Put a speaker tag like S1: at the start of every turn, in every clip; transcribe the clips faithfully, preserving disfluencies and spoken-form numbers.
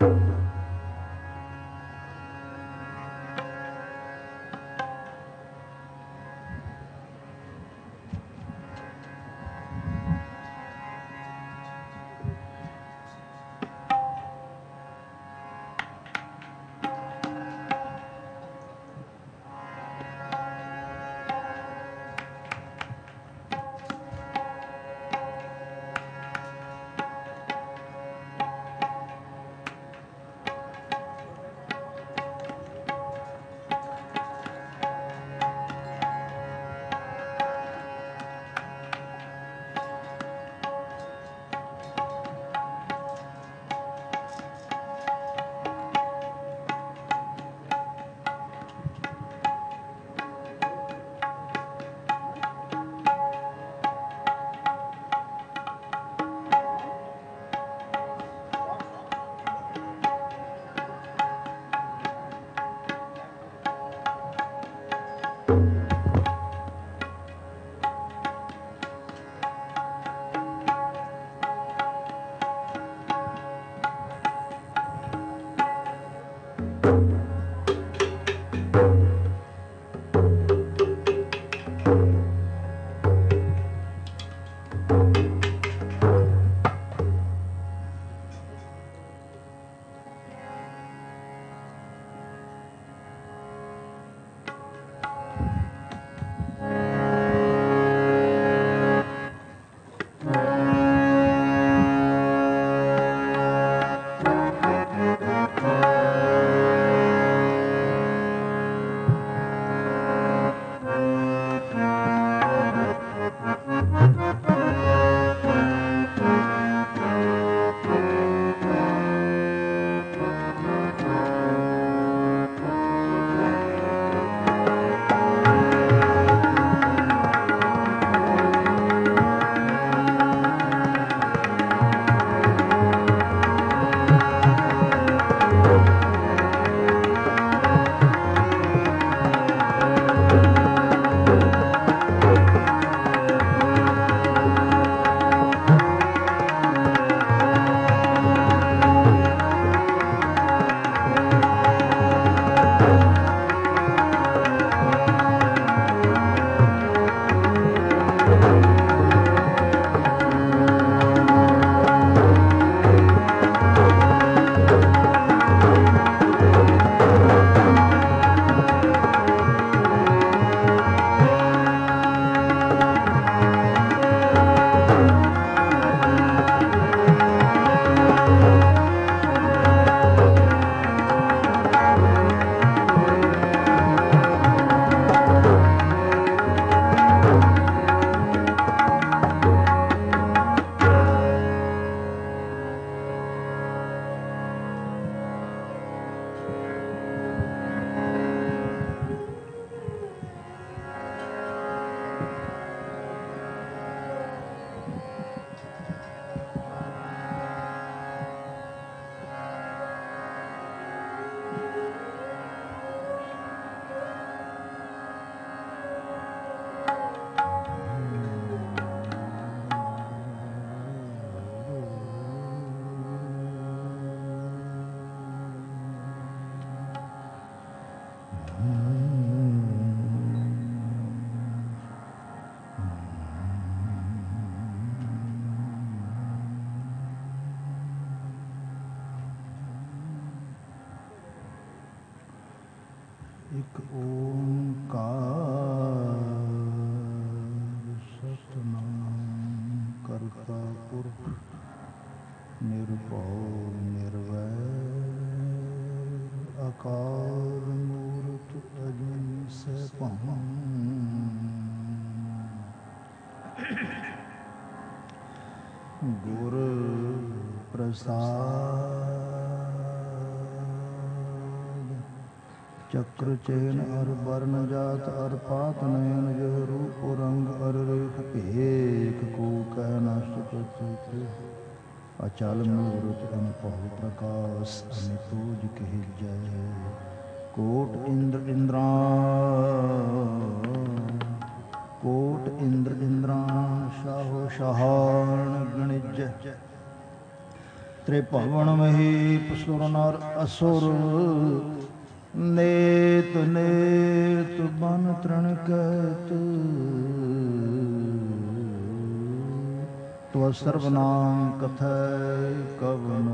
S1: ਇੱਕ ਓਂਕਾਰ ਸਤਿਨਾਮ ਕਰਤਾ ਪੁਰਖ ਨਿਰਭਉ ਨਿਰਵੈਰ ਅਕਾਲ ਮੂਰਤ ਅਜੂਨੀ ਸੈਭੰ ਗੁਰ ਪ੍ਰਸਾਦ चक्र चैन अर वर्ण जात अर पात नयन यह रूप रंग अर रेख एक को कह नष्ट कर अचल मूर्त अनपहु प्रकाश अनितोज कह जय कोट इंद्र इंद्रा कोट इंद्र इंद्रा शाहो शाहान गणिज त्रिभुवन महीप सुर नर असुर नेत नेत बन तृण कहत त्व सर्वनाम कथै कवन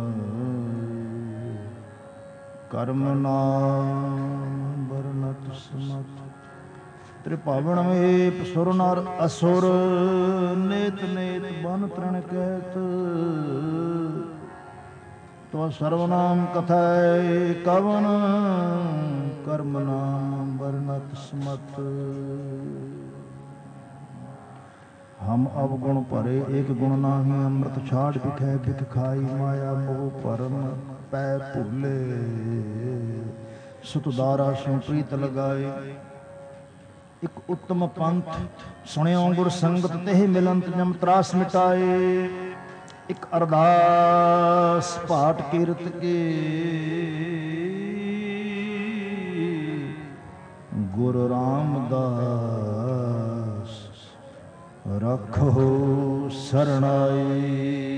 S1: कर्म नाम बरनत समत त्रिभुवन महीप सुर नर असुर नेत नेत बन तृण कहत तो सर्वनाम कथय कवन कर्म नाम बरनत समत। हम अवगुण भरे एक गुण नाही अमृत छाड़ बिखै बिख खाई माया मोह परम पै भूले सुतदारा सो प्रीत लगाए। एक उत्तम पंथ सुनियो गुर संगत तेह मिलंत जम त्रास मिटाए। एक अरदास पाठ कीरत के गुरु रामदास रखो शरणाई।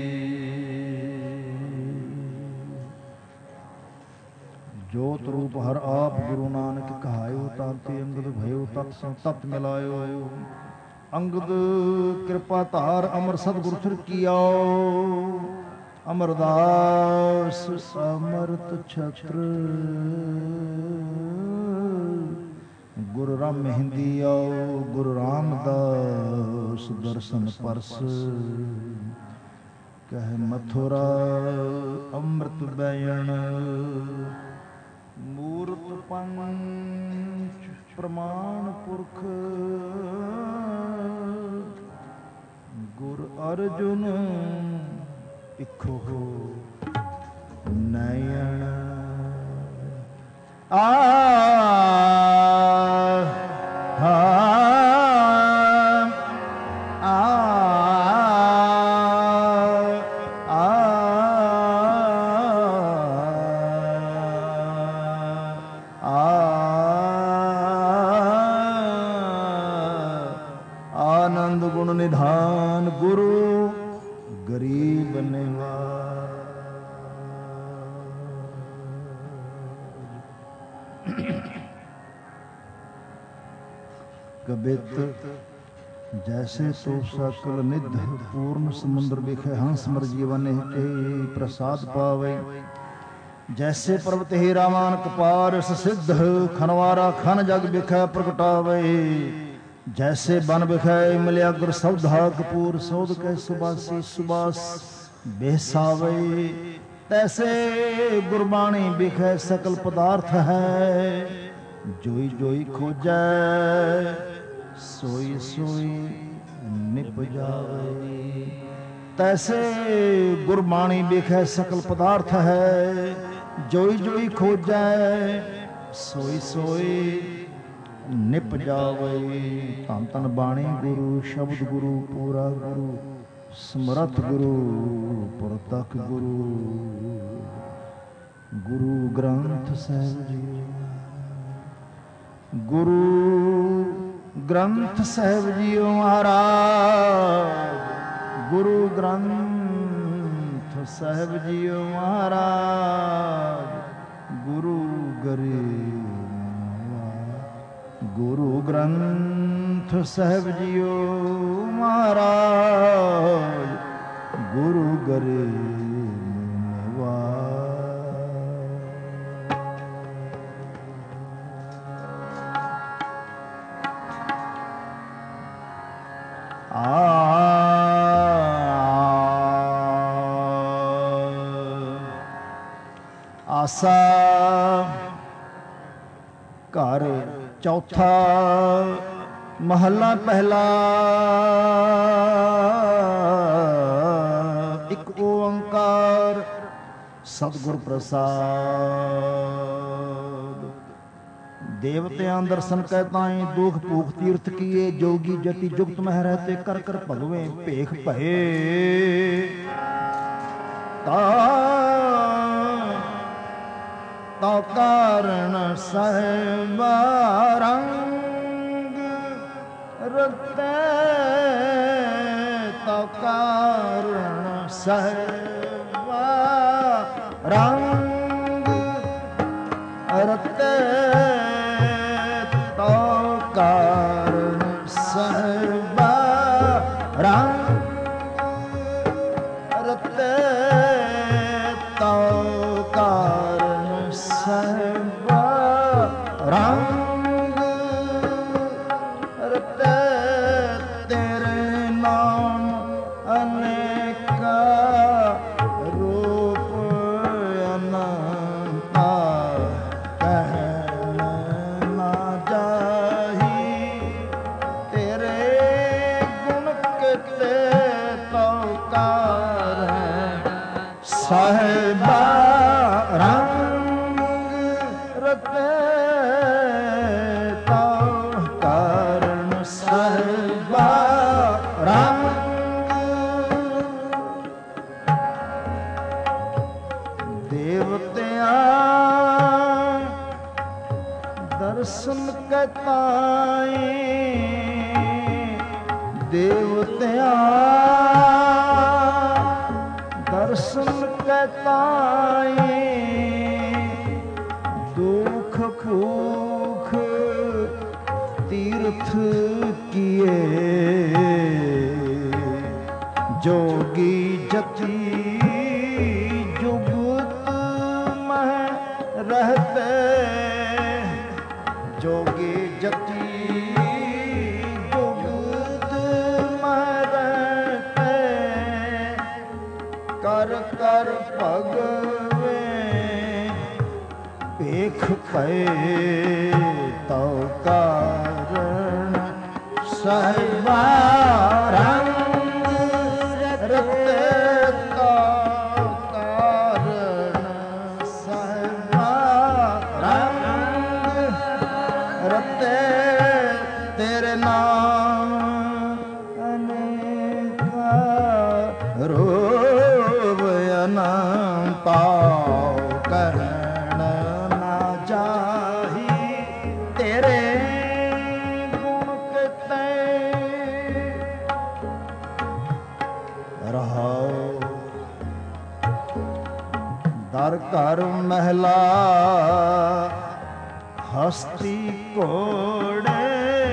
S1: जोत रूप हर आप गुरु नानक कहायो ताते अंगद भयो तत् तत् मिलायो। अंगद कृपा धार अमर सतगुर फिर किया अमरदास अमृत छत्र गुरु राम मेहंदी आओ गुरु रामदास दर्शन परस कह मथुरा अमृत बयन मूर्त पंच प्रमाण पुरख गुर अर्जुन इखो नयन आ हा आ आनंद गुण निधान गुरु गरीब निवाज। कबित जैसे तो सकल निध पूर्ण समुद्र बिखे हंस मर जीवन के प्रसाद पावे। जैसे पर्वत ही रामान कपार सिद्ध खनवारा खन जग बिखै प्रगटावे। जैसे बन बिखै मिलिया गुर सौधा कपूर सौद कै सुबासी सुबास बेसावे। तैसे गुरबाणी बिखै सकल पदार्थ है जोई जोई खोजै सोई सोई निप जावे। तैसे गुरबाणी बिखै सकल पदार्थ है जोई जोई खोजै सोई सोई निप जावे। धन धन बाणी गुरु शब्द गुरु पूरा गुरु समरथ गुरु पुरतक गुरु गुरु ग्रंथ साहिब जी गुरु ग्रंथ साहिब जी महाराज गुरु ग्रंथ साहिब जी महाराज गुरु गरीब गुरु ग्रंथ साहिब जीओ महाराज गुरु गरीब आ आसा घर चौथा महला पहला एक ओंकार सतगुर प्रसाद। देवत्यां दर्शन कै ताई दुख भूख तीर्थ किए जोगी जति जुगत मह रहते कर कर भगवे भेख भये। ता तो कारण सहबा रंग रते तो कारण सहबा ਸਹਿਬਾ ਰੰਗ ਰਤੇ ਤੋ ਕਾਰਨ ਸਹਿਬਾ ਰੰਗ ਰਤੇ ਤੋ ਕਾਰਨ ਸਹਿਬਾ ਰੰਗ ਰਤੇ ਤੇਰੇ ਨਾਮ ਅਨੇਕਾ ਰੂਪ ਅਨੰਤਾ ਕਹਿਣ ਨਾ ਜਾਹੀ ਤੇਰੇ ਗੁਣ ਕਿਤੇ ਤੋ ਕਾਰਨ ਸਾਹਿਬਾ ਰੰਗ ਰਤੇ ਤੋ ਕਾਰਨ ਸਾਹਿਬਾ ਰੰਗ ਦੇਵਤਿਆਂ ਦਰਸ਼ਨ ਕੈ ਤਾਈ ਦੇਵਤਿਆਂ ਦਰਸ਼ਨ ਕੈ ਤਾਈ ਦੁਖ ਭੂਖ ਤੀਰਥ ਕੀਏ ਜੋਗੀ ਜਤੀ ਜੁਗਤ ਮਹਿ ਰਹਤੇ ਜੋਗੀ ਜਤੀ ਜੁਗਤ ਮਹਿ ਰਹਤੇ ਕਰ ਕਰ ਭਗਵੇ ਭੇਖ ਪਏ ਤਉ ਕਾਰਨ ਸਾਹਿਬਾ ਰੰਗ ਰਤੇ ਤਉ ਕਾਰਨ ਸਾਹਿਬਾ ਰੰਗ ਰਤੇ ਤੇਰੇ ਨਾਮ ਅਨੇਕਾ ਰੂਪ ਅਨੰਤਾ ਕਹਿਣ ਨਾ ਜਾਹੀ ਤੇਰੇ ਗੁਣ ਕਿਤੇ ਰਹਾਉ ਦਰ ਘਰ ਮਹਿਲਾ ਹਸਤੀ ਘੋੜੇ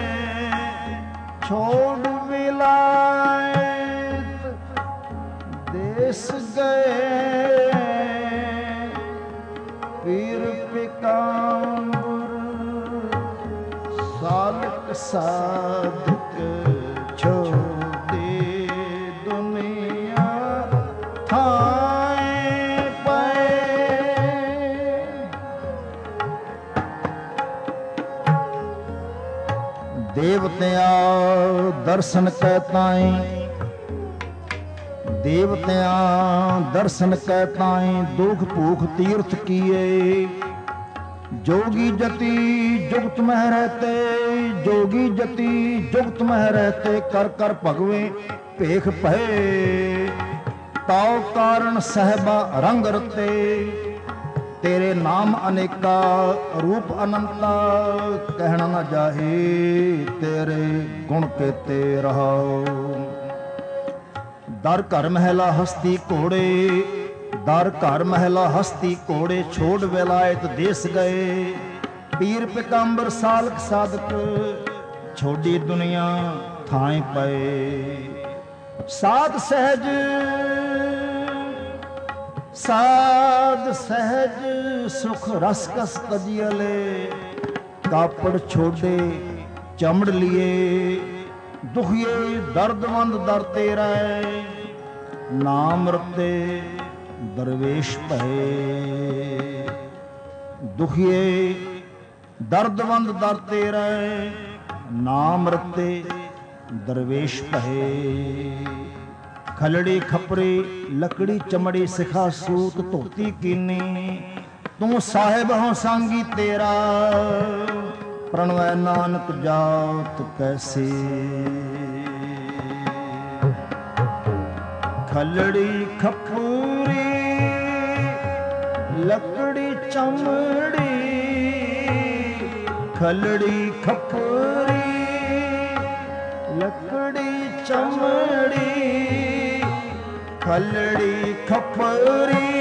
S1: ਛੋੜ ਵਿਲਾਇਤ ਦੇਸ ਗਏ ਪੀਰ ਪਿਕਾਂਬਰ ਸਾਲਕ ਸਾਧਕ ਛੋੜੇ ਦੁਨੀਆ ਥਾਏ ਪਏ ਦੇਵਤਿਆਂ ਦਰਸ਼ਨ ਕੈ ਤਾਈ ਦੇਵਤਿਆਂ ਦਰਸ਼ਨ ਕੈ ਤਾਈ ਦੁਖ ਭੂਖ ਤੀਰਥ ਕੀਏ जोगी जति जुगत मह रहते जोगी जति जुगत मह रहते कर कर भगवे भेख भये ताव कारण सहबा रंग रते तेरे नाम अनेका रूप अनंता कहना न जाहे तेरे गुण केते रहो दर घर महला हस्ती घोड़े दर घर महला हस्ती घोड़े छोड़ विलायत देश गए पीर पिकांबर सालक साधक छोड़ी दुनिया थाए पए साध सहज साध सहज सुख रस कस कजियले कापड़ छोड़े चमड़ लिए दुखिए दर्दमंद दर तेरा नाम रते दरवेश भये दुखिए दर्दवंद दर तेरा नाम रते दरवेश भये खलड़ी खपरी लकड़ी चमड़ी सिखा सूत धोती कीनी तू साहिब हो सांगी तेरा प्रणवै नानक जात कैसे खलड़ी खपूरी लकड़ी चमड़ी खलड़ी खपूरी लकड़ी चमड़ी खलड़ी खप खपरी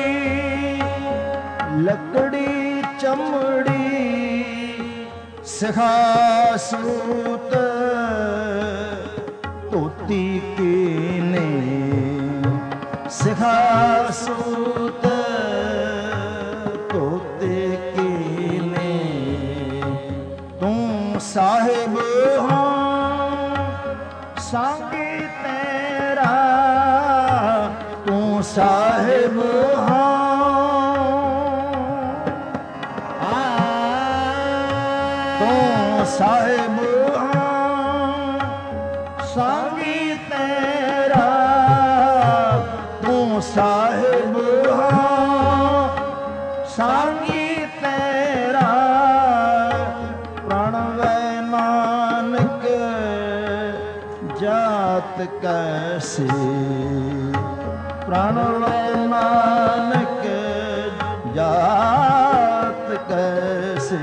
S1: लकड़ी चमड़ी सिखा सूत धोती कीने सिखा सूत धोती कीने तू साहिब हो सांगी तेरा तू साहिब हो साहिब सांगी तेरा तू साहिब सांगी तेरा प्रणवै नानक जात कैसे प्रणवै नानक जात कैसे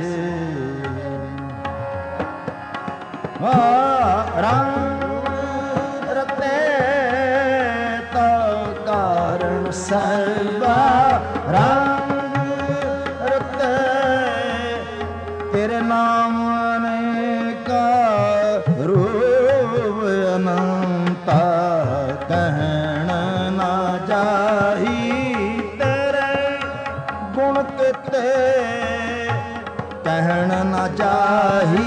S1: रंग रते तो कारण सर्वा रंग रते तेरे नाम का रूप अनंता कहन ना जाही तेरे गुण किते कहन ना जाही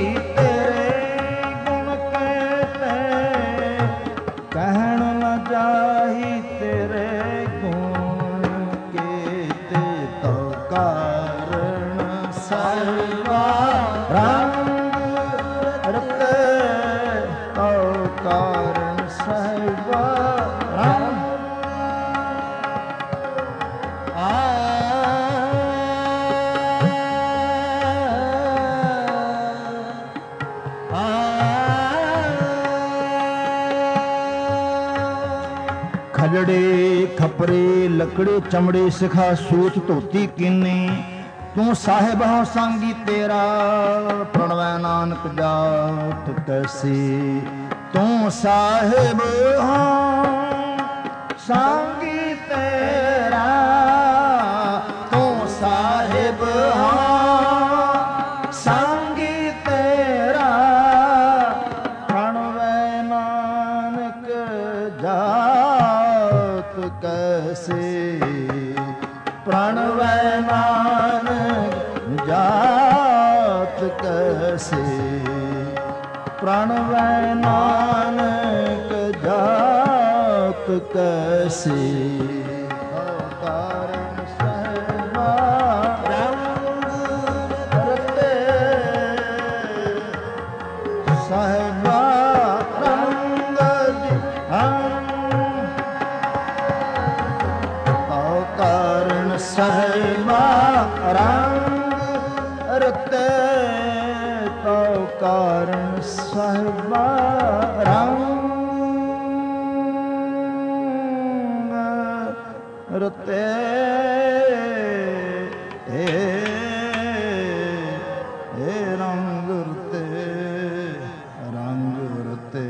S1: खपरे लकड़े चमड़े सिखा सूत धोती कीनी तू साहिब हो सांगी तेरा प्रणवै नानक जात कैसे तू साहिब हो सांगी तेरा तू साहिब हो सांगी तेरा प्रणवै नानक जात कैसे प्रणवै नानक जात कैसे प्रणवै नानक जात कैसे कारण सहबा रंग रते सहबा रंग कारण सहबा रंग रते तो कारण सहबा रंग रते हे हे रंग रते रंग रते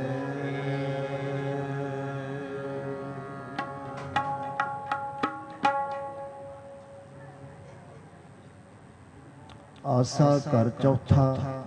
S1: आसा घर चौथा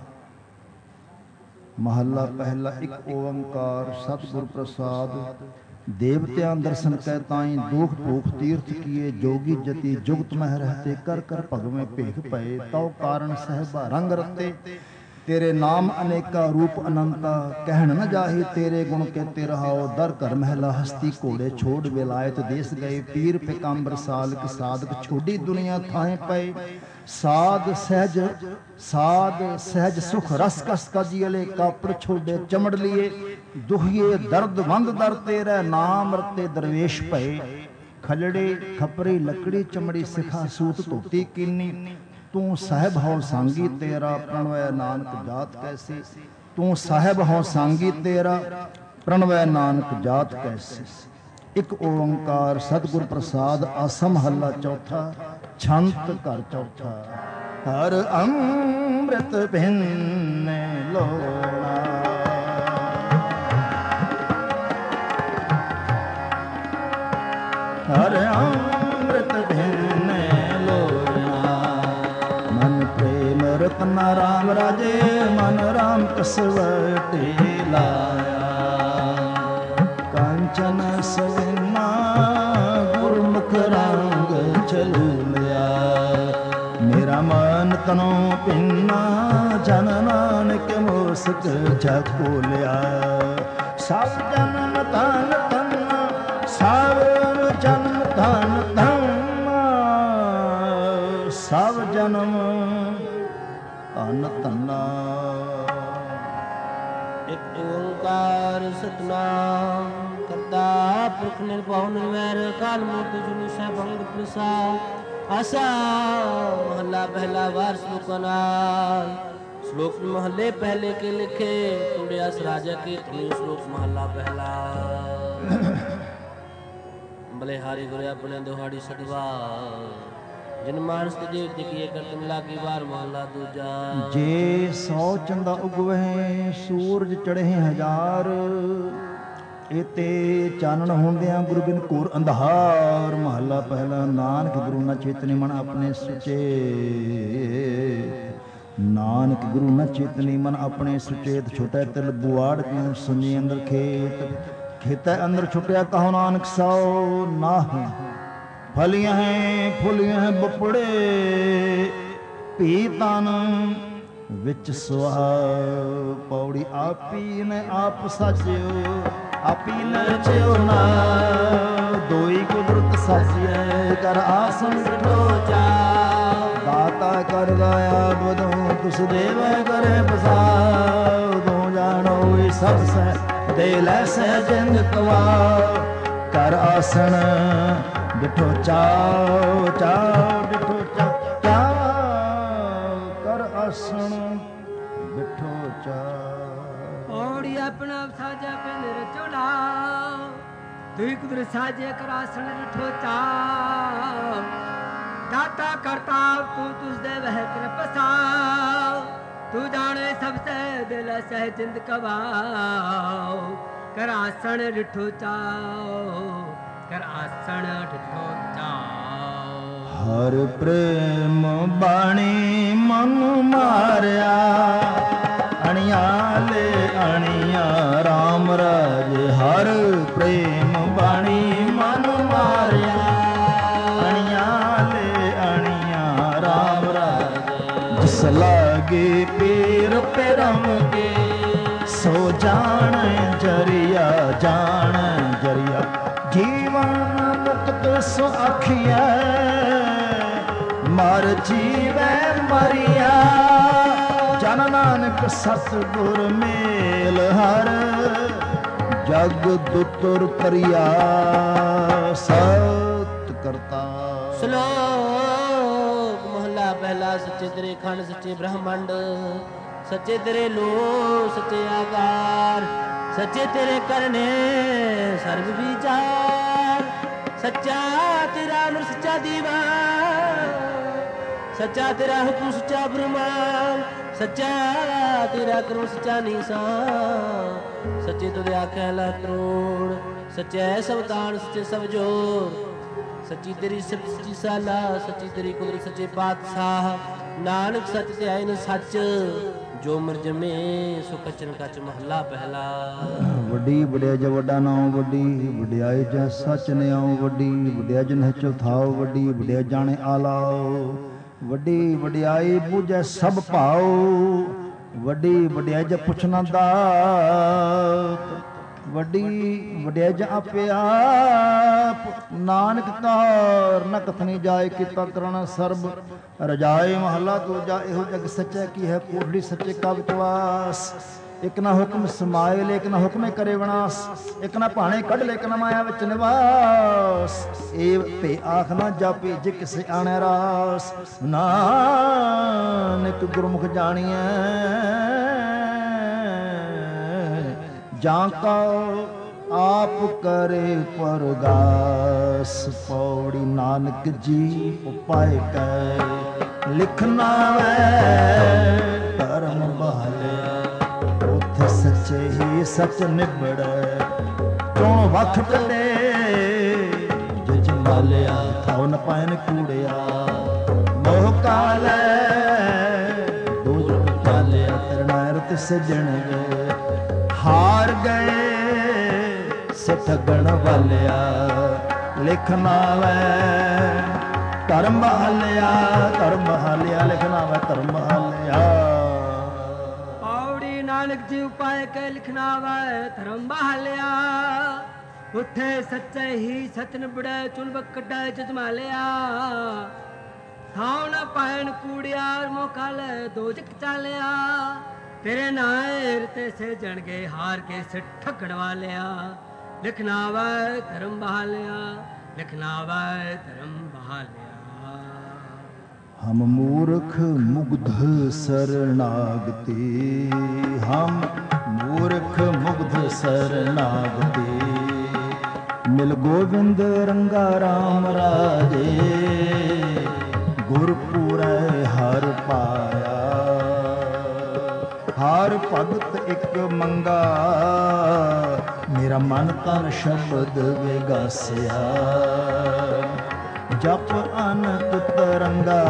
S1: महला पहला एक ओंकार सतगुर प्रसाद देवत्यां दर्शन कै ताई दुख भूख तीर्थ किए जोगी जति जुगत मह रहते कर कर भगवें भेख पए तौ कारण सहबा रंग रते तेरे नाम अनेका रूप अनंता कहन न जाहि तेरे गुण कहते रहाओ दर घर महला हस्ती घोड़े छोड़ विलायत देश गए पीर पिकाम्बर साल के साधक छोड़ी दुनिया थाए पए साध सहज साध सहज सुख रस कस कजियले कापड़ छोड़े चमड़ लिए दुहिए दर्द वंद दर तेरा नाम रते दरवेश भये खलड़े खपरी लकड़ी चमड़ी सिखा सूत धोती कीनी तू साहिब हो सांगी तेरा प्रणवै नानक जात कैसे तू साहिब हो सांगी तेरा प्रणवै नानक जात कैसे एक ओंकार सतगुर प्रसाद आसम हल्ला चौथा छंत घर चौथा हर अमृत भिन्न लोना ਹਰ ਅੰਮ੍ਰਿਤ ਧਿਆਨੇ ਲੋੜਨਾ। ਮਨ ਪ੍ਰੇਮ ਰਤਨਾ ਰਾਮ ਰਾਜੇ, ਮਨ ਰਾਮ ਕਸਵਟੀ ਲਾਇਆ। ਕਾਂਚਨ ਸਵਿਨਾ ਗੁਰਮੁਖ ਰੰਗ ਚਲੂਲਿਆ। ਮੇਰਾ ਮਨ ਤਨੋ ਪਿੰਨਾ, ਜਨ ਨਾਨਕ ਮੋਸਕ ਚਕੂਲਿਆ। ਸਭ ਜਨਮ ਧਨ ਧਨ, ਸਭ ਜਨਮ ਧਨ ਧਨ, ਸਭ ਜਨਮ ਧਨ ਧਨਾ।
S2: ਇਕ ਓੰਕਾਰ ਸਤਿਨਾਮ ਕਰਤਾ ਪੁਰਖ ਨਿਰਭਉ ਨਿਰਵੈਰ ਅਕਾਲ ਮੂਰਤ ਅਜੂਨੀ ਸੈਭੰ ਗੁਰ ਪ੍ਰਸਾਦਿ। ਆਸਾ ਮਹੱਲਾ ਪਹਿਲਾ ਵਾਰ ਸ਼ਲੋਕਾਂ ਨਾਲ। श्लोक महले पहले के लिखे तुड़ियास राजा के तुड़ी श्लोक महला पहला। बलिहारी गुरु अपने दोहाड़ी सतवा, जिन मानस ते जीव दिखिए करतन लागी बार महला दूजा।
S1: जे सौ चंदा उगवहे सूरज चढ़े हजार, एते चानन होंदियां गुरु बिन घोर अंधार। महला पहला। नानक गुरु ना चेतने मन अपने सुचे, नानक गुरु न चेतनी मन अपने सुचेत। छुटै तिल बुआड़ क्यों सुनी अंदर खेत, खेतै अंदर छुटिया कहो नानक सौ नाह। फलियां हैं फुलियां हैं बपड़े, भी तन विच सुहा। पौड़ी आपी ने आप साजियो, आपी ने रचियो ना। दोई कुदरत साजिए कर आसन ढोचा। दाता कर गाया बदों तुस देव करे बसाओ। दो जानो सब से दे लै सहजिंद तवा। कर आसन डिठो चाओ चाओ, डिठो चाओ चाओ। कर आसन डिठो चाओ।
S2: ओड़ी अपना साजा पे निरचोला, दुई कुदरत साजे कर आसन डिठो चाओ। दाता करता तू तुझ दे वह कृपसाओ। तू जाने सबसे दिल सह जिंद कवाओ। कर आसन डिठो चाओ, कर आसन डिठो चाओ।
S1: हर प्रेम बाणी मन मारिया, अणिया ले अणिया राम राज। हर प्रेम बाणी मन मारिया, जिस लागे पीर पेरम के। सो जान जरिया जान जरिया, जीवन मुक्त सो आखिया। मर जीवै मरिया, जन नानक सतगुर मेल हर। जग दुतुर करिया सत करता।
S2: श्लोक महला पहला। सच्चे तेरे खंड सच्चे ब्रह्मंड, सच्चे तेरे लो सच्चे आकार। सच्चे तेरे करने सर्व विचार। सच्चा तेरा नूर सच्चा दीवान। सच्चा तेरा हुक्म सच्चा ब्रह्मान। सच्चा तेरा करुण सच्चा निशान। सच्चे तुझे आख्या ला त्रोड़। सच्चे सब दान सच्चे सब जोर। सच्ची तेरी सिफत सच्ची साला, सच्ची तेरी कुदरत सच्चे पातशाह। नानक सच ते आए न सच, जो मर जमे सो कचन कच। महला पहला।
S1: वड्डी वड्याई ज वड्डा नाम वड्डी, वड्याई ज सच ने आओ वड्डी। वड्याई ज नचो थाओ वड्डी, वड्याई जाने आलाओ। वड्डी वड्याई बूझे सब भाओ, वड्डी वड्याई ज पुछना दात। वड्डी वड्याई ज आपे आप। नानक कार न कथनी जाए किता तरण सर्ब रजाए। महला दूजा। एहो जग सच्चा की है कोठड़ी सच्चे का विश्वास। एक ना हुक्म समाए ले, एक ना हुक्मे करे विनाश। एक ना भाणे कढ़ ले, एक ना माया विच निवास। एव पे आख ना जापे जे किसे आणे रास। नानक गुरमुख जानिए जाका आप करे परगास। पौड़ी नानक जी उपाय कै लिखना वै धर्म बहाले। उथे सच्चे ही सच निबड़े, क्यों वख टले जिज ਵਾਲਿਆ ਥਾਉ ਨ ਪਾਇਨ ਕੂੜਿਆ ਮੋਹ ਕਾਲੈ ਦੋਜਖ ਚਾਲਿਆ ਤਰਨਾ ਰਤ ਸਜਣ ਗਏ ਹਾਰ ਗਏ ਸੇ ਠੱਗਣ ਵਾਲਿਆ ਲਿਖਣਾ ਵੈ ਧਰਮ ਹਾਲਿਆ ਧਰਮ ਹਾਲਿਆ ਲਿਖਣਾ ਵੈ ਧਰਮ ਹਾਲਿਆ
S3: ਪੌੜੀ ਨਾਨਕ ਜੀ ਉਪਾਇ ਕੇ ਲਿਖਣਾ ਵੈ ਧਰਮ ਬਹਾਲਿਆ ਉੱਠੇ ਸੱਚੇ ਹੀ ਸਤਨ ਬੜੇ ਚੁਣ ਕੱਢੇ ਜਜਮਾਲਿਆ ਥਾਉ ਨ ਪਾਇਣ ਕੂੜਿਆਰ ਮੋਕਾਲ ਦੋਜਕ ਚਾਲਿਆ ਤੇਰੇ ਨਾਇਰ ਤੇ ਸੇ ਜਣ ਗਏ ਹਾਰ ਕੇ ਸੇ ਠੱਗਣ ਵਾਲਿਆ ਲਿਖਣਾ ਵੈ ਧਰਮ ਬਹਾਲਿਆ ਲਿਖਣਾ ਵੈ ਧਰਮ ਬਹਾਲਿਆ
S1: ਹਮ ਮੂਰਖ ਮੁਗਧ ਸਰਨਾਗਤੀ ਹਮ ਮੂਰਖ ਮੁਗਧ ਸਰਨਾਗਤੀ ਮਿਲ ਗੋਬਿੰਦ ਰੰਗਾ ਰਾਮ ਰਾਜੇ ਗੁਰਪੁਰੈ ਹਰ ਪਾਇਆ ਹਰ ਭਗਤ ਇੱਕ ਮੰਗਾ ਮੇਰਾ ਮਨ ਤਨ ਸ਼ਬਦ ਵਿਗਾਸਿਆ ਜਪ ਅਨੰਤ ਤਰੰਗਾ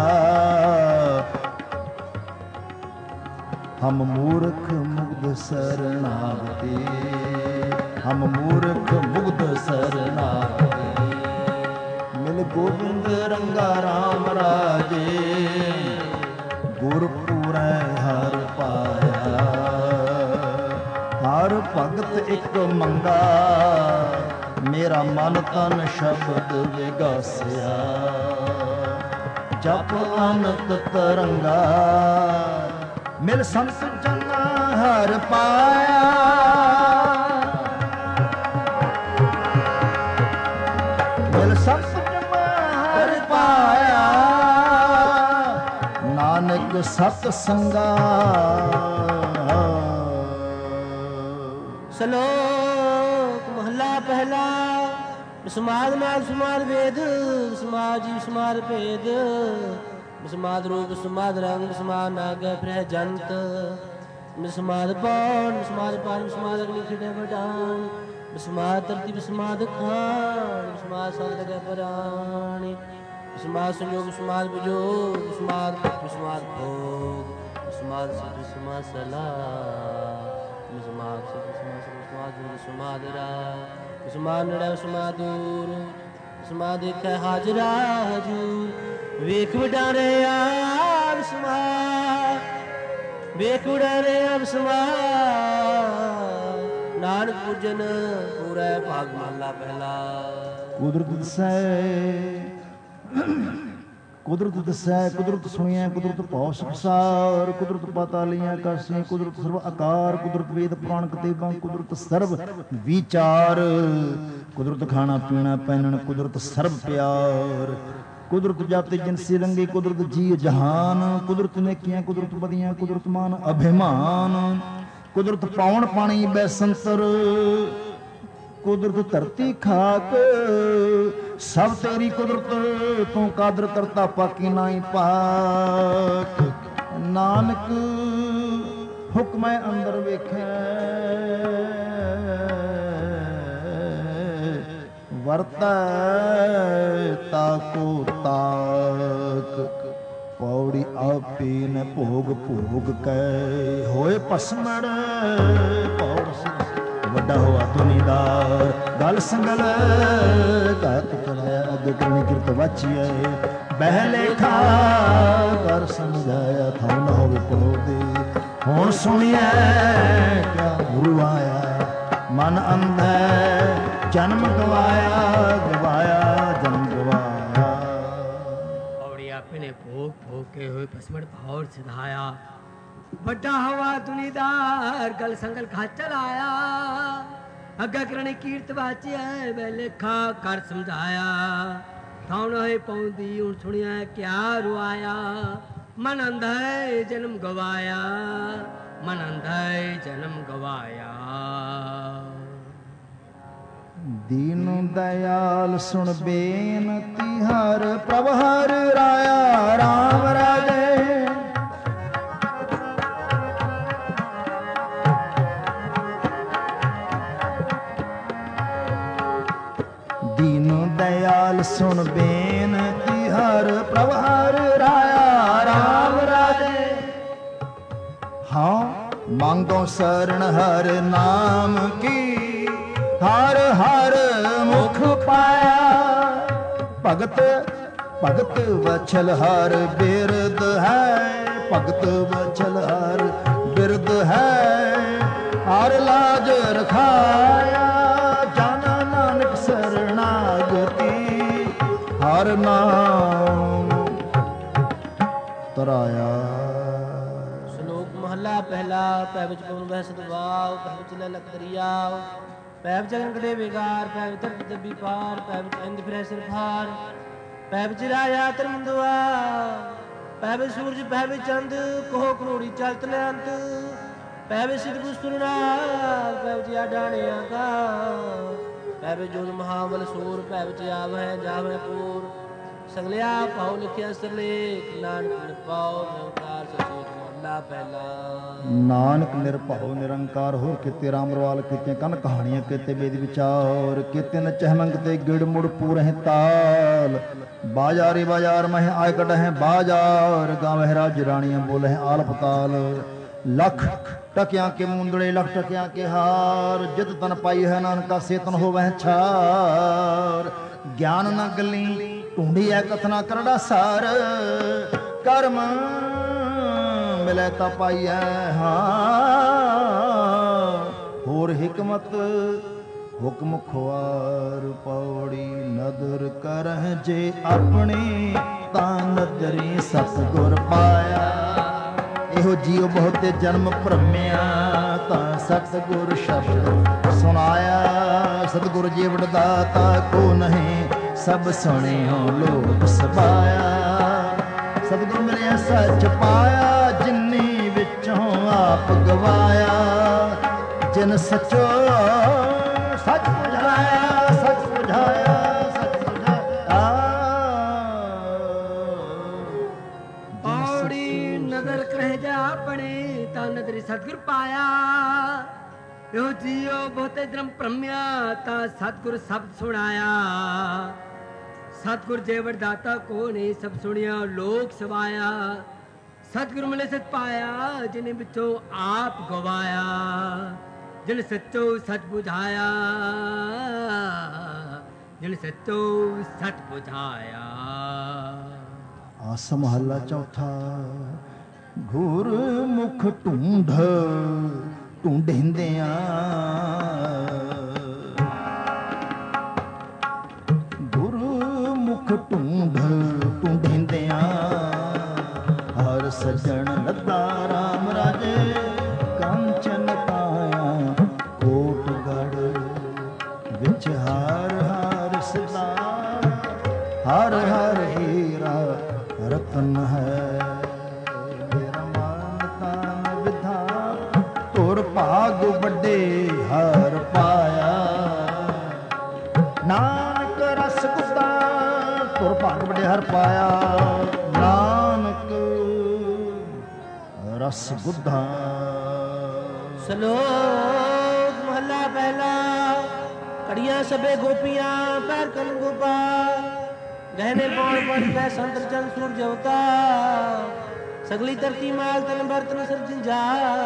S1: ਹਮ ਮੂਰਖ ਮੁਗਧ ਸਰਨਾਗਤੀ ਹਮ ਮੂਰਖ ਮੁਗਧ ਸਰਨਾਗਤੀ ਮਿਲ ਗੋਬਿੰਦ ਰੰਗਾ ਰਾਮ ਰਾਜੇ ਗੁਰਪੁਰੈ ਹਰ ਪਾਇਆ ਹਰ ਭਗਤ ਇੱਕ ਮੰਗਾ ਮੇਰਾ ਮਨ ਤਨ ਸ਼ਬਦ ਵਿਗਾਸਿਆ ਜਪ ਅਨੰਤ ਤਰੰਗਾ ਮਿਲ ਸੰਤ ਜਨ ਹਰ ਪਾਇਆ ਮਿਲ ਸੰਤ ਜਨ ਹਰ ਪਾਇਆ ਨਾਨਕ ਸਤ ਸੰਗਾ
S2: ਸ਼ਲੋਕ ਮਹਲਾ ਪਹਿਲਾ ਸਮਾਦ ਨਾਲ ਸਮਾਦ ਵੇਦ ਸਮਾਦ ਜੀ ਸਮਾਦ ਭੇਦ ਸਮਾਦ ਰੂਪ ਸਮਾਦ ਰੰਗ ਸਮਾਦ ਨਾਗ ਪ੍ਰਹ ਜੰਤ ਸਮਾਦ ਪਾਣ ਸਮਾਦ ਪਾਣ ਸਮਾਦ ਅਗਨੀ ਖਿੜੇ ਵਡਾਨ ਸਮਾਦ ਧਰਤੀ ਸਮਾਦ ਖਾਨ ਸਮਾਦ ਸੰਤ ਲਗੈ ਪ੍ਰਾਣੀ ਸਮਾਦ ਸੰਯੋਗ ਸਮਾਦ ਵਿਜੋਗ ਸਮਾਦ ਸਮਾਦ ਭੋਗ ਸਮਾਦ ਸਿਧ ਸਮਾਦ ਸਲਾ ਸਮਾਦ ਸਿਧ ਸਮਾਦ ਸਮਾਦ ਰਾ ਸਮਾਦ ਨੜਾ ਸਮਾਦ ਦੂਰ ਸਮਾਦ ਦੇਖੈ ਹਾਜ਼ਰਾ ਹਜੂਰ ਵੇਖ ਵਡਾਰੇ ਆਪ ਸਮਾਦ ਵੇਖ ਵਡਾਰੇ ਆਪ ਸਮਾਦ ਨਾਨਕ ਪੂਜਨ ਪੂਰੇ ਭਾਗ ਮਹਲਾ ਪਹਿਲਾ
S1: ਕੁਦਰਤ ਦਸੈ ਕੁਦਰਤ ਦਸੈ ਕੁਦਰਤ ਸੁਣੀਐ ਕੁਦਰਤ ਭਉ ਸੰਸਾਰ ਕੁਦਰਤ ਪਾਤਾਲੀਆਂ ਕਾਸੀਆਂ ਕੁਦਰਤ ਸਰਵ ਆਕਾਰ ਕੁਦਰਤ ਵੇਦ ਪੁਰਾਣ ਕਤੇਬਾਂ ਕੁਦਰਤ ਸਰਬ ਵਿਚਾਰ ਕੁਦਰਤ ਖਾਣਾ ਪੀਣਾ ਪਹਿਨਣ ਕੁਦਰਤ ਸਰਬ ਪਿਆਰ ਕੁਦਰਤ ਜਾਤੇ ਜਿਨਸੀ ਰੰਗੇ ਕੁਦਰਤ ਜੀ ਜਹਾਨ ਕੁਦਰਤ ਨੇਕੀਆਂ ਕੁਦਰਤ ਬਦੀਆਂ ਕੁਦਰਤ ਮਾਨ ਅਭਿਮਾਨ ਕੁਦਰਤ ਪਾਉਣ ਪਾਣੀ ਬੈਸੰਤਰ ਕੁਦਰਤ ਧਰਤੀ ਖਾਕ ਸਭ ਤੇਰੀ ਕੁਦਰਤ ਤੂੰ ਕਾਦਰ ਕਰਤਾ ਪਾਕੀ ਨਾਹੀ ਪਾਕ ਨਾਨਕ ਹੁਕਮੈ ਅੰਦਰ ਵੇਖੈ ਵਰਤੈ ਤਾਕੋ ਤਾਕ ਪੌੜੀ ਆਪੀ ਨ ਭੋਗ ਭੋਗ ਕੈ ਹੋਏ ਭਸਮੜ ਪੌੜ ਵੱਡਾ ਹੋਆ ਦੁਨੀਦਾਰ ਗਲ ਸੰਗਲ ਘਾਤ ਚੜਾਇਆ ਅੱਗੇ ਕਰਨੀ ਕਿਰਤ ਵਾਚੀਐ ਬਹਿ ਲੇਖਾ ਕਰ ਸਮਝਾਇਆ ਥਾਉ ਨ ਹੋਵੇ ਪਉਦੇ ਹੁਣ ਸੁਣੀਐ ਕਿਆ ਗੁਰੂ ਆਇਆ ਮਨ ਅੰਧੈ ਜਨਮ ਗਵਾਇਆ ਗਵਾਇਆ ਜਨਮ ਗਵਾਇਆ
S3: ਔੜੀ ਆਪੇ ਨੇ ਭੋਗ ਭੋਗ ਕੇ ਹੋਏ ਪਸਮੜ ਭਾਉ ਸਿਧਾਇਆ ਵੱਡਾ ਹਵਾ ਦੁਨੀਦਾਰ ਗਲ ਸੰਗਲ ਖਾ ਚਲਾਇਆ ਅੱਗਾ ਕਰਨੀ ਕੀਰਤ ਵਾਚਿਆ ਬੈ ਲੇਖਾ ਕਰ ਸਮਝਾਇਆ ਥਾਉ ਹੋਏ ਪਉਂਦੀ ਹੁਣ ਸੁਣਿਆ ਕਿਆ ਰੁਆਇਆ ਮਨ ਅੰਧੈ ਜਨਮ ਗਵਾਇਆ ਮਨ ਅੰਧੈ ਜਨਮ ਗਵਾਇਆ
S1: ਦੀਨ ਦਇਆਲ ਸੁਣ ਬੇਨਤੀ ਹਰ ਪ੍ਰਭ ਹਰ ਰਾਇਆ ਰਾਮ ਰਾਜੇ ਦੀਨ ਦਇਆਲ ਸੁਣ ਸੁਣ ਬੇਨਤੀ ਹਰ ਪ੍ਰਭ ਹਰ ਰਾਇਆ ਰਾਮ ਰਾਜੇ। ਹਾਂ ਮੰਗੋ ਸਰਣ ਹਰ ਨਾਮ ਕੀ ਹਰ ਹਰ ਮੁਖ ਪਾਇਆ। ਭਗਤ ਭਗਤ ਵਛਲ ਹਰ ਬਿਰਦ ਹੈ ਭਗਤ ਵਛਲ ਹਰ ਬਿਰਦ ਹੈ। ਹਰ ਲਾਜ ਰਖਾਇਆ ਜਨ ਨਾਨਕ ਸਰਣਾਗਤੀ ਹਰ ਨਾਮ ਤਰਾਇਆ।
S2: ਸ਼ਲੋਕ ਮਹੱਲਾ ਪਹਿਲਾ। ਪੈ ਵਿੱਚ ਪਵਨ ਵਹਿ ਸਤਿਵਾਵ ਪੈ ਵਿੱਚ ਲੈ ਲਖ ਦਰਿਆਵ ਪੈ ਵਿੱਚ ਅਗਨ ਕਦੇ ਵਿਗਾਰ ਪੈ ਵਿੱਚ ਧਰਤੀ ਦੱਬੀ ਪਾਰ ਪੈ ਵਿੱਚ ਇੰਦ ਫਿਰੈ ਸਿਰ ਭਾਰ ਪੈ ਵਿੱਚ ਰਾਇਆ ਤਰਮੰਦਵਾ ਪੈ ਵਿੱਚ ਸੂਰਜ ਪੈ ਵਿੱਚ ਚੰਦ ਕੋਹ ਕਰੋੜੀ ਚਲਤ ਨੇ ਅੰਤ ਪੈ ਵਿੱਚ ਸਿਧ ਪੁਸਤਰਨਾ ਪੈ ਵਿੱਚ ਆਡਾਣਿਆ ਕਾ ਪੈ ਵਿੱਚ ਜੋਨ ਮਹਾਬਲ ਸੂਰ ਪੈ ਵਿੱਚ ਆਵਹਿ ਜਾਵਹਿ ਪੂਰ ਸਗਲਿਆ ਪਾਉ ਲਿਖਿਆ ਸਰਲੇਖ ਨਾਨਕ ਨਿਰਭਉ ਨਿਰੰਕਾਰ ਸਚੇਤ ਮਹੱਲਾ ਪਹਿਲਾ।
S1: ਨਾਨਕ ਨਿਰਭਉ ਨਿਰੰਕਾਰ ਹੋਰ ਕਿਤੇ ਰਾਮਰਵਾਲ ਕੀਤੇ ਕਨ ਕਹਾਣੀਆਂ ਕੀਤੇ ਵੇਦ ਵਿਚਾਰ ਕੀਤੇ ਨਚਹਿ ਮੰਗਤੇ ਗਿੜ ਮੁੜ ਪੂਰਹਿ ਤਾਲ ਬਾਜ਼ਾਰੇ ਬਾਜ਼ਾਰ ਮਹਿ ਆਇ ਕਢਹਿ ਬਾਜ਼ਾਰ ਗਾਵਹਿ ਰਾਜ ਰਾਣੀਆਂ ਬੋਲਹਿ ਆਲਪ ਤਾਲ ਲੱਖ ਟਕਿਆਂ ਕੇ ਮੁੰਦੜੇ ਲੱਖ ਟਕਿਆਂ ਕੇ ਹਾਰ ਜਿਤ ਤਨ ਪਾਈ ਹੈ ਨਾਨਕਾ ਸੇਤਨ ਹੋਵਹਿ ਛਾਰ ਗਿਆਨ ਨਾ ਗੱਲੀ ਢੂੰਢੀ ਐ ਕਥਨਾ ਕਰੜਾ ਸਾਰ ਕਰਮ ਮਿਲੈ ਤਾ ਪਾਈਐ ਹਾਂ ਹੋਰ ਹਿਕਮਤ ਹੁਕਮ ਖੁਆਰ ਪੌੜੀ ਨਦਰ ਕਰਹਿ ਜੇ ਆਪਣੀ ਤਾਂ ਨਦਰੀ ਸਤਿਗੁਰ ਪਾਇਆ। ਇਹੋ ਜੀਉ ਬਹੁਤੇ ਜਨਮ ਭਰਮਿਆ ਤਾਂ ਸਤਿਗੁਰ ਸ਼ਬਦ ਸੁਣਾਇਆ। ਸਤਿਗੁਰ ਜੀਵ ਦਾਤਾ ਕੋ ਨਹੀਂ ਸਭ ਸੁਣਿਓ ਲੋਕ ਸਬਾਇਆ। ਸਤਿਗੁਰ ਮਿਲਿਆ ਸੱਚ ਪਾਇਆ ਜਿਨੀ ਵਿੱਚੋਂ ਆਪ ਗਵਾਇਆ। ਜਿਨ ਸਚੋ ਸੱਚ ਬੁਝਾਇਆ ਸੱਚ ਬੁਝਾਇਆ ਸੱਚ ਬੁਝਾਇਆ।
S3: ਪੌੜੀ ਨਦਰ ਕਰਹਿ ਜਾ ਆਪਣੇ ਤਾਂ ਨਦਰੀ ਸਤਿਗੁਰ ਪਾਇਆ। ਇਹੋ ਜੀਓ ਬਹੁਤੇ ਜਨਮ ਭਰਮਿਆ ਤਾਂ ਸਤਿਗੁਰ ਸ਼ਬਦ ਸੁਣਾਇਆ। ਸਤਿਗੁਰ ਜੇਵੜ ਦਾਤਾ ਕੋ ਨਹੀਂ ਸਭ ਸੁਣਿਆ ਲੋਕ ਸਵਾਇਆ। ਸਤਿਗੁਰ ਮਿਲੇ ਸਚ ਪਾਇਆ ਜਿਨੇ ਵਿੱਚੋਂ ਆਪ ਗਵਾਇਆ। ਜਿਨ ਸੱਚੋ ਸੱਚ ਬੁਝਾਇਆ ਜਿਨ ਸੱਚੋ ਸੱਚ ਬੁਝਾਇਆ।
S1: ਆਸ ਮਹੱਲਾ ਚੌਥਾ। ਗੁਰ ਮੁਖ ਢੂੰਢ ਢੂੰਢਿੰਦਿਆਂ ਗੁਰੂ ਮੁਖ ਢੂੰਢ ਢੂੰਢਿੰਦਿਆਂ ਹਰ ਸੱਜਣ ਲੱਦਾ ਰਾਮ ਰਾਜੇ ਕੰਚਨ ਪਾਇਆ ਕੋਟ ਗੜ ਵਿੱਚ ਹਰ ਹਰ ਸਦਾ ਹਰ ਹਰ ਹੀਰਾ ਰਤਨ ਹੈ। ਮੇਰਾ ਮਨ ਤਨ ਵਿਧਾ ਤੁਰ ਭਾਗ ਵੱਡੇ ਹਰ ਪਾਇਆ। ਨਾਨਕ ਰਸ ਗੁੱਦਾ ਤੁਰ ਭਾਗ ਵੱਡੇ ਹਰ ਪਾਇਆ। ਨਾਨਕ ਰਸ ਗੁੱਦਾ।
S2: ਸ਼ਲੋਕ ਮਹੱਲਾ ਪਹਿਲਾ। ਕੜੀਆਂ ਸਭੇ ਗੋਪੀਆਂ ਪੈਰ ਕਨ ਗੋਪਾਲ ਗਹਿਨੇ ਪੌਣ ਪੜ ਪੈ ਸੰਤਰ ਚੰਦ ਸੂਰਜ ਅਵਤਾਰ ਸਗਲੀ ਧਰਤੀ ਮਾਲ ਤਨ ਬਰਤਨ ਸਿਰਜਿ ਜਾ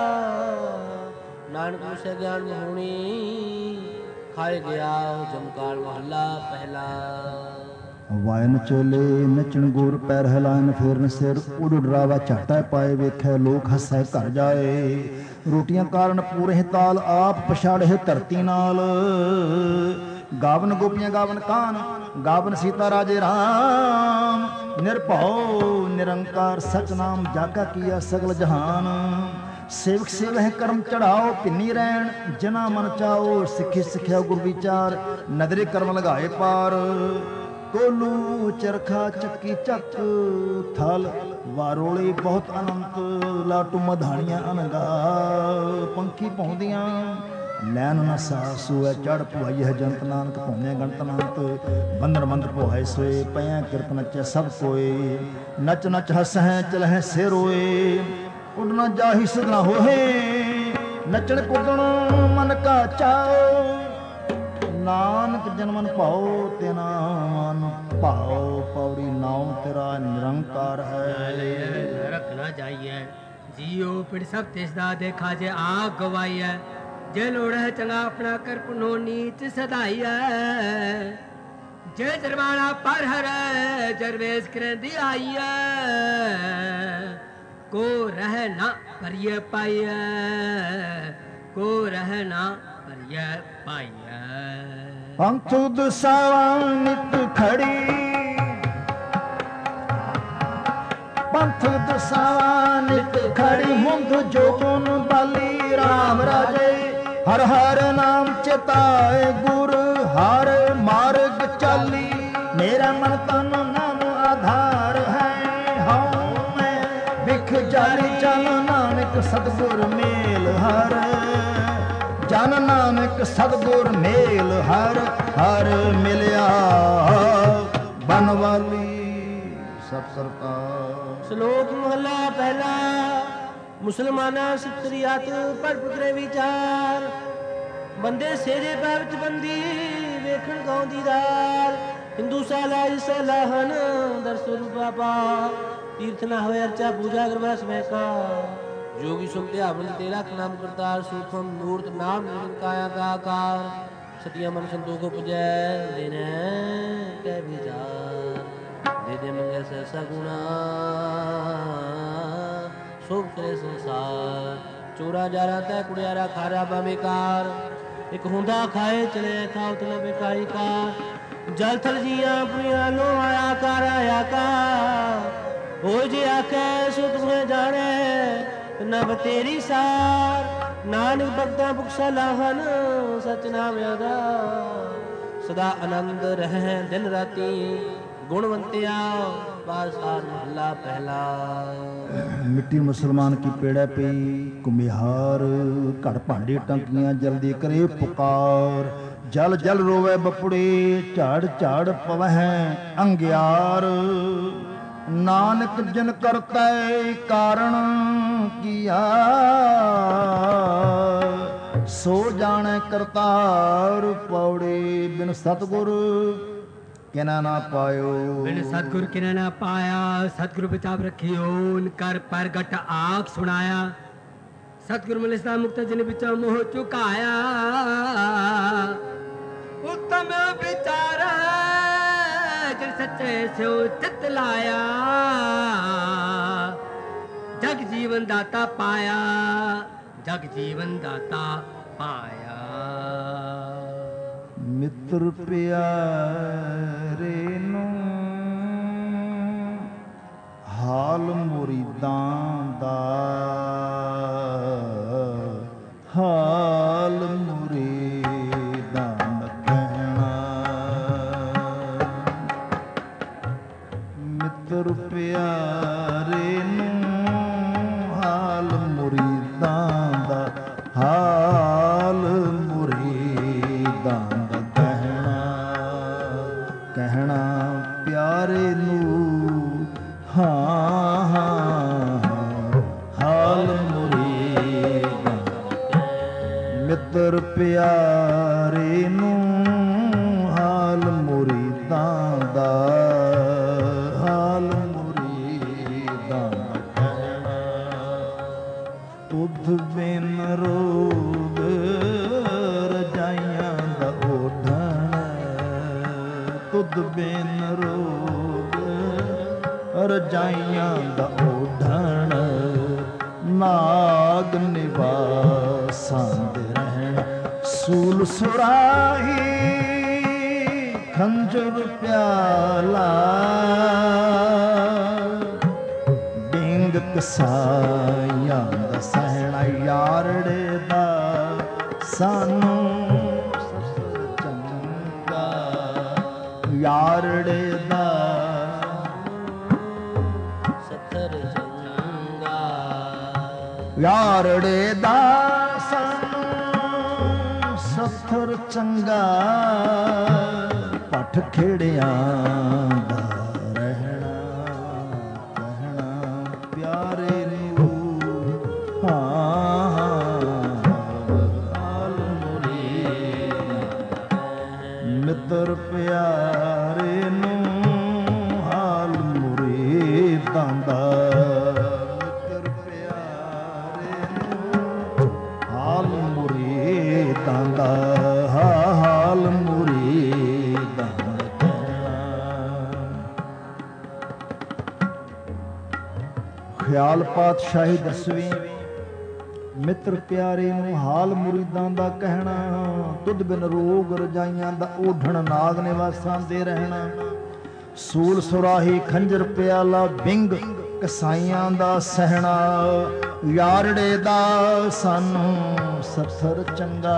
S2: ਨਾਨਕ ਮੁਸੇ ਗਿਆਨ ਮੋਹਣੀ ਖਾਏ ਗਿਆ ਜਮਕਾਲ ਮਹੱਲਾ ਪਹਿਲਾ।
S1: ਵਾਇਨ ਚੋਲੇ ਨਚਣ ਗੋਰ ਪੈਰ ਹਿਲਾਨ ਫੇਰਨ ਸਿਰ ਉਡ ਡਰਾਵਾ ਝਾਟਾ ਪਾਏ ਵੇਖੈ ਲੋਕ ਹੱਸੈ ਘਰ ਜਾਏ। ਰੋਟੀਆਂ ਕਾਰਨ ਪੂਰੇ ਤਾਲ ਆਪ ਪਛਾੜੇ ਧਰਤੀ ਨਾਲ। ਗਾਵਨ ਗੋਪੀਆਂ ਗਾਵਨ ਕਾਨ ਗਾਵਨ ਸੀਤਾ ਰਾਜੇ ਰਾਮ। ਨਿਰਭਉ ਨਿਰੰਕਾਰ ਸਚ ਨਾਮ ਜਾਗਾ ਕੀਆ ਸਗਲ ਜਹਾਨ। ਸੇਵਕ ਸੇਵਹਿ ਕਰਮ ਚੜਾਓ ਭਿੰਨੀ ਰਹਿਣ ਜਨਾ ਮਨ ਚਾਓ। ਸਿੱਖੀ ਸਿੱਖਿਆ ਗੁਰ ਵਿਚਾਰ ਨਦਰੇ ਕਰਮ ਲਗਾਏ ਪਾਰ। ਕੋਲੂ ਚਰਖਾ ਚੱਕੀ ਚੱਕ ਥਲ ਵਾਰੋਲੇ ਬਹੁਤ ਅਨੰਤ। ਲਾਟੂ ਮਧਾਣੀਆਂ ਅਨੰਗਾ ਪੰਖੀ ਪਾਉਂਦੀਆਂ ਲੈਨ ਨਾ ਸਾਸੂ ਹੈ ਚੜ ਪੁਆਈ ਹੈ ਜੰਤ ਨਾਨਕ ਭੌਮਿਆ ਗਣਤ ਨਾਨਕ। ਬੰਧਨ ਬੰਧ ਪੁਆਏ ਸੋਏ ਪਿਆ ਕਿਰਤ ਨਚੈ ਸਭ ਕੋਏ। ਨਚ ਨਚ ਹੱਸ ਹੈ ਚਲ ਹੈ ਸਿਰ ਰੋਏ ਉੱਡਣਾ ਜਾਹੀ ਸਦਨਾ ਹੋਏ। ਨੱਚਣ ਕੁੱਦਣ ਮਨ ਕਾ ਚਾਓ ਨਾਨਕ ਜਨਮਨ ਭਾਉ ਤਿਨਾ ਮਨ ਭਾਉ। ਪੌੜੀ ਨਾਉ ਤੇਰਾ ਨਿਰੰਕਾਰ ਹੈ।
S3: ਰੱਖ ਨਾ ਜਾਈਐ ਜੀਉ ਪਿੜ ਸਭ ਤਿਸ ਦਾ ਦੇਖਾ ਜੇ ਆ ਗਵਾਈਐ। ਜੇ ਲੋੜ ਹੈ ਚੰਗਾ ਆਪਣਾ ਕਰ ਪੁਨੋ ਨੀਚ ਸਦਾਈਐ। ਜੇ ਜਰਮਾਣਾ ਪਰ ਹਰ ਜਰਵੇਸ ਕਰਦੀ ਆਈਐ। ਕੋ ਰਹਿ ਨਾ ਪਰਿਐ ਪਾਈਐ। ਕੋ ਰਹਿ ਨਾ ਪਰਿਐ ਪਾਈਐ।
S1: ਪੰਥ ਦਸਾਵਾਂ ਨਿਤ ਖੜੀ ਪੰਥ ਦਸਾਵਾਂ ਨਿਤ ਖੜੀ। ਹੁੰਦ ਜੋਨ ਬਾਲੀ ਰਾਮ ਰਾਜੇ। ਹਰ ਹਰ ਨਾਮ ਚਿਤਾਏ ਗੁਰ ਹਰ ਮਾਰਗ ਚਾਲੀ। ਮੇਰਾ ਮਨ ਤਨ ਨਾਮ ਆਧਾਰ ਹੈ। ਹਉ ਮੈਂ ਵਿਖ ਜਾਲੀ ਜਨ ਨਾਨਕ ਸਤਿਗੁਰ ਮੇਲ ਹਰ। ਜਨ ਨਾਨਕ ਸਤਿਗੁਰ ਮੇਲ ਹਰ। ਹਰ ਮਿਲਿਆ ਬਨਵਾਲੀ ਸਤ ਸਰਕਾਰ।
S2: ਸ਼ਲੋਕ ਮਹਲਾ ਪਹਿਲਾ। ਮੁਸਲਮਾਨਾਂ ਸਿਤਰੀਆਤ ਪਰ ਪੁੱਤਰੇ ਵਿਚਾਰ। ਬੰਦੇ ਸੇਰੇ ਪੈ ਵਿੱਚ ਬੰਦੀ ਵੇਖਣ ਗਾਉਂ ਦੀਦਾਰ। ਹਿੰਦੂ ਸਾਲਾ ਸਲਾਹਨ ਦਰਸ ਰੂਪਾ ਪਾ। ਤੀਰਥ ਨਾ ਹੋਏ ਅਰਚਾ ਪੂਜਾ ਕਰਵਾ ਸਮੈ ਕਾ। जोगी सुन ध्यावन तेरा नाम करतार। सूक्ष्म मूर्त नाम काया का आकार। सतिया मन संतोख पुजै देने कै विचार। दे दे मंगे सहसा गुणा शोभ करे संसार। चोरा जारा तै कुड़ियारा खारा बेकार। एक हुंदा खाए चले खाओ तले बेकारी का। जल थल जिया पुड़िया लो आया कार आया का। हो जे आखे सो तुम्हें जाने नभ तेरी सार। नानक भगता भुख सलाहन सच नाम आधार। सदा आनंद रह दिन राती गुणवंतिया। बासार महला पहला।
S1: मिट्टी मुसलमान की पेड़ा पे कुम्हार। घड़ भांडे टंकियां जल्दी करे पुकार। जल जल रोवे बपुड़े झाड़ झाड़ पवह अंग्यार। नानक जन करता कारण किया। सो जाने करतार पौड़े। बिन सतगुर किना ना पायो।
S3: बिन सतगुर किना ना पाया। सतगुरु बचाव रखियो उनकर प्रगट आख सुनाया। सतगुरु मिलसा मुक्त जिन बिचा मोह चुकाया। उत्तम विचार जिन सच्चे से चित लाया। जग जीवन दाता पाया। जग जीवन दाता पाया।
S1: मित्र प्यारे नू हाल मुरीदां दा। हाल मुरीदां दा कहना। मित्र प्यारे नू हाल मुरीदां दा। हाल मुरीदां दा कहना। कहना प्यारे नू हाँ हाँ हाल मुरीदां। मित्र प्यारे नू हाल मुरीदां दा। हाल मुरीदां दा कहना। तुध बिन रोग रजाइयां दा ओढ़ण। तुध बिन रोग रजाइयां दा ओढ़ण। नाग निवासां दे रहण। सूल सुराही खंजर प्याला। बिंग कसाइयां दा सहना। यारड़े दा सानू ससुर चंगा। यारड़े दा
S2: सतर चंगा।
S1: यारड़े दा सानू सथर चंगा। पठ खेड़ियां दा रहना। कहना प्यारे नू हाँ हाल मुरीदां। ਖਿਆਲ ਪਾਤਸ਼ਾਹੀ ਦਸਵੀਂ ਮਿੱਤਰ ਪਿਆਰੇ ਨੂੰ ਹਾਲ ਮੁਰੀਦਾਂ ਦਾ ਕਹਿਣਾ, ਤੁਧ ਬਿਨ ਰੋਗ ਰਜਾਈਆਂ ਦਾ ਓਢਣ ਨਾਗ ਨਿਵਾਸਾਂ ਦੇ ਰਹਿਣਾ। ਸੂਲ ਸੁਰਾਹੀ ਖੰਜਰ ਪਿਆਲਾ ਬਿੰਗ ਕਸਾਈਆਂ ਦਾ ਸਹਿਣਾ, ਯਾਰੜੇ ਦਾ ਸਾਨੂੰ ਸਫਰ ਚੰਗਾ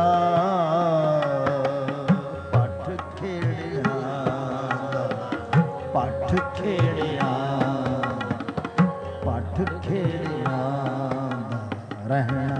S1: ਪੱਠ ਖੇੜਿਆਂ ਦਾ, ਪੱਠ ਖੇੜਿਆਂ ਪੱਠ ਖੇੜਿਆਂ ਦਾ ਰਹਿਣਾ।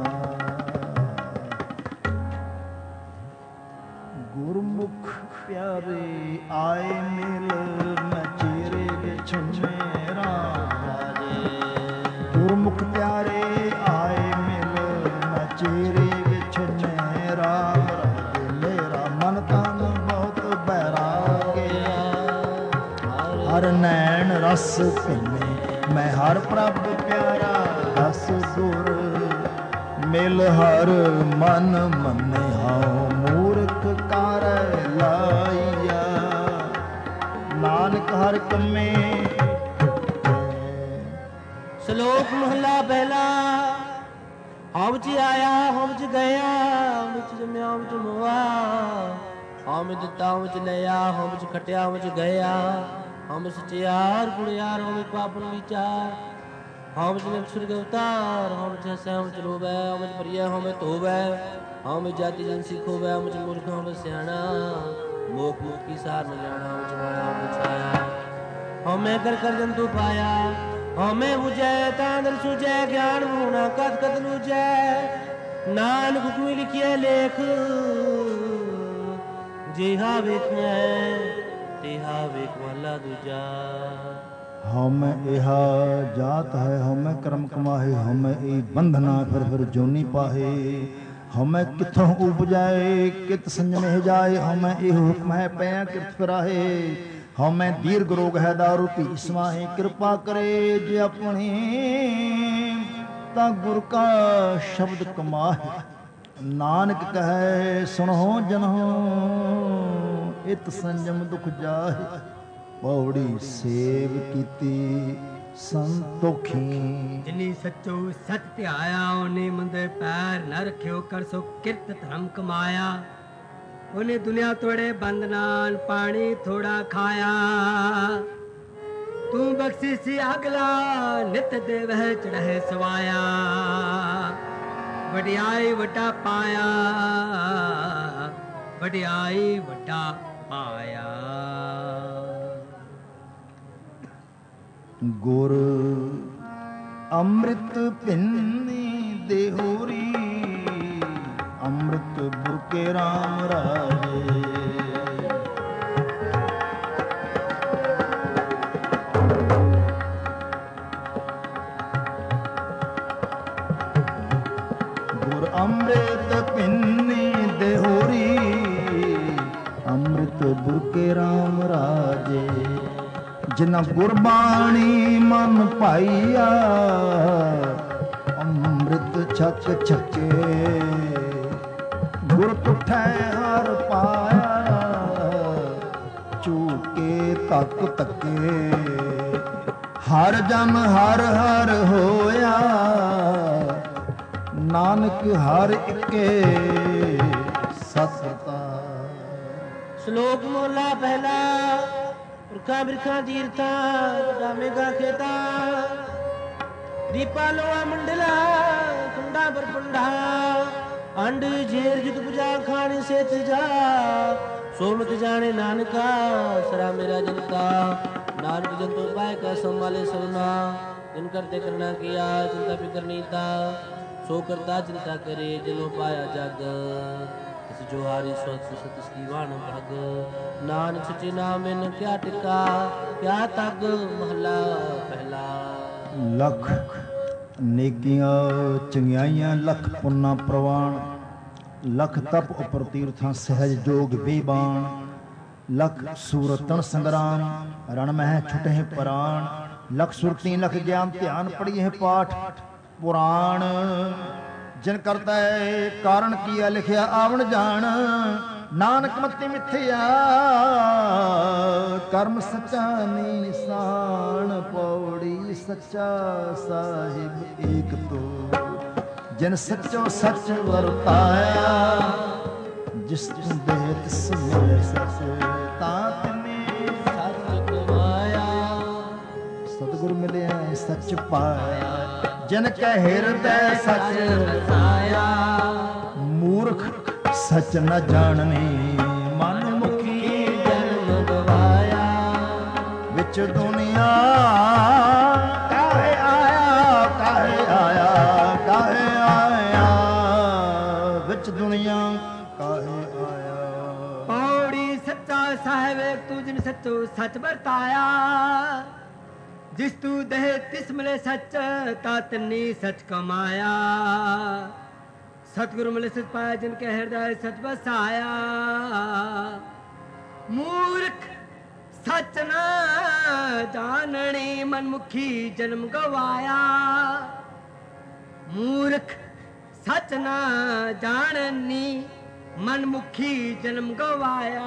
S1: ਗੁਰਮੁਖ ਪਿਆਰੇ ਆਏ ਮਿਲ ਮੈਂ ਚਿਹਰੇ ਵਿੱਚ ਮੇਰਾ ਰਾਜੇ। ਗੁਰਮੁਖ ਪਿਆਰੇ ਆਏ ਮਿਲ ਮੈਂ ਚਿਹਰੇ ਵਿੱਚ ਮੇਰਾ ਰਾਜੇ। ਮੇਰਾ ਮਨ ਤਨ ਬਹੁਤ ਬੈਰਾਗਿਆ, ਹਰ ਨੈਣ ਰਸ ਪੀਨੇ ਮੈਂ ਹਰ ਪ੍ਰਭ ਪਿਆਰਾ ਦਸ ਗੁਰ। ਮਿਲ ਹਰ ਮਨ ਮੰਨੇ ਹਾਉ ਮੂਰਖ ਕਰ ਲਾਈਆ, ਨਾਨਕ ਹਰ ਕੰਮੇ।
S2: ਸ਼ਲੋਕ ਮਹਲਾ ਪਹਿਲਾ। ਹਉ ਚ ਆਇਆ ਹਉ ਚ ਗਿਆ, ਹਉ ਚ ਜੰਮਿਆ ਹਉ ਚ ਮੋਆ। ਹਉ ਚ ਦਿੱਤਾ ਹਉ ਚ ਲਿਆ, ਹਉ ਚ ਖਟਿਆ ਹਉ ਚ ਗਿਆ। ਹਉ ਸਚਿਆਰ ਗੁਣਿਆਰ ਹਉ ਪਾਪਨ ਵਿਚਾਰ। ਹਉ ਚ ਨਿਵਸੁਰ ਅਵਤਾਰ, ਹਉ ਚ ਹਸੈ ਹਉ ਚ ਰੋਵੈ। ਹਉ ਚ ਪ੍ਰਿਆ ਹਉ ਚ ਧੋਵੈ। ਹਉ ਚ ਜਾਤੀ ਜਨ ਸਿਖੋਵੈ। ਹਉ ਚ ਮੂਰਖ ਹਉ ਸਿਆਣਾ, ਮੋਖ ਮੁਖ ਕੀ ਸਾਰ ਨ ਜਾਣਾ। ਹਉ ਚ ਮਾਇਆ ਹਉ ਚ ਛਾਇਆ, ਹਉ ਮੈਂ ਕਰ ਕਰ ਜੰਤੂ ਪਾਇਆ। ਹਉ ਮੈਂ ਬੁਝੈ ਤਾਂ ਦਰ ਸੁਝੈ, ਗਿਆਨ ਹੋਣਾ ਕਤ ਕਤ ਲੂਝੈ। ਨਾਨਕ ਹੁਕਮੀ ਲਿਖਿਐ ਲੇਖ, ਜਿਹਾ ਵੇਖਿਐ ਤਿਹਾ ਵੇਖ ਵਾਲਾ ਦੂਜਾ।
S1: ਹਉ ਮੈਂ ਇਹਾ ਜਾਤ ਹੈ, ਹਉ ਮੈਂ ਕਰਮ ਕਮਾਹੇ। ਹਉ ਮੈਂ ਇਹ ਬੰਧਨਾ ਫਿਰ ਫਿਰ ਜੋਨੀ ਪਾਹੇ। ਹਉ ਮੈਂ ਕਿੱਥੋਂ ਉਪਜਾਏ ਕਿਤ ਸੰਜਮੇ ਜਾਏ। ਹਉ ਮੈਂ ਇਹ ਹੁਕਮ ਹੈ ਪਿਆ ਕਿਰਤ ਫਿਰਾਹੇ। ਹਉ ਮੈਂ ਦੀਰਘ ਰੋਗ ਹੈ ਦਾਰੂ ਪੀ ਸਮਾਹੇ। ਕਿਰਪਾ ਕਰੇ ਜੇ ਆਪਣੀ ਤਾਂ ਗੁਰ ਕਾ ਸ਼ਬਦ ਕਮਾਹੇ। ਨਾਨਕ ਕਹੈ ਸੁਣੋ ਜਨੋ ਇਤ ਸੰਜਮ ਦੁਖ ਜਾਹੇ। ਪੌੜੀ ਸੇਵ ਕੀਤੀ ਸੰਤੋਖੀ,
S3: ਜਿਨੀ ਸੱਚੋ ਸੱਚ ਧਿਆਇਆ। ਉਹਨੇ ਮੰਦੇ ਪੈਰ ਨ ਰੱਖਿਓ, ਕਰ ਸੋ ਕਿਰਤ ਧਰਮ ਕਮਾਇਆ। ਉਹਨੇ ਦੁਨੀਆ ਤੋੜੇ ਬੰਦਨਾਨ, ਪਾਣੀ ਥੋੜਾ ਖਾਇਆ। ਤੂੰ ਬਖਸ਼ੀ ਸੀ ਅਗਲਾ, ਨਿਤ ਦੇ ਵਹਿ ਚੜ੍ਹੇ ਸਵਾਇਆ। ਵਡਿਆਈ ਵੱਡਾ ਪਾਇਆ, ਵਡਿਆਈ ਵੱਡਾ ਪਾਇਆ।
S1: ਗੁਰ ਅੰਮ੍ਰਿਤ ਪਿੰਨੀ ਦੇਹੁਰੀ, ਅੰਮ੍ਰਿਤ ਬੁਰਕੇ ਰਾਮ ਰਾਜੇ। ਗੁਰ ਅੰਮ੍ਰਿਤ ਪਿੰਨੀ ਦੇਹੁਰੀ, ਅੰਮ੍ਰਿਤ ਬੁਰਕੇ ਰਾਮ ਰਾਜੇ। ਜਿਨ੍ਹਾਂ ਗੁਰਬਾਣੀ ਮਨ ਭਾਈਆ, ਅੰਮ੍ਰਿਤ ਛਕ ਛਕੇ ਗੁਰ ਤੁਠੈ ਹਰ ਪਾਇਆ। ਚੂਕੇ ਤੱਕ ਤੱਕੇ ਹਰ ਜਨ ਹਰ ਹਰ ਹੋਇਆ। ਨਾਨਕ ਹਰ ਇੱਕੇ ਸਤਿ।
S2: ਸ਼ਲੋਕ ਮਹਲਾ ਪਹਿਲਾ। ਪੁਰਖਾਂ ਬਿਰਖਾਂ ਤੀਰਥਾਂ ਜਾਵੇਗਾ ਖੇਤਾ। ਦੀਪਾ ਲੋਆ ਮੰਡਲਾ ਕੁੰਡਾ ਪਰ ਪੁੰਡਾ। ਅੰਡ ਜੇਰ ਜੁਗ ਪੁਜਾ ਖਾਣੇ ਸੇ ਤਜਾ। ਸੋਮਤ ਜਾਣੇ ਨਾਨਕਾ ਸਰਾ ਮੇਰਾ ਜਨਤਾ। ਨਾਨਕ ਜੰਤੋ ਪਾਏ ਕਾ ਸੰਭਾਲੇ ਸਭਨਾ। ਜਿਨ ਕਰਤੇ ਕਰਨਾ ਕੀਆ ਚਿੰਤਾ ਫਿਕਰ ਨੀਤਾ। ਸੋ ਕਰਤਾ ਚਿੰਤਾ ਕਰੇ ਜਿਨੋ ਪਾਇਆ ਜਗ। ਜੋ ਹਾਰੀ ਸਤ ਸਤ ਦੀਵਾਨ ਭਗ। ਨਾਨਕ ਸੱਚੇ ਨਾਮ ਬਿਨ ਕਿਆ ਟਿਕਾ ਕਿਆ ਤਗ। ਮਹਲਾ ਪਹਿਲਾ।
S1: ਲੱਖ ਨੇਕੀਆਂ ਚੰਗਿਆਈਆਂ ਲਖ ਪੁੰਨਾ ਪ੍ਰਵਾਨ। ਲਖ ਤਪ ਉਪਰ ਤੀਰਥਾਂ ਸਹਿਜ ਜੋਗ ਬੇਬਾਨ। ਲਖ ਸੂਰਤਨ ਸੰਗਰਾਮ ਰਣ ਮਹਿ ਛੁਟਹਿ ਪ੍ਰਾਣ। ਲਖ ਸੁਰਤੀ ਲਖ ਗਿਆਨ ਧਿਆਨ ਪੜੀਏ ਪਾਠ ਪੁਰਾਣ। ਜਿਨ ਕਰਤਾ ਕਾਰਨ ਕੀਆ ਲਿਖਿਆ ਆਵਣ ਜਾਣ। ਨਾਨਕ ਮਤੀ ਮਿੱਥਿਆ ਕਰਮ ਸੱਚਾ ਨਿਸ਼ਾਨ ਪੌੜੀ ਸੱਚਾ ਸਾਹਿਬ ਏਕ ਤੋ ਜਿਨ ਸੱਚੋ ਸੱਚ ਵਰਤਾਇਆ ਜਿਸ ਤੂੰ ਦੇ ਤਿਸ ਮਿਲੇ ਸੱਚ ਤਾਂ ਤਨੇ ਸੱਚ ਕਮਾਇਆ ਸਤਿਗੁਰ ਮਿਲਿਆ ਸੱਚ ਪਾਇਆ ਜਿਨ ਕੈ ਹਿਰਦੈ ਸੱਚ ਰਸਾਇਆ ਮੂਰਖ ਸੱਚ ਨ ਜਾਣਨੀ ਮਨ ਮੁਖੀ ਜਨਮ ਗਵਾਇਆ ਵਿੱਚ ਦੁਨੀਆ ਕਾਹੇ ਆਇਆ ਕਾਹੇ ਆਇਆ ਕਾਹੇ ਆਇਆ ਵਿੱਚ ਦੁਨੀਆ ਕਾਹੇ ਆਇਆ
S3: ਪੌੜੀ ਸੱਚਾ ਸਾਹਿਬ ਏਕ ਤੂੰ ਜਿਨ ਸੱਚੋ ਸੱਚ ਵਰਤਾਇਆ ਜਿਸ ਤੂੰ ਦੇਹ ਤਿਸ ਮਿਲੇ ਸੱਚ ਤਾ ਤਨੀ ਸੱਚ ਕਮਾਇਆ ਸਤਿਗੁਰੂ ਮਿਲੇ ਸੱਚ ਪਾਇਆ ਜਿਨ ਕੇ ਹਿਰਦੈ ਸੱਚ ਵਸਾਇਆ ਮੂਰਖ ਸੱਚ ਨਾ ਜਾਣਣੀ ਮਨਮੁਖੀ ਜਨਮ ਗਵਾਇਆ ਮੂਰਖ ਸੱਚ ਨਾ ਜਾਣਨੀ ਮਨਮੁਖੀ ਜਨਮ ਗਵਾਇਆ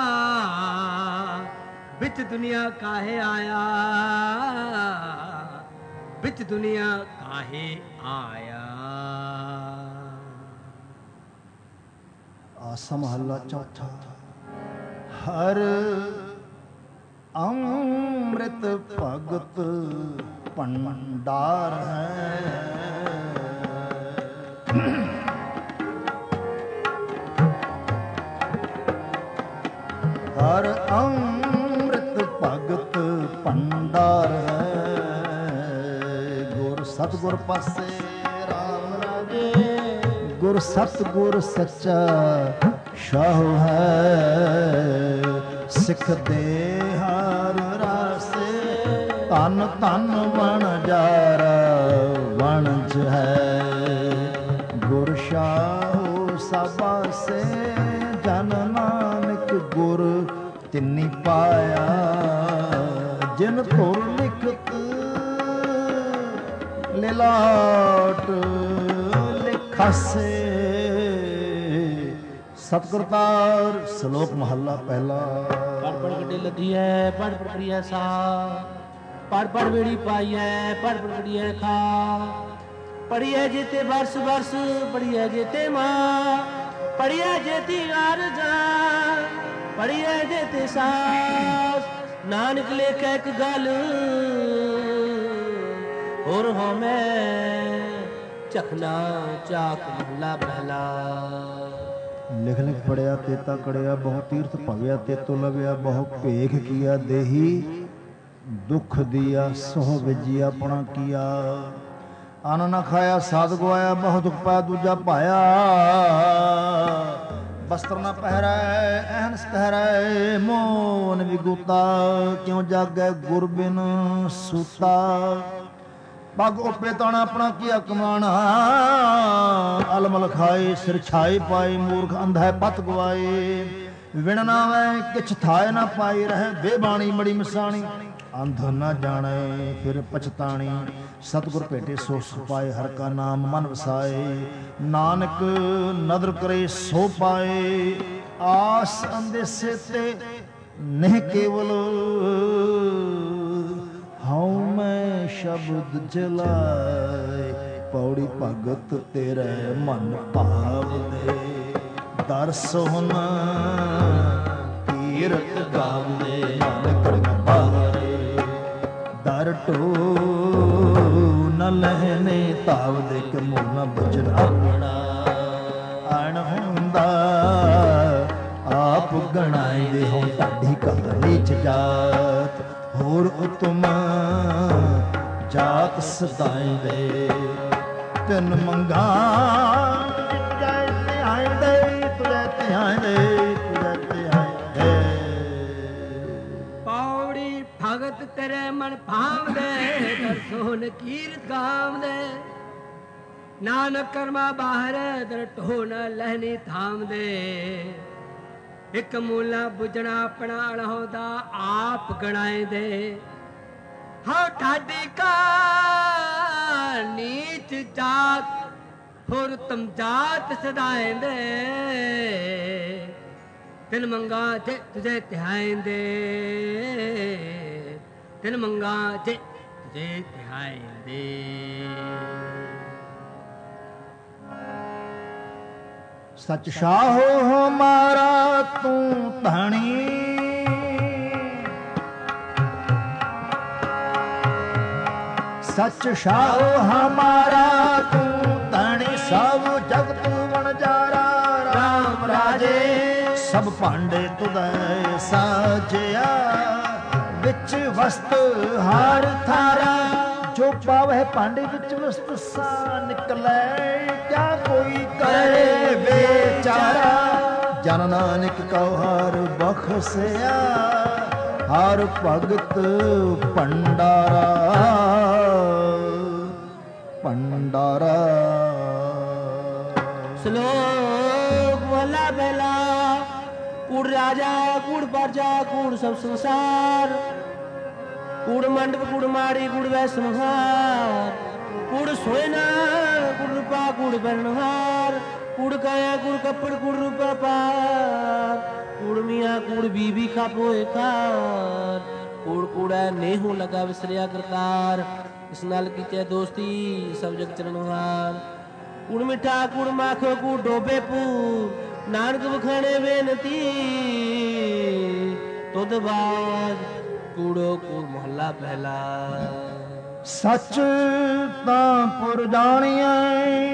S3: ਵਿੱਚ ਦੁਨੀਆ ਕਾਹੇ ਆਇਆ ਵਿੱਚ ਦੁਨੀਆ ਕਾਹੇ ਆਇਆ।
S1: ਆਸਾ ਮਹੱਲਾ ਚੌਥਾ। ਹਰ ਅੰਮ੍ਰਿਤ ਭਗਤ ਭੰਡਾਰ ਹੈ ਹਰ ਅੰਮ੍ਰਿਤ ਭਗਤ ਭੰਡਾਰ ਹੈ ਗੁਰ ਸਤਿਗੁਰ ਪਾਸੇ ਰਾਮ ਰਾਜੇ ਗੁਰ ਸਤਿਗੁਰ ਸੱਚਾ ਸ਼ਾਹ ਹੈ ਸਿੱਖ ਦੇ ਹਰ ਰਾਸੇ ਧਨ ਧਨ ਵਣ ਜਾਰ ਵਣਜ ਹੈ ਗੁਰ ਸ਼ਾਹ ਸਬਾਸੇ ਜਨ ਨਾਨਕ ਗੁਰ ਤਿੰਨੀ ਪਾਇਆ ਜਿਨ ਧੁਰ ਲਿਖਤ ਲਿਲਾਟ ਲਿਖਾਸੇ। ਸਤਿਗੁਰਤਾਰ ਸ਼ਲੋਕ ਮਹੱਲਾ ਪਹਿਲਾ।
S2: ਪੜ ਪੜ ਗੱਡੀ ਲੱਦੀ ਐ ਪੜ ਪੜ ਕਰੀਐ ਸਾ ਪੜ ਪੜ ਵੇੜੀ ਪਾਈਐ ਪੜ ਪੜ ਕਰੀਐ ਖਾ ਪੜੀਐ ਜੇਤੇ ਬਰਸ ਬਰਸ ਪੜੀਐ ਜੇਤੇ ਮਾਂ ਪੜੀਐ ਜੇਤੀ ਆਰਜਾ ਪੜੀਐ ਜੇਤੇ ਸਾਸ ਨਾਨਕ ਲੇਖੈ ਇੱਕ ਗੱਲ ਹੋਰ ਹੋ ਮੈਂ ਚਖਨਾ ਚਾਕ ਮਹਲਾ ਪਹਿਲਾ।
S1: ਲਿਖ ਲਿਖ ਪੜਿਆ ਤੇਤਾ ਕੜਿਆ ਬਹੁ ਤੀਰਥ ਭਵਿਆ ਤੇਤੋ ਲਵਿਆ ਬਹੁ ਭੇਖ ਕੀਆ ਦੇਹੀ ਦੁੱਖ ਦੀਆ ਸੋਹ ਵਿਜੀ ਆਪਣਾ ਕੀਆ ਅਨ ਨ ਖਾਇਆ ਸਾਧ ਗਵਾਇਆ ਬਹੁ ਦੁੱਖ ਪਾਇਆ ਦੂਜਾ ਪਾਇਆ ਬਸਤਰ ਨ ਪਹਿਰੈ ਅਹਨਸ ਪਹਿਰੈ ਮੋਨ ਵਿਗੂਤਾ ਕਿਉ ਜਾਗੈ ਗੁਰ ਬਿਨ ਸੂਤਾ ਪੱਗ ਉਪਰੇ ਤਾਣਾ ਆਪਣਾ ਕੀਆ ਕਮਾਣਾ ਅਲਮਲ ਖਾਏ ਸਿਰ ਛਾਏ ਪਾਏ ਮੂਰਖ ਅੰਧੈ ਪਤ ਗਵਾਏ ਵਿਣ ਨਾ ਵੈ ਕਿਛ ਥਾਏ ਨਾ ਪਾਈ ਰਹਿ ਬੇਬਾਣੀ ਮੜੀ ਮਸਾਣੀ ਅੰਧ ਨਾ ਜਾਣੇ ਫਿਰ ਪਛਤਾਣੀ ਸਤਿਗੁਰ ਭੇਟੇ ਸੋ ਸੁਪਾਏ ਹਰ ਕਾ ਨਾਮ ਮਨ ਵਸਾਏ ਨਾਨਕ ਨਦਰ ਕਰੇ ਸੋ ਪਾਏ ਆਸ ਅੰਦੇਸੇ ਤੇ ਨਹੀਂ ਕੇਵਲ ਹਉ ਮੈਂ ਸ਼ਬਦ ਜਲਾਏ ਪੌੜੀ ਭਗਤ ਤੇਰੇ ਮਨ ਭਾਵਦੇ ਦਰ ਸੋਹਣ ਕੀਰਤ ਗਾਵਦੇ ਨਾਨਕ ਬਾਰੇ ਦਰ ਟੋ ਨ ਲਹਿਨੇ ਤਾਵਦੇ ਕਿ ਮੋਨਾ ਬਚਨ ਆਪਣਾ ਅਣ ਹੁੰਦਾ ਆਪ ਗਣਾਈਦੇ ਹੋ ਢਾਡੀ ਕਦਰ ਨੀਚ ਜਾਤ ਹੋਰ ਉਤਮ ਜਾਤ ਸਦਾਈਂਦੇ ਤਿੰਨ ਮੰਗਾ ਜਾਏ ਤੇ ਆਇਂਦੇ ਤੁਰੇ ਤੇ ਆਇਂਦੇ ਤੁਰੇ ਤੇ ਆਇਂਦੇ।
S3: ਪੌੜੀ ਭਗਤ ਤੇਰੇ ਮਨ ਭਾਵਦੇ ਦਰਸੋਨ ਕੀਰਤ ਗਾਵਦੇ ਨਾਨਕ ਕਰਮਾ ਬਾਹਰ ਦਰ ਢੋਣ ਲਹਿਨੀ ਥਾਮਦੇ ਇੱਕ ਮੂਲਾ ਬੁਝਣਾ ਆਪਣਾ ਅਣਹੋਦਾ ਆਪ ਗਣਾਏ ਦੇ ਹਾਂ ਠਾਡੀ ਕਾ ਨੀਚ ਜਾਤ ਹੋਰ ਤਮ ਜਾਤ ਸਦਾਏ ਦੇ ਤਿੰਨ ਮੰਗਾ ਜੇ ਤੁਝੇ ਧਿਆਇਂਦੇ ਤਿੰਨ ਮੰਗਾ ਜੇ ਤੁਝੇ ਧਿਆਇਂਦੇ।
S1: ਸਚ ਸ਼ਾਹੋ ਹਮਾਰਾ ਤੂੰ ਧਣੀ, ਸਚ ਸ਼ਾਹੋ ਹਮਾਰਾ ਤੂੰ ਧਣੀ, ਸਭ ਜਗਤ ਵਣਜਾਰਾ ਰਾਮ ਰਾਜੇ। ਸਭ ਭਾਂਡੇ ਤੁਧੈ ਸਾਜਿਆ, ਵਿੱਚ ਵਸਤ ਹਾਰ ਥਾਰਾ। ਜੋ ਪਾਵਹਿ ਭਾਂਡੇ ਵਿੱਚ ਵਸਤ ਸਾ ਨਿਕਲੈ, ਕਿਆ ਕੋਈ ਕਰੇ ਬੇਚਾਰਾ। ਜਨ ਨਾਨਕ ਕਉ ਹਰ ਬਖਸਿਆ, ਹਰ ਭਗਤ ਭੰਡਾਰਾ ਭੰਡਾਰਾ।
S2: ਸ਼ਲੋਕ ਮਹਲਾ ਪਹਿਲਾ। ਕੂੜ ਰਾਜਾ ਕੂੜ ਪਰਜਾ ਕੂੜ ਸਭ ਸੰਸਾਰ, ਕੂੜ ਮੰਡਪ ਕੂੜ ਮਾੜੀ ਕੂੜ ਵੈ ਸੰਹਾਰ। ਕੂੜ ਸੋਇਨਾ ਕੂੜ ਰੂਪਾ ਕੂੜ ਬਰਨਹਾਰ, ਕੂੜ ਕਾਇਆ ਕੂੜ ਕੱਪੜ ਕੂੜ ਰੂਪਾ ਪਾਰ। ਕੂੜ ਮੀਆਂ ਕੂੜ ਬੀਬੀ ਖਾਪੋਏ ਖਾਰ, ਕੂੜ ਕੂੜਾ ਨੇਹੂ ਲਗਾ ਵਿਸਰਿਆ ਕਰਤਾਰ। ਇਸ ਨਾਲ ਕੀਤੇ ਦੋਸਤੀ ਸਭ ਜਗ ਚਰਨਹਾਰ। ਕੂੜ ਮਿੱਠਾ ਕੂੜ ਮਾਖੋ ਕੂੜ ਡੋਬੇ ਪੂਰ, ਨਾਨਕ ਵਖਾਣੇ ਬੇਨਤੀ ਤੁਧ ਬਾਜ ਕੂੜੋ ਕੂੜ ਮਹੱਲਾ ਪਹਿਲਾ।
S1: ਸੱਚ ਤਾਂ ਪੁਰ ਜਾਣੀਐ,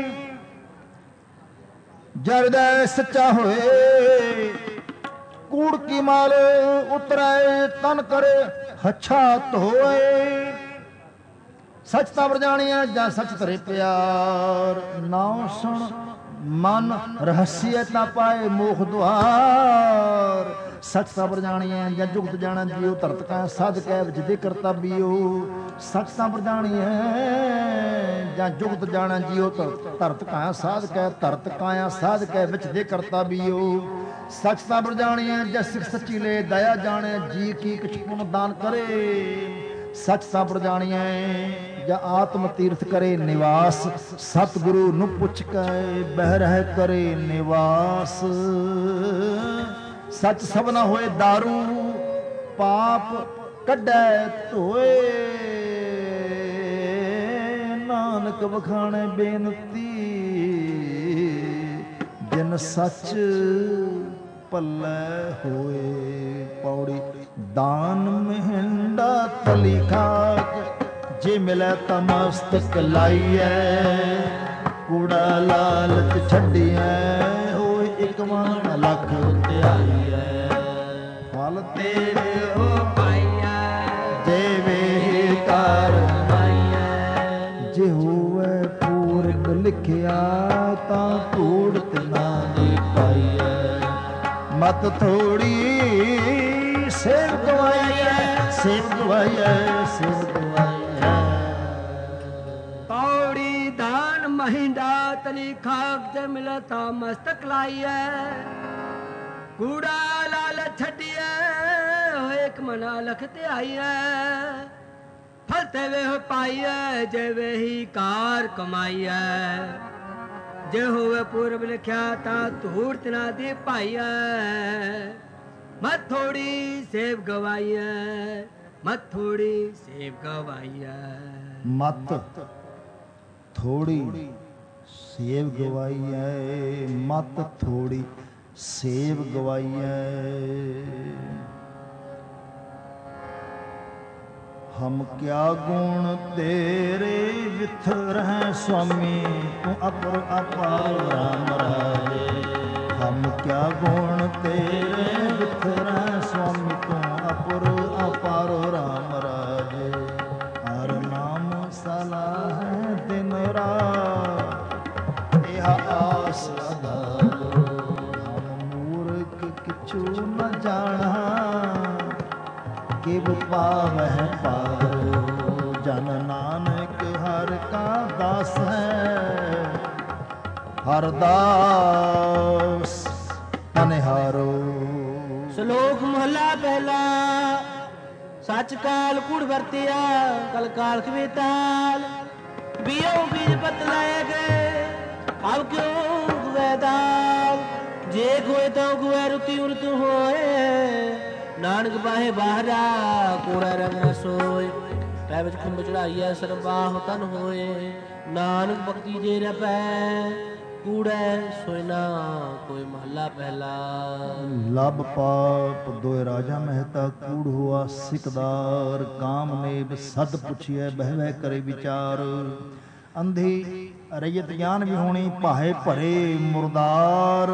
S1: ਜਰਦੈ ਸੱਚਾ ਹੋਏ। ਕੂੜ ਕੀ ਮਾਲ ਉਤਰੈ ਤਨ ਕਰੇ ਹੱਛਾ ਧੋਏ। ਸੱਚ ਤਾਂ ਪੁਰ ਜਾਣੀਐ ਜਾਂ ਸੱਚ ਧਰੇ ਪਿਆਰ। ਨਾਉ ਸੁਣ ਮਨ ਰਹੱਸਿਆ ਤਾਂ ਪਾਏ ਮੋਖ ਦੁਆਰ। ਸੱਚ ਸਬਰ ਜਾਣੀਐ ਜਾਂ ਜੁਗਤ ਜਾਣਾ ਜੀਓ, ਧਰਤ ਕਾ ਸਾਧ ਕੈ ਵਿੱਚ ਦੇ ਕਰਤਬੀਓ। ਸੱਚ ਸਬਰ ਜਾਣੀਐ ਜਾਂ ਜੁਗਤ ਜਾਣਾ ਜੀਓ, ਧਰਤ ਕਾ ਸਾਧ ਕੈ ਧਰਤ ਕਾਇਆ ਸਾਧ ਕੈ ਵਿੱਚ ਦੇ ਕਰਤਬੀਓ। ਸੱਚ ਸਬਰ ਜਾਣੀਐ ਜਾਂ ਸਿੱਖ ਸੱਚੀ ਲੈ ਦਇਆ ਜਾਣੈ, ਜੀ ਕੀ ਕਿਛ ਪੁਨ ਦਾਨ ਕਰੇ। ਸੱਚ ਸਬਰ ਜਾਣੀਐ ਜਾਂ ਆਤਮ ਤੀਰਥ ਕਰੇ ਨਿਵਾਸ, ਸਤਿਗੁਰੂ ਨੂੰ ਪੁੱਛ ਕੇ ਬਹਿ ਰਹਿ ਕਰੇ ਨਿਵਾਸ। ਸੱਚ ਸਭਨਾ ਹੋਏ ਦਾਰੂ, ਪਾਪ ਕੱਢੈ ਧੋਏ। ਨਾਨਕ ਵਖਾਣੇ ਬੇਨਤੀ, ਜਿਨ ਸੱਚ ਪੱਲੇ ਹੋਏ। ਪੌੜੀ ਦਾਨ ਮਹਿੰਡਾ ਤਲੀ ਖਾਕ, ਜੇ ਮਿਲੈ ਤਾਂ ਮਸਤਕ ਲਾਈਐ। ਕੂੜਾ ਲਾਲਚ ਛੱਡੀਐ, ਹੋਏ ਇੱਕ ਮਨ ਲੱਖ ਧਿਆਈਐ। ਫਲ ਤੇਰੇ ਹੋ ਪਾਈਐ, ਜੇ ਵੇ ਕਰ ਮਾਈਐ। ਜੇ ਹੋਵੇ ਪੂਰਕ ਲਿਖਿਆ, ਤਾਂ ਧੂੜ ਤਿਨਾ ਦੀ ਪਾਈਐ। ਮਤ ਥੋੜੀ ਸੇਵ ਗਵਾਈਐ, ਸੇਵ ਗਵਾਈਐ, ਸੇਵ ਗਵਾਈਐ।
S3: ਪੌੜੀ ਦਾਨ ਮਹਿੰਦਾ ਤਲੀ ਖਾਕ, ਜੇ ਮਿਲੇ ਤਾਂ ਮਸਤਕ ਲਾਈਐ। ਕੂੜਾ ਲਾਲ ਛੱਡੀਐ, ਹੋਏ ਇੱਕ ਮਨਾ ਲਖ ਧਿਆਈਐ। ਫਲ ਤੇ ਵੇ ਪਾਈਐ, ਜੇ ਵੇ ਹੀ ਕਾਰ ਕਮਾਈਐ। ਜੇ ਹੋਵੇ ਪੂਰਬ ਲਿਖਿਆ, ਤਾਂ ਧੂੜ ਤਿਨਾ ਦੀ ਪਾਈਐ। ਮਤ ਥੋੜੀ ਸੇਵ ਗਵਾਈਐ, ਮਤ ਥੋੜੀ ਸੇਵ ਗਵਾਈਐ।
S1: ਮਤ ਥੋੜੀ ਸੇਵ ਗਵਾਈਐ, ਮਤ ਥੋੜੀ ਸੇਵ ਗਵਾਈਐ। ਹਮ ਕਿਆ ਗੁਣ ਤੇਰੇ ਵਿਥਰਹਿ ਸੁਆਮੀ, ਤੂੰ ਅਪਰ ਅਪਾਰ ਰਾਮ ਰਾਜੇ। ਹਮ ਕਿਆ ਗੁਣ ਤੇਰੇ ਵਿਥਰਹਿ ਸੁਆਮੀ, ਤੂੰ ਅਪਰ ਅਪਾਰ ਰਾਮ ਰਾਜੇ। ਹਰ ਨਾਮ ਸਲਾਹ ਦਿਨ ਰਾਤ, ਇਹ ਆਸ ਅਧਾਰੋ। ਹਮ ਮੂਰਖ ਕਿਛੂ ਨ ਜਾਣਾ, ਕਿਵ ਪਾਵਹਿ ਪਾਰੋ। ਜਨ ਨਾਨਕ ਹਰ ਕਾ ਦਾਸ ਹੈ, ਹਰ ਦਾਸ ਅਨਿਹਾਰੋ।
S2: ਸ਼ਲੋਕ ਮਹਲਾ ਪਹਿਲਾ। ਸੱਚ ਕਾਲ ਕੂੜ ਵਰਤਿਆ, ਕਲ ਕਾਲ ਕਵੇ ਤਾਲ। ਬੀਓ ਬੀਜ ਪਤ ਲਾਏ ਗਏ, ਅਬ ਕਿਉਂ ਗਵੇ ਦਾਲ। ਜੇ ਕੋਏ ਤਾਂ ਕੋਏ ਰੁਤੀ ਉਰਤ ਹੋਏ ਨਾਨਕ ਬਾਹੇ ਬਾਹਰਾ ਕੋੜਾ ਰੰਗ ਨਾ ਸੋਏ ਪੈ ਵਿੱਚ ਖੁੰਬ ਚੜਾਈਐ ਸਰਬਾਹ ਤਨ ਹੋਏ ਨਾਨਕ ਭਗਤੀ ਜੇ ਰਪੈ ਕੂੜੈ ਸੋਇਨਾ ਕੋਈ ਮਹੱਲਾ ਪਹਿਲਾ।
S1: ਲਬ ਪਾਪ ਦੋਇ ਰਾਜਾ ਮਹਿਤਾ ਕੂੜ ਹੋਆ ਸਿਕਦਾਰ ਕਾਮਨੇਬ ਸਦ ਪੁੱਛਿਐ ਬਹਿਵੈ ਕਰੇ ਵਿਚਾਰ ਅੰਧੀ ਰਜਤ ਗਿਆਨ ਵਿਹੋਣੀ ਭਾਏ ਭਰੇ ਮੁਰਦਾਰ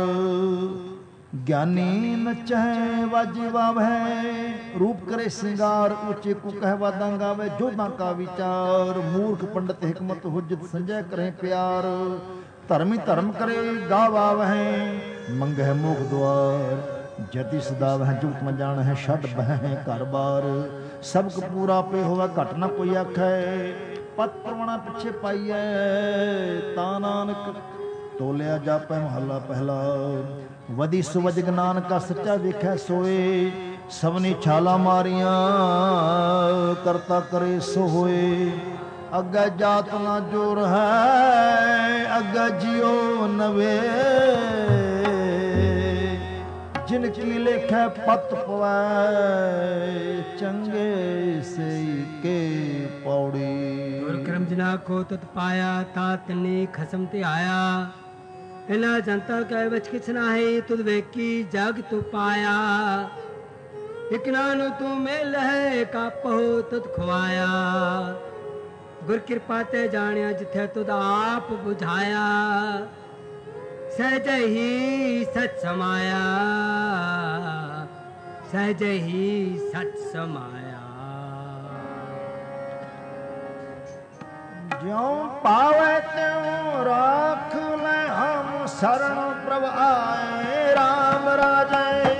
S1: ਗਿਆਨੀ ਨਚੈ ਵਾਜੀ ਵਾਵੈ ਰੂਪ ਕਰੇ ਸਿੰਗਾਰ ਉੱਚੇ ਕੋ ਕਹਿਵਾ ਦਾਂਗਾਵੇ ਜੋਧਾਂ ਕਾ ਵਿਚਾਰ ਮੂਰਖ ਪੰਡਤ ਹਿਕਮਤ ਹੁਜਤ ਸੰਜੈ ਕਰੇ ਪਿਆਰ ਧਰਮੀ ਧਰਮ ਕਰੇ ਗਾਵਾ ਵਹਿ ਮੰਗਹਿ ਮੁਖ ਦੁਆਰ ਜਤੀ ਸਦਾ ਵਹਿ ਜੁਗਤ ਮ ਜਾਣ ਹੈ ਛੱਡ ਬਹਿ ਘਰ ਬਾਰ ਸਭ ਕ ਪੂਰਾ ਪੇ ਹੋਵੇ ਘਟ ਨਾ ਕੋਈ ਆਖੈ ਪਤ ਪ੍ਰਵਣਾ ਪਿੱਛੇ ਪਾਈਐ ਤਾਂ ਨਾਨਕ ਤੋਲਿਆ ਜਾਪੈ ਮਹੱਲਾ ਪਹਿਲਾ ਵਦੀ ਸੁਵਜਗ ਨਾਨਕਾ ਸੱਚਾ ਵੇਖੈ ਸੋਏ ਸਭਨੀ ਛਾਲਾ ਮਾਰੀਆਂ ਕਰਤਾ ਕਰੇ ਸੋ ਹੋਏ ਅੱਗੇ ਜਾਤ ਨਾ ਜੋਰ ਹੈ ਅੱਗੇ ਜਿਉ ਨਵੇ ਜਿਨ ਕੀ ਲੇਖੈ ਪਤ ਪਵੈ ਚੰਗੇ ਸਈ ਕੇ ਪੌੜੀ
S3: ਗੁਰ ਕਰਮ ਜਿਨਾ ਕੋ ਤਤ ਪਾਇਆ ਤਾ ਤਨੀ ਖਸਮ ਤੇ ਆਇਆ ਇਨਾ ਜਨਤਾ ਕੈ ਵਿੱਚ ਕਿਛ ਨਾਹੀ ਤੁਧ ਵੇਖੀ ਜਗ ਤੂੰ ਪਾਇਆ ਇਕ ਨਾਨੂ ਤੂੰ ਮਿਲ ਹੈ ਕਾਪੋ ਤਤ ਖਵਾਇਆ ਗੁਰ ਕਿਰਪਾ ਤੇ ਜਾਣਿਆ ਜਿੱਥੇ ਤੁਧ ਆਪ ਬੁਝਾਇਆ ਸਹਿਜ ਹੀ ਸਚ ਸਮਾਇਆ ਸਹਿਜ ਹੀ ਸਚ ਸਮਾਇਆ
S1: ਜਿਉ ਪਾਵੈ ਤਿਉ ਰਾਖ ਲੈ ਹਮ ਸਰਣ ਪ੍ਰਭ ਆਏ ਰਾਮ ਰਾਜੇ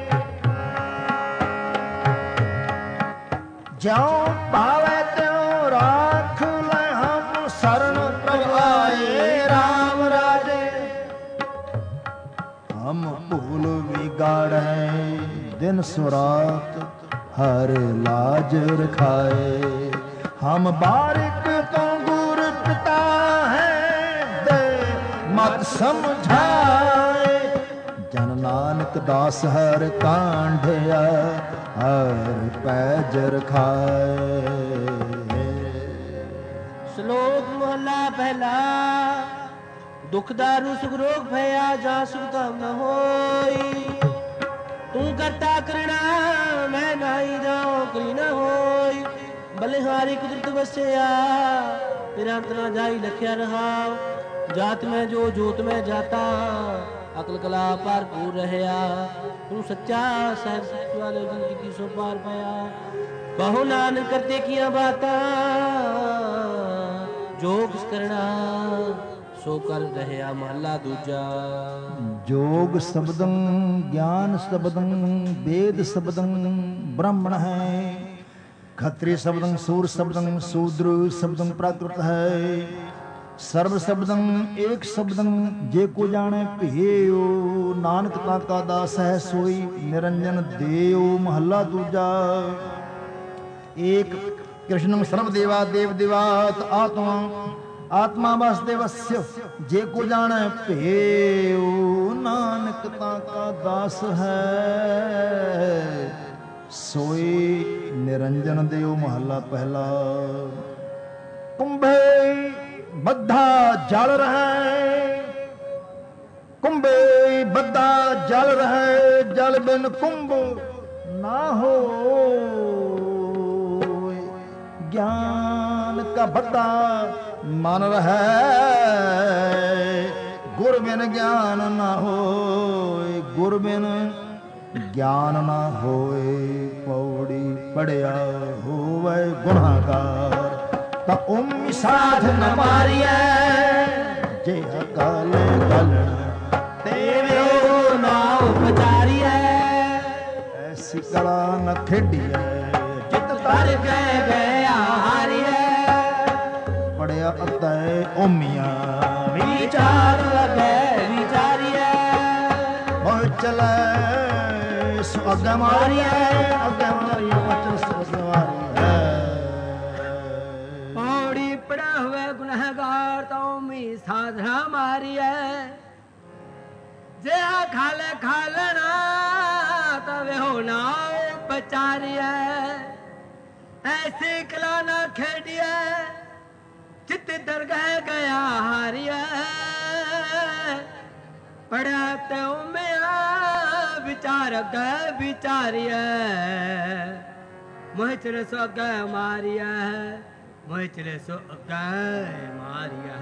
S1: ਜਿਉ ਪਾਵੈ ਤਿਉ ਰਾਖ ਲੈ ਹਮ ਸਰਣ ਪ੍ਰਭ ਆਏ ਰਾਮ ਰਾਜੇ ਹਮ ਭੂਲ ਵਿਗਾੜੈ ਦਿਨ ਸੁਰਾਤ ਹਰ ਲਾਜ ਰਖਾਏ ਹਮ ਬਾਰਿਕ ਤੋਂ ਗੁਰ ਪਿਤਾ ਹੈ ਦੇ ਮਤ ਸਮਝਾਏ ਜਨ ਨਾਨਕ ਦਾਸ ਹਰ ਕਾਂਢਿਆ ਹਰ ਪੈਜ ਰਖਾਏ।
S2: ਸ਼ਲੋਕ ਮਹਲਾ ਪਹਿਲਾ ਦੁਖ ਦਾਰੂ ਸੁਖ ਰੋਗ ਭਇਆ ਜਾਂ ਸੁਖ ਧਮ ਨ ਹੋਈ ਤੂੰ ਕਰਤਾ ਕਰਣਾ ਮੈਂ ਨਾਹੀ ਜਾਉ ਕਰੀ ਨ ਹੋਈ ਬਲਿਹਾਰੀ ਕੁਦਰਤ ਵਸਿਆ ਤੇਰਾ ਅੰਤ ਨਾ ਜਾਈ ਲਖਿਆ ਰਹਾ ਜਾਤ ਮੈਂ ਜੋ ਜੋਤ ਮੈਂ ਜਾਤਾ ਅਕਲ ਕਲਾ ਭਰਪੂਰ ਰਹਿਆ ਤੂੰ ਸੱਚਾ ਸਹਿਬ ਸੱਚ ਵਾਲੇ ਜਿੰਦਗੀ ਕੀ ਸੋ ਪਾਰ ਪਾਇਆ ਕਹੋ ਨਾਨਕ ਕਰਤੇ ਕੀਆਂ ਬਾਤਾਂ ਜੋ ਕਿਸ ਕਰਨਾ ਸੋ ਕਰ ਰਹਿਆ ਮਹਲਾ ਦੂਜਾ।
S1: ਜੋਗ ਸ਼ਬਦੰ ਗਿਆਨ ਸ਼ਬਦੰ ਵੇਦ ਸ਼ਬਦੰ ਬ੍ਰਾਹਮਣ ਹੈ ਖਤਰੀ ਸ਼ਬਦੰ ਸੂਰ ਸ਼ਬਦੰ ਸ਼ੂਦਰ ਸ਼ਬਦੰ ਪ੍ਰਾਕ੍ਰਿਤ ਹੈ ਸਰਬ ਸ਼ਬਦੰ ਏਕ ਸ਼ਬਦੰ ਜੇ ਕੋ ਜਾਣੈ ਭੇਉ ਨਾਨਕ ਤਾ ਕਾ ਦਾਸ ਹੈ ਸੋਈ ਨਿਰੰਜਨ ਦੇਉ ਮਹੱਲਾ ਦੂਜਾ। ਏਕ ਕ੍ਰਿਸ਼ਨੰ ਸਰਬ ਦੇਵਾ ਦੇਵ ਦੇਵਾਤ ਆਤਮਾ ਆਤਮਾ ਵਾਸੁਦੇਵਸਯ ਜੇ ਕੋ ਜਾਣੈ ਭੇਉ ਨਾਨਕ ਤਾ ਕਾ ਦਾਸ ਹੈ ਸੋਈ ਨਿਰੰਜਨ ਦੇਉ ਮਹੱਲਾ ਪਹਿਲਾ। ਕੁੰਭੇ ਬੱਧਾ ਜਲ ਰਹੈ ਕੁੰਭੇ ਬੱਧਾ ਜਲ ਰਹੈ ਜਲ ਬਿਨ ਕੁੰਭ ਨਾ ਹੋਇ ਗਿਆਨ ਕਾ ਬੱਧਾ ਮਨ ਰਹੈ ਗੁਰ ਬਿਨ ਗਿਆਨ ਨਾ ਹੋਇ ਗੁਰ ਬਿਨ ਗਿਆਨ ਨਾ ਹੋਏ ਪੌੜੀ ਪੜਿਆ ਹੋਵੇ ਗੁਨਾਹਗਾਰ ਤਾਂ ਓਮਿ ਸਾਧ ਨ ਮਾਰੀਐ ਜੇ ਅਕਾਲ ਗਲਣ
S2: ਤੇਵਿਓ ਨਾ ਉਪਚਾਰੀਐ
S1: ਐਸੀ ਕਲਾ ਨ ਖੇਡੀਐ
S2: ਜਿਤ ਤਰ ਗਏ ਗਿਆ ਹਾਰੀਐ
S1: ਪੜਿਆ ਅਤੈ ਓਮੀਆਂ
S2: ਵਿਚਾਰ ਲਗੈ ਵਿਚਾਰੀਐ
S1: ਉਹ ਚਲੈ ਸੋ ਅੱਗੇ ਮਾਰੀਐ ਅੱਗੇ ਮਾਰੀਐ ਵਚਨ ਸੋ ਮਾਰੀਐ
S3: ਪੌੜੀ ਪੜਾ ਹੋਵੇ ਗੁਨਾਹਗਾਰ ਤਾਂ ਮੀ ਸਾਧਨਾ ਮਾਰੀਐ ਜੇ ਆ ਖਾਲੇ खा लेना तवे होना बचारिया ऐसी कलाना खेडिया चित दरगाह गया हारिया पढ़ा ते उमिया विचार गए विचारिया मोह चले सो अगे मारिया मोह चले सो अगे मारिया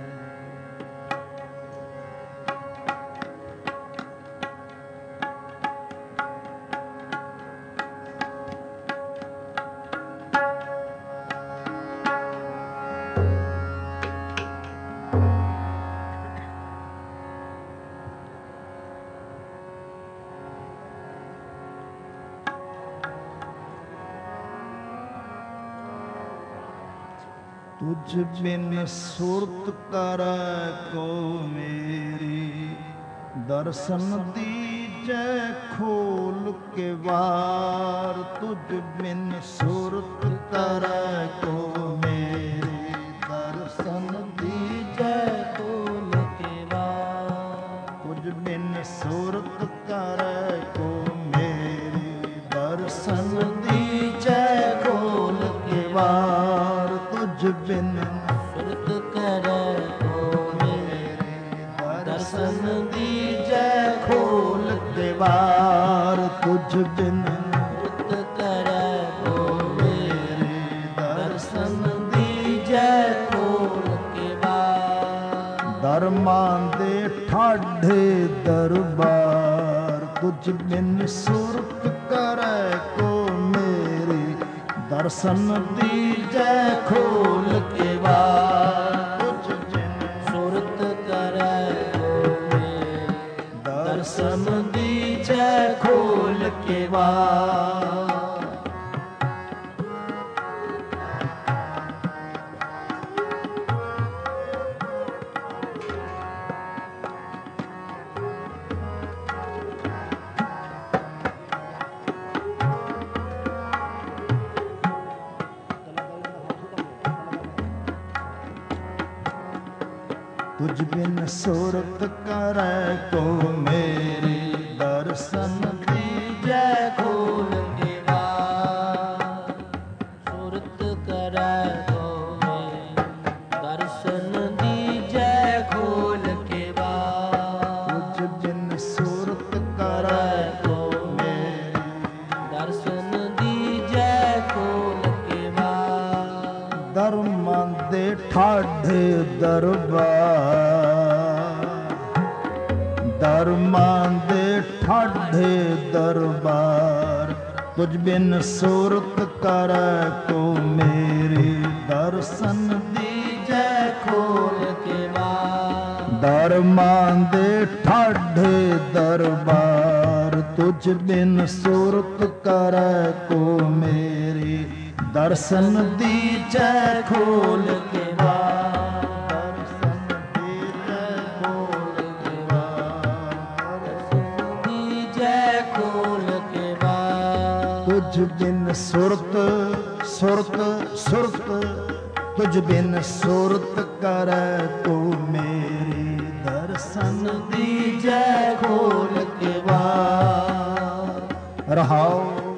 S1: तुझ बिन सुरत करੈ को मेरी दर्शन दीजै खोल के वार तुझ बिन सुरत करੈ को मेरी दर्शन दीजै खोल के वार तुझ बिन सुरत करੈ को मेरी दर्शन दीजै खोल के वार तुझ बिन
S2: सुरत करੈ को मेरे दर्शन दीजै
S1: खोल देवार तुझ बिन
S2: सुरत करੈ को मेरे दर्शन दीजै खोल के बार
S1: दरमां दे ठाढे दरबार तुझ बिन सुरत करੈ को मेरी दर्शन दीजै खोल के वार तुझ बिन
S2: सुरत करੈ को मेरे
S1: दर्शन दीजै खोल के वार तुझ बिन सुरत करੈ को मेरी दर्शन दीजै
S2: खोल के बार सुरत करੈ को मेरे दर्शन दीजै खोल के बार
S1: तुझ बिन सुरत करੈ
S2: को
S1: मेरी
S2: दर्शन दीजै खोल के बार
S1: दरमां दे ठाढे दरबार दरमां दे ठाढे दरबार तुझ बिन सुरत करੈ को मेरी दर्शन दीजै
S2: खोल के बार
S1: दरमां दे ठाढे दरबार तुझ बिन सुरत करੈ को मेरी दर्शन दीजै खोल के वार दर्शन दीजै खोल के वार
S2: दीजै खोल के बार
S1: तुझ बिन सुरत सुरत सुरत तुझ बिन सुरत करੈ को मेरी दर्शन दीजै खोल के वार रहाओ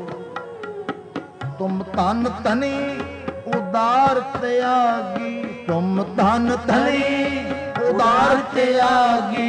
S1: तुम धन धनी उदार त्यागी तुम धन धनी उदार त्यागी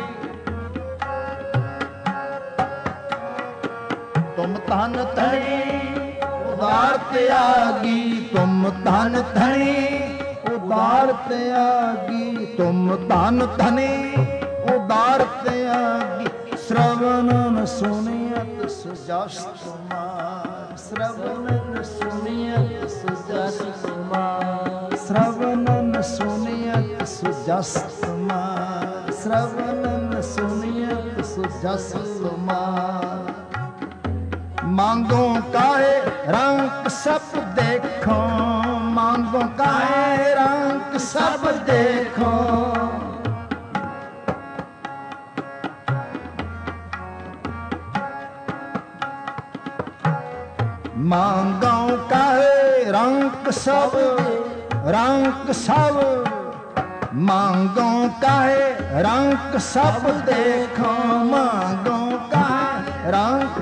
S1: तुम धन धनी उदार त्यागी तुम धन धनी उदार त्यागी तुम धन धनी उदार त्यागी श्रवणन सुनियत सुजस कुमार श्रवणन सुनियत सुजस कुमार श्रवणन सुनियत सुजस कुमार श्रवणन सुनियत सुजस कुमार मांगो काहे रंग सब देखो मांगो काहे रंग सब देखो मांगो काहे रंग सब रंग सब मांगो काहे रंग सब देखो मांगो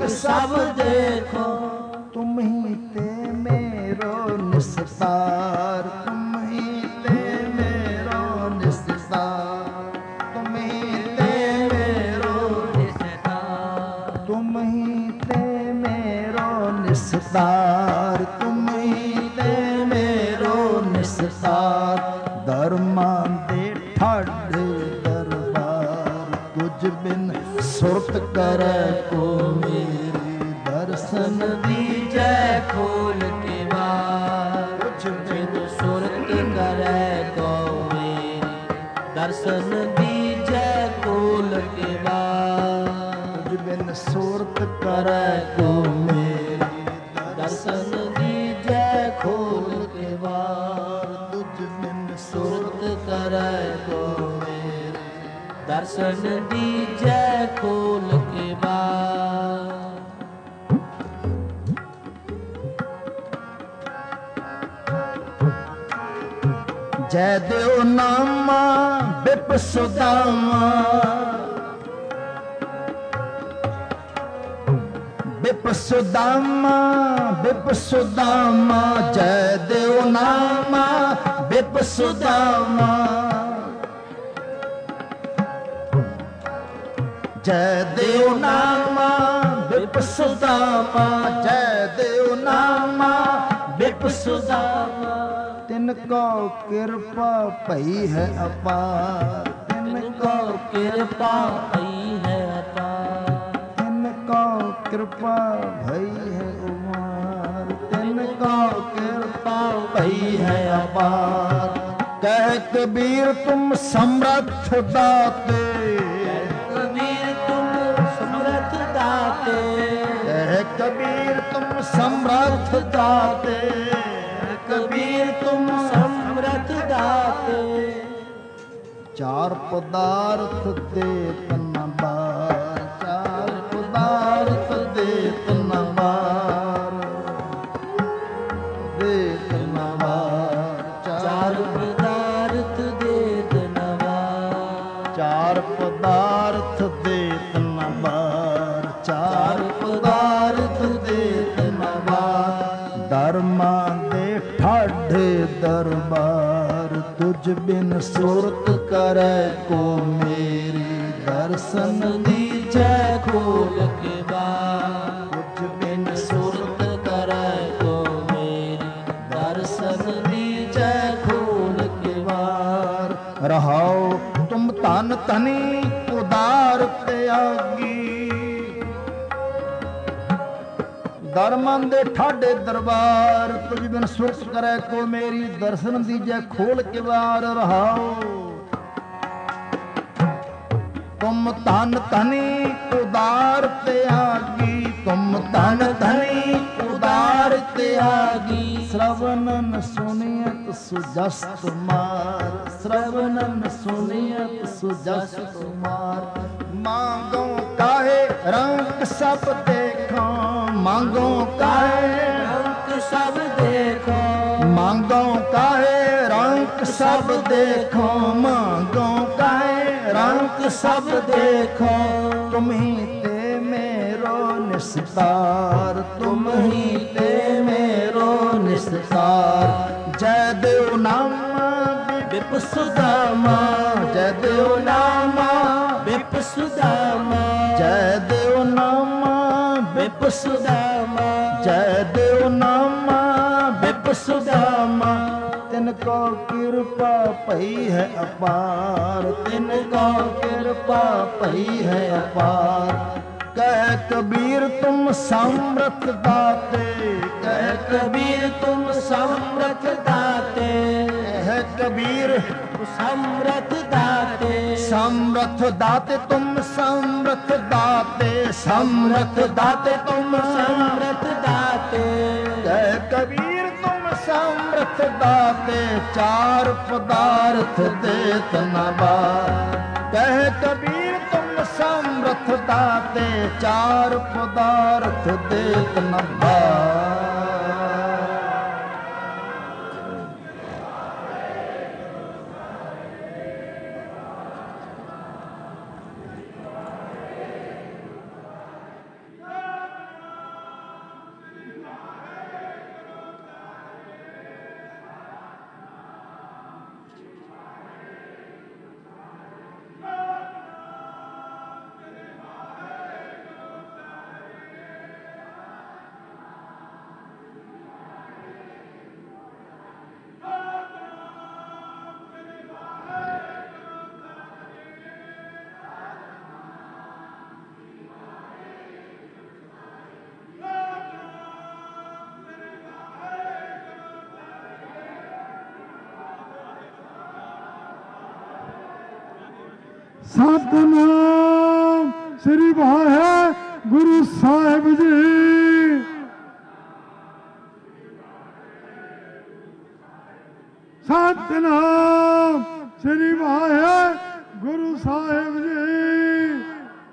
S2: सब देखो।
S1: तुम ही ते मेरो निस्तार, तुम ही ते मेरो निस्तार, तुम ही ते मेरो
S2: निस्तार,
S1: तुम ही ते मेरो निस्तार, तुम ही ते मेरो निस्तार। धर्मां दे ठाडे दरबार, तुझ बिन सुरत करे को मेरे, दर्शन
S2: दीजै खोल के बार,
S1: तुझ बिन
S2: सुरत करे को मेरे, दर्शन दीजै खोल के बार,
S1: तुझ बिन सुरत करे को मेरे,
S2: दर्शन दीजै खोल के बार,
S1: तुझ बिन
S2: सुरत करे को मेरे, दर्शन दीजै खोल के बार।
S1: जय देव नामा बिप सुदामा, बिप सुदामा बिप सुदामा, जय देव नामा बिप सुदामा, जय देव नामा बिप सुदामा, जय देव नामा बिप सुदामा। तिनको कृपा पई है अपार, तिनको
S2: कृपा भई है अपार,
S1: तिनको कृपा भई है उमार, तिनको कृपा भई है अपार। कह कबीर तुम समर्थ दाते,
S2: कबीर तुम समर्थ दाते,
S1: कह कबीर तुम समर्थ दाते,
S2: कबीर तुम समर्थ दाते।
S1: चार पदार्थ देत न बार, चार पदार्थ देत न बार, देत न बार,
S2: चार पदार्थ देत न बार,
S1: चार पदार्थ देत न बार, चार पदार्थ देत न बार। धर्मा दे ठाडे दरबार, तुझ बिन सुरत करे को मेरी, दर्शन
S2: दीजै खोल के बार,
S1: तुझ बिन
S2: सुरत करे को मेरी, दर्शन दीजै खोल के बार।
S1: रहाओ तुम तन तनी उदार त्यागी, दरमन दे ठाडे दरबार, तुझ बिन सुरत करे को मेरी, दर्शन दीजै खोल के बार। रहाओ तुम तन तनी उदार त्यागी, तुम तन तनी उदार त्यागी। श्रवणन सुनियत सुजस्त मार, श्रवणन सुनियत सुजस्त मार। मांगो काहे रंग सब देखो, मांगो काहे
S2: रंग सब देखो,
S1: मांगो काहे रंग सब देखो, मांगो काहे रंग सब देखो। तुम ही ते मेरो निस्तार, तुम ही ते मेरो निस्तार। जय देव नामा बिप सुदामा, जय देव नामा
S2: बिप सुदामा,
S1: जय देव नामा बिप सुदामा, जय देव नामा बिप सुदामा। तिनको कृपा पई है अपार, तिनको कृपा पई है अपार। कह कबीर तुम समर्थ दाते, कह
S2: कबीर तुम समर्थ दाते,
S1: कह कबीर
S2: समर्थ दाते,
S1: समर्थ दाते तुम समर्थ दाते, समर्थ दाते तुम
S2: समर्थ दाते।
S1: कह कबीर तुम समर्थ दाते, चार पदार्थ देत न बार। कह कबीर तुम समर्थ दाते, चार पदार्थ देत न बार। ਸਤਨਾਮ ਸ੍ਰੀ ਵਾਹਿਗੁਰੂ ਸਾਹਿਬ ਜੀ। ਸਤਨਾਮ ਸ੍ਰੀ ਵਾਹਿਗੁਰੂ ਸਾਹਿਬ ਜੀ।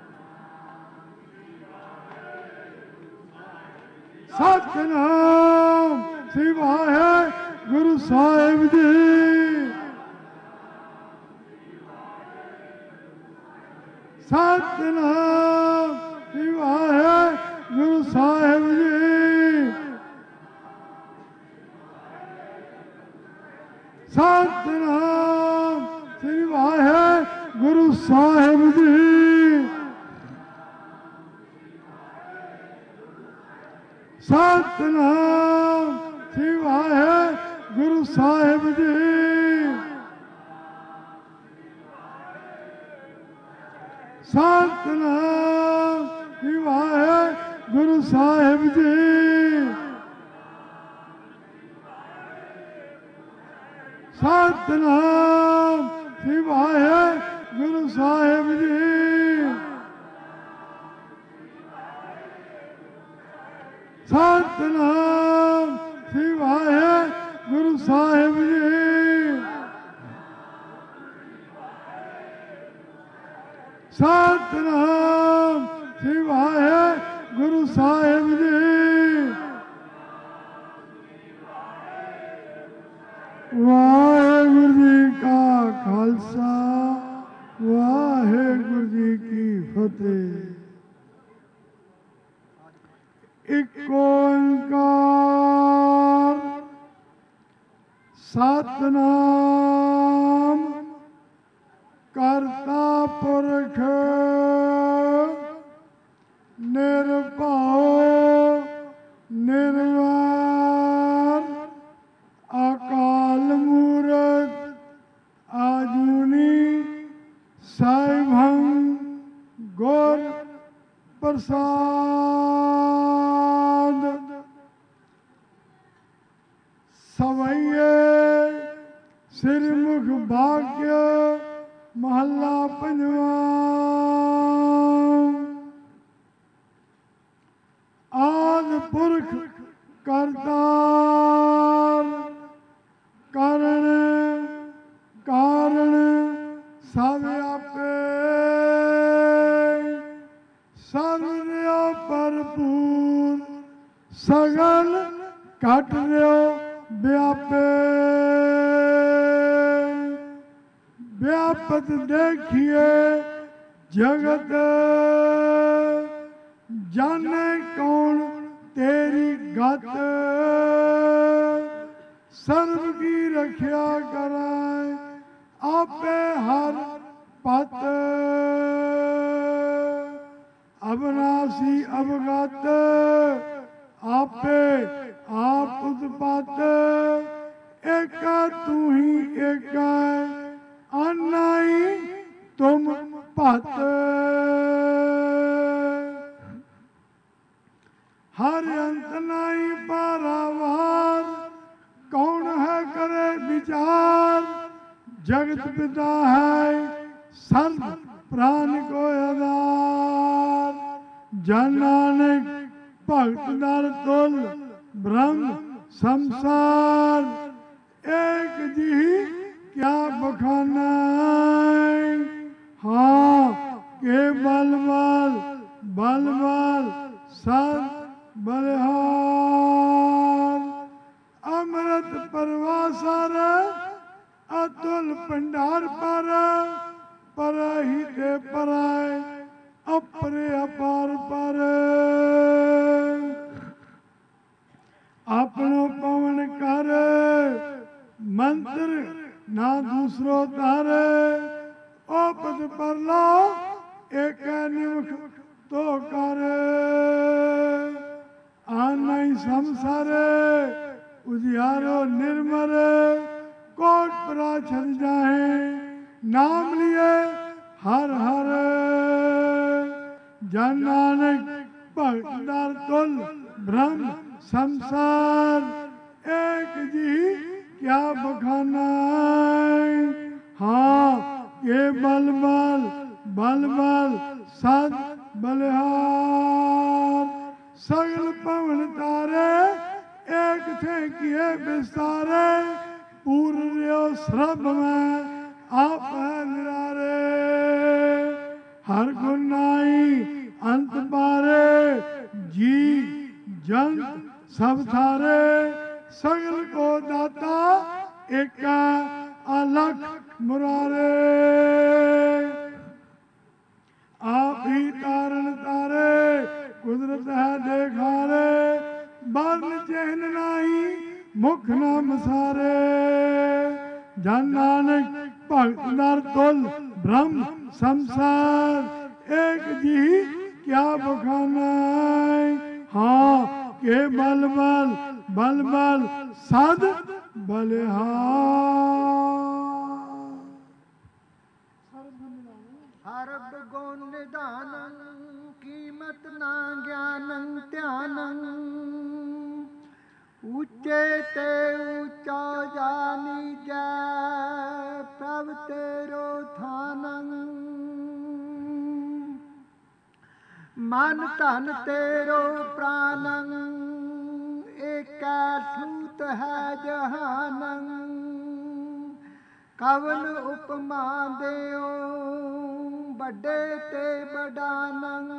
S1: ਸਤਨਾਮ ਸ੍ਰੀ ਵਾਹਿਗੁਰੂ ਸਾਹਿਬ ਜੀ। ਸਤਨਾਮ ਸ੍ਰੀ ਵਾਹਿਗੁਰੂ ਸਾਹਿਬ ਜੀ। ਸਤਨਾਮ ਸ੍ਰੀ ਵਾਹਿਗੁਰੂ ਸਾਹਿਬ ਜੀ। ਸਤਨਾਮ ਸ੍ਰੀ ਵਾਹਿਗੁਰੂ ਸਾਹਿਬ ਜੀ। ਸਤਨਾਮ ਸ੍ਰੀ ਵਾਹਿਗੁਰੂ ਸਾਹਿਬ ਜੀ। ਸਤਨਾਮ ਸ੍ਰੀ ਵਾਹਿਗੁਰੂ ਸਾਹਿਬ ਜੀ। ਸਤਨਾਮ ਸ੍ਰੀ ਵਾਹਿਗੁਰੂ ਸਾਹਿਬ ਜੀ। ਸਤਨਾਮ ਸ੍ਰੀ ਵਾਹਿਗੁਰੂ ਸਾਹਿਬ ਜੀ। ਵਾਹਿਗੁਰੂ ਜੀ ਕਾ ਖਾਲਸਾ ਵਾਹਿਗੁਰੂ ਜੀ ਕੀ ਫਤਿਹ। ਇੱਕ ਓੰਕਾਰ ਸਤਨਾਮ ਕਰਤਾ ਪੁਰਖ ਨਿਰਭਉ ਨਿਰਵੈਰ ਅਕਾਲ ਮੂਰਤ ਆਜੂਨੀ ਸਾਹਿਬੰ ਗੁਰ ਪ੍ਰਸਾਦ। ਸਵਈਏ ਸਿਰ ਮੁਖ ਭਾਗਯ ਮਹੱਲਾ ਪੰਜਵਾਂ। ਆਦਿ ਪੁਰਖ ਕਰਤਾਰ ਕਰਨ ਕਾਰਨ ਸਭ ਆਪੇ ਸਰਵ ਦਿਓ ਭਰਪੂਰ ਸਗਲ ਘਟ ਦਿਓ ਵਿਆਪੇ। ਵਿਆਪਤ ਦੇਖੀਏ ਜਗਤ ਜਾਣੇ ਕੌਣ ਤੇਰੀ ਗਤ। ਸਰਬ ਕੀ ਰੱਖਿਆ ਕਰਾਏ ਆਪੇ ਹਰ ਪਤ। ਅਬਨਾਸੀ ਅਵਗਤ ਆਪੇ ਆਪ ਉਤਪਤ। ਏਕ ਤੂੰ ਹੀ ਏਕ ਆਨਾਈ ਤੁਮ ਭਤ। ਹਰ ਅੰਤ ਨਾਈ ਪਾਰਾਵਾਰ ਕੌਣ ਹੈ ਕਰੇ ਵਿਚਾਰ। ਜਗਤ ਪਿਤਾ ਹੈ ਸਰਬ ਪ੍ਰਾਨ ਕੋ ਆਧਾਰ। ਜਨ ਨਾਨਕ ਭਗਤ ਨਰ ਤੁਲ ਬ੍ਰਹਮ ਸੰਸਾਰ। ਏਕ ਜੀ ਕਿਆ ਬਖਾਨਾ ਹਾਂ ਕੇ ਬਲ ਬਲ ਬਲ ਬਲ ਸਤ ਬਲਿਹਾਰ। ਅੰਮ੍ਰਿਤ ਪਰਵਾਸਰ ਅਤੁਲ ਭੰਡਾਰ ਪਰ। ਪਰਹੀ ਤੇ ਪਰਾਏ ਅਪਰੇ ਅਪਾਰ ਪਰ। ਆਪਣੋ ਪਵਨ ਕਰ ਮੰਤਰ ਨਾ ਦੂਸਰੋ ਧਰ। ਆਪਤ ਪਰ ਲੋ ਏਕ ਨਿਮਖ ਤੋ ਕਰ। ਆਨਈ ਸੰਸਾਰ ਉਜਿਆਰੋ ਨਿਰਮਲ। ਕੋਟ ਪਰਾ ਛੜ ਜਾਏ ਨਾਮ ਲਿਏ ਹਰ ਹਰ। ਜਨ ਨਾਨਕ ਭਗਤ ਦਰ ਤੁਲ ਬ੍ਰਹਮ ਸੰਸਾਰ। ਏਕ ਜੀ ਕਿਆ ਬਖਾਨਾ ਹਾਂ ਕੇ ਬਲ ਬਲ बल बल सद बलिहार। सगल पवन तारे एक थे किए विस्तारे। पूर्यो श्रभ में आप है निरारे। हर गुण नाई अंत पारे। जी जंत सब थारे। सगल को दाता एक अलख मुरारे। आप ही तारण तारे कुदरत है देखारे। वर्ण चिन्ह नाही मुख नाम सारे। जन नानक भगत नर तुल ब्रह्म संसार। एक जी क्या बखाना। हाँ के बल बल बल बल सद बलिहार।
S4: हरब गुण निधानं कीमत ना ज्ञानं ध्यानं। ऊंचे ते ऊंचा जानी जय प्रभ तेरो थानं। मन धन तेरो प्राणं एक सूत है जहानं। कवन उपमा देओ बड़े ते बड़ानं।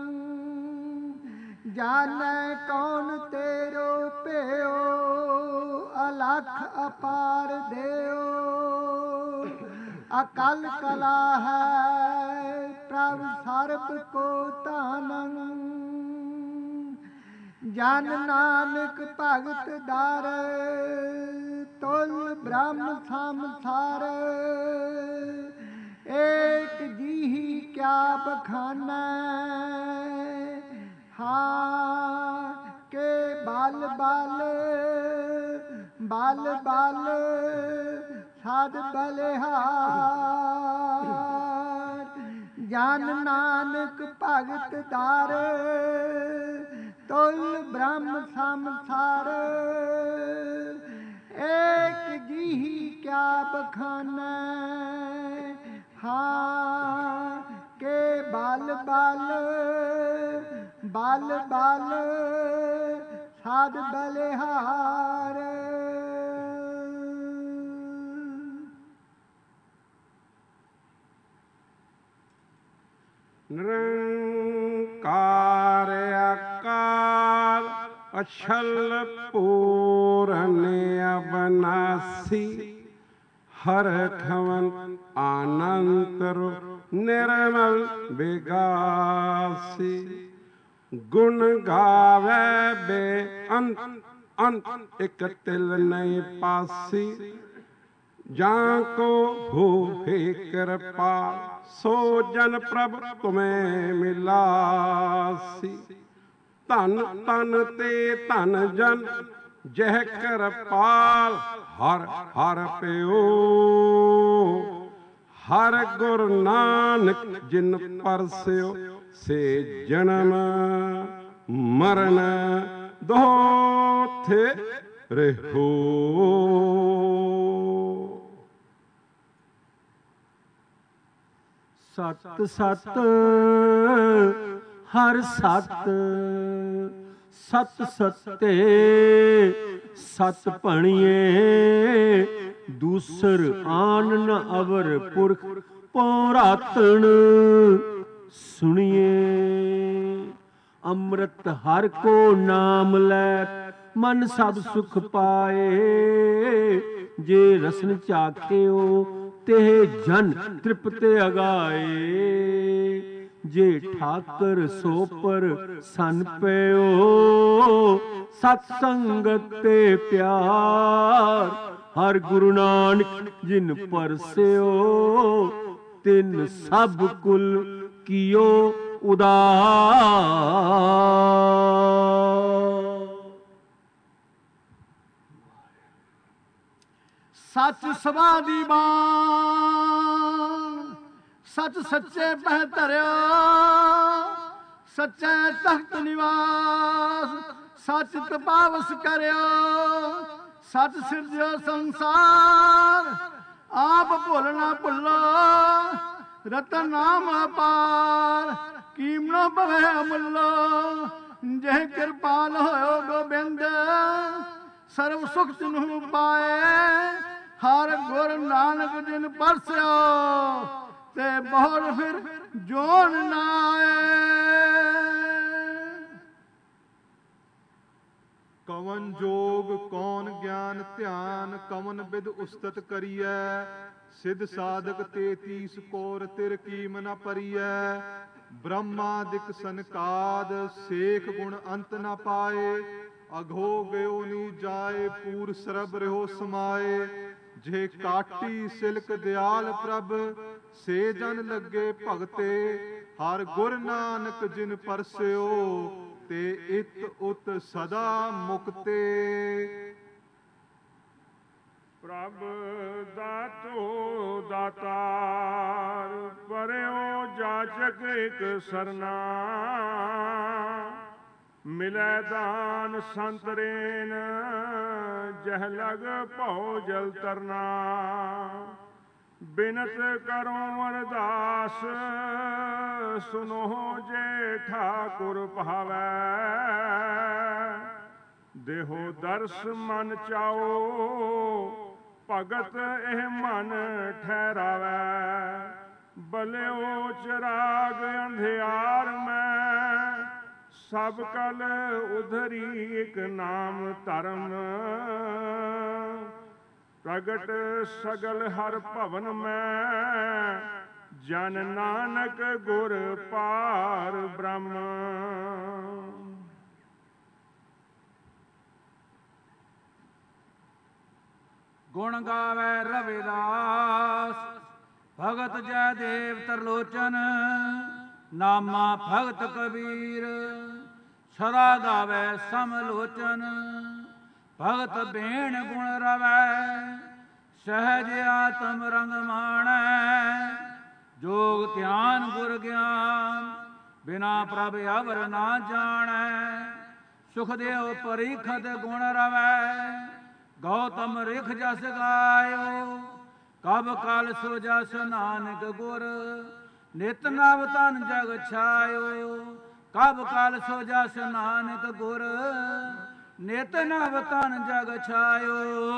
S4: जाने कौन तेरो पेओ अलख अपार देओ। अकल कला है प्रभ सर्ब को तानं। जन नानक भगत दार तुल ब्रह्म संसार। एक जी ही क्या बखाना। हाँ के बाल बाल बाल बाल सद बलिहार। जन नानक भगत दार तुल ब्रह्म संसार। एक जी ही क्या बखाना। हाँ के बाल बाल बाल बाल सद बलिहार।
S5: निरंकार अकार अछल पूरन अवनासी। हर खवन आनंत निर्मल विगासी। गुण गावे बे अंत अंत एक तिल नहीं पासी। जाको हो हे कृपा सो जन प्रभ तुम्हें मिलासी। धन तन ते धन जन जह कृपाल हर हर प्यो। हर गुर नानक जिन परस्यो से जन्म मरण दो थे रहो।
S6: सत सत हर सत सत सत्ते सत भणिए। दूसर आन न अवर पुरख पौरातन सुनिए। अमृत हर को नाम लै मन सब सुख पाए। जे रसन चाख्यो तेह जन तृप्त अगाए। जे ठाकर सो पर सन पयो सत्संगत ते प्यार। हर गुरु नानक जिन परस्यो तिन सब कुल कियो उदार।
S1: सच समाधि बान सच सच्चे बहतरिया। सच्चे तख्त निवास सच तपावस करयो। सच सिरजो संसार आप भुल ना भुलो। ਰਤਨ ਨਾਮ ਅਪਾਰ ਕੀਮਨਾ ਭਵੇ ਅਮੁੱਲੋ ਜਹ ਕਿਰਪਾਲ ਹੋਇਓ ਗੋਬਿੰਦ ਸਰਬ ਸੁਖ ਤਿਨਹੁ ਪਾਏ ਹਰ ਗੁਰ ਨਾਨਕ ਜਿਨ ਪਰਸਿਓ ਤੇ ਬਹੁਤ ਫਿਰ ਜੋਨ ਨਾ ਆਏ।
S7: ਕਵਨ ਜੋਗ ਕੌਣ ਗਿਆਨ ਧਿਆਨ ਕਵਨ ਬਿਦ ਉਸਤਤ ਕਰੀਐ ਸਿਧ ਸਾਧਕ ਤੇਤੀਸ ਕੋਰ ਤਿਰ ਕੀਮ ਨ ਪਰੀਐ ਬ੍ਰਹਮਾਦਿਕ ਸੰਕਾਦ ਸੇਖ ਗੁਣ ਅੰਤ ਨ ਪਾਏ ਅਘੋ ਗਇਓ ਨੀ ਜਾਏ ਪੂਰ ਸਰਬ ਰਿਓ ਸਮਾਏ ਜੇ ਕਾਟੀ ਸਿਲਕ ਦਿਆਲ ਪ੍ਰਭ ਸੇ ਜਨ ਲੱਗੇ ਭਗਤੇ ਹਰ ਗੁਰ ਨਾਨਕ ਜਿਨ ਪਰਸਿਓ ਤੇ ਇਤ ਉਤ ਸਦਾ ਮੁਕਤੇ।
S5: ਪ੍ਰਭ ਦਾਤੋ ਦਾਤਾਰ ਪਰਿਓ ਜਾਚਕ ਇਕ ਸਰਨਾ ਮਿਲੈ ਦਾਨ ਸੰਤ ਰੇਨ ਜਹ ਲਗ ਭਉ ਜਲ ਤਰਨਾ ਬਿਨਤ ਕਰੋ ਅਰਦਾਸ ਸੁਨੋ ਜੇ ਠਾਕੁਰ ਭਾਵੈ ਦੇਹੋ ਦਰਸ ਮਨ ਚਾਓ ਭਗਤ ਇਹ ਮਨ ਠਹਿਰਾਵੈ ਬਲਿਓ ਚਿਰਾਗ ਅੰਧਿਆਰ ਮੈਂ ਸਭ ਕਲ ਉਧਰੀ ਇਕ ਨਾਮ ਧਰਮ ਪ੍ਰਗਟ ਸਗਲ ਹਰ ਭਵਨ ਮੈਂ ਜਨ ਨਾਨਕ ਗੁਰ ਪਾਰ ਬ੍ਰਹਮ।
S8: ਗੁਣ ਗਾਵੇ ਰਵਿਦਾਸ ਭਗਤ ਜੈ ਦੇਵ ਤਰਲੋਚਨ ਨਾਮਾ ਭਗਤ ਕਬੀਰ ਸਦਾ ਗਾਵੇ ਸਮਲੋਚਨ ਭਗਤ ਬੇਣ ਗੁਣ ਰਵੈ ਸਹਿਜ ਆਤਮ ਰੰਗ ਮਾਣੈ ਜੋਗ ਧਿਆਨ ਗੁਰ ਗਿਆਨ ਬਿਨਾ ਪ੍ਰਭ ਅਵਰ ਨਾ ਜਾਣੈ ਸੁਖਦੇਵ ਪਰੀਖਤ ਗੁਣ ਰਵੈ ਗੌਤਮ ਰਿਖ ਜਸ ਗਾਇਓ ਕਬ ਕਲ ਸੋ ਜਸ ਨਾਨਕ ਗੁਰ ਨਿਤ ਨਵ ਤਨ ਜਗ ਛਾਇਓ ਕਬ ਕਲ ਸੋ ਜਸ ਨਾਨਕ ਗੁਰ ਨਿਤ ਨਵ ਤਨ ਜਗ ਛਾਇਓ।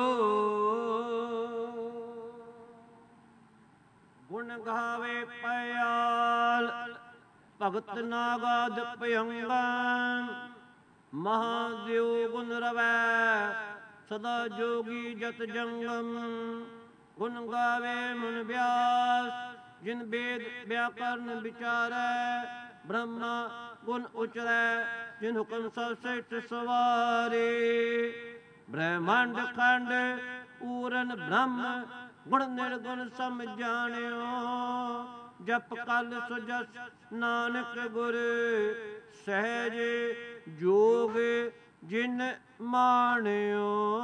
S2: ਗੁਣ ਗਾਵੇ ਪਿਆਲ ਭਗਤ ਨਾਗਾਦ ਭਯੰਗਨ ਮਹਾਦੇਵ ਗੁਣ ਰਵੈ ਸਦਾ ਜੋਗੀ ਜਤ ਜੰਗਮ ਗੁਣ ਗਾਵੇ ਮਨ ਬਿਆਸ ਜਿਨ ਬੇਦ ਵਿਆਕਰਨ ਵਿਚਾਰੈ ਬ੍ਰਹਮਾ ਗੁਣ ਉਚਰੈ ਜਿਨ ਹੁਕਮ ਸਭ ਸਿੱਟ ਸਵਾਰੇ ਬ੍ਰਹਮੰਡ ਖੰਡ ਪੂਰਨ ਬ੍ਰਹਮ ਗੁਣ ਨਿਰਗੁਣ ਸਮ ਜਾਣਿਓ ਜਪ ਕਲ ਸੁਜਸ ਨਾਨਕ ਗੁਰ ਸਹਿਜ ਜੋਗ ਜਿਨ ਮਾਣਿਓ।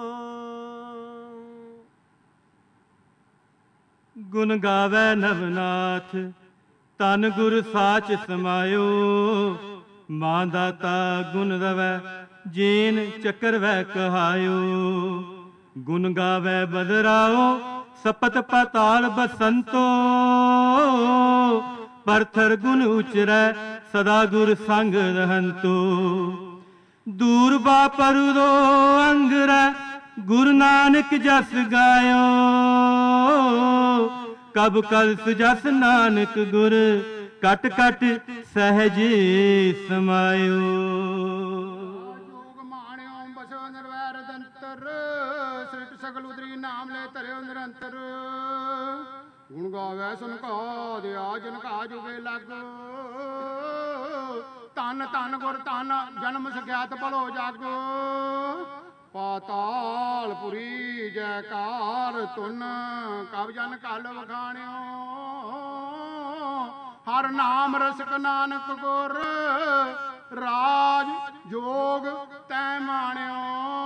S6: ਗੁਣ ਗਾਵੇ ਨਵਨਾਥ ਤਨ ਗੁਰ ਸਾਚ ਸਮਾਇਓ ਮਾਂ ਦਾਤਾ ਗੁਣ ਰਵੈ ਜੀਨ ਚੱਕਰ ਵੈ ਕਹਾਇਓ ਗੁਣ ਗਾਵੇ ਬਦਰਾਓ ਸਪਤ ਪਾਤਾਲ ਬਸੰਤੋ ਪਰਥਰ ਗੁਣ ਉਚਰੈ ਸਦਾ ਗੁਰ ਸੰਗ ਰਹੰਤੋ ਦੂਰ ਬਾ ਪਰੁਦੋ ਅੰਗਰੈ ਗੁਰੂ ਨਾਨਕ ਜਸ ਗਾਇਓ ਕਬ ਕਲ ਸੁਜਸ ਨਾਨਕ ਗੁਰ ਕਟ ਕਟ ਸਹਿਜ ਸਮਾਇਓ।
S1: ਜੋਗ ਮਾਣਿਓ ਬਸੋ ਨਿਰਵੈਰ ਦੰਤਰ ਸ੍ਰਿਟ ਸਗਲ ਉਦਰੀ ਨਾਮ ਲੈ ਧਰਿਓ ਨਿਰੰਤਰ ਗੁਣ ਗਾਵੇ ਸੁਨ ਕਾ ਦਿਆ ਜਨ ਕਾ ਜੁਗੇ ਲੱਗ ਧਨ ਧਨ ਗੁਰ ਧਨ ਜਨਮ ਸਖਿਆਤ ਭਲੋ ਜਗ ਪਾਤਾਲਪੁਰੀ ਜੈਕਾਰ ਤੁਨ ਕਬ ਜਨ ਕਲ ਵਖਾਣਿਓ ਹਰ ਨਾਮ ਰਸਕ ਨਾਨਕ ਗੁਰ ਰਾਜ ਜੋਗ ਤੈ ਮਾਣਿਓ।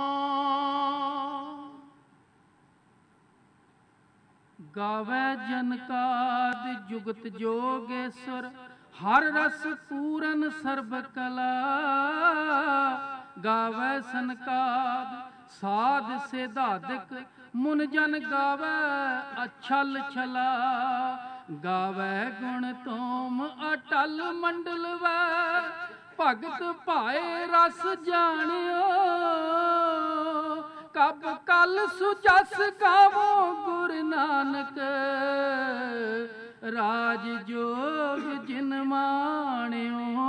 S8: ਗਾਵੇ ਜਨਕਾਦ ਜੁਗਤ ਜੋਗੇਸ਼ਵਰ ਹਰ ਰਸ ਪੂਰਨ ਸਰਬ ਕਲਾ ਗਾਵੇ ਸਨਕਾਦ ਸਾਧ ਸਿਧਾਦਿਕ ਮੁਨ ਜਨ ਗਾਵੇ ਅਛਲ ਛਲਾ ਗਾਵੇ ਗੁਣ ਤੋਮ ਅਟਲ ਮੰਡਲ ਵੈ ਭਗਤ ਭਾਏ ਰਸ ਜਾਣਿਓ ਕਬ ਕਲ ਸੁਜਸ ਗਾਵੋ ਗੁਰ ਨਾਨਕ ਰਾਜ ਜੋਗ ਜਿਨ ਮਾਣਿਓ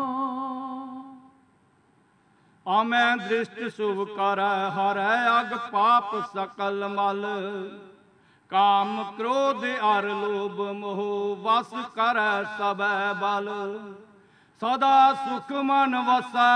S6: ਆਮੈ ਦ੍ਰਿਸ਼ਟ ਸੁਭ ਕਰੈ ਹਰੈ ਅਗ ਪਾਪ ਸਕਲ ਮਲ ਕਾਮ ਕ੍ਰੋਧ ਅਰ ਲੋਭ ਮੋਹ ਵਸ ਕਰੈ ਸਭੈ ਬਲ ਸਦਾ ਸੁਖ ਮਨ ਵਸੈ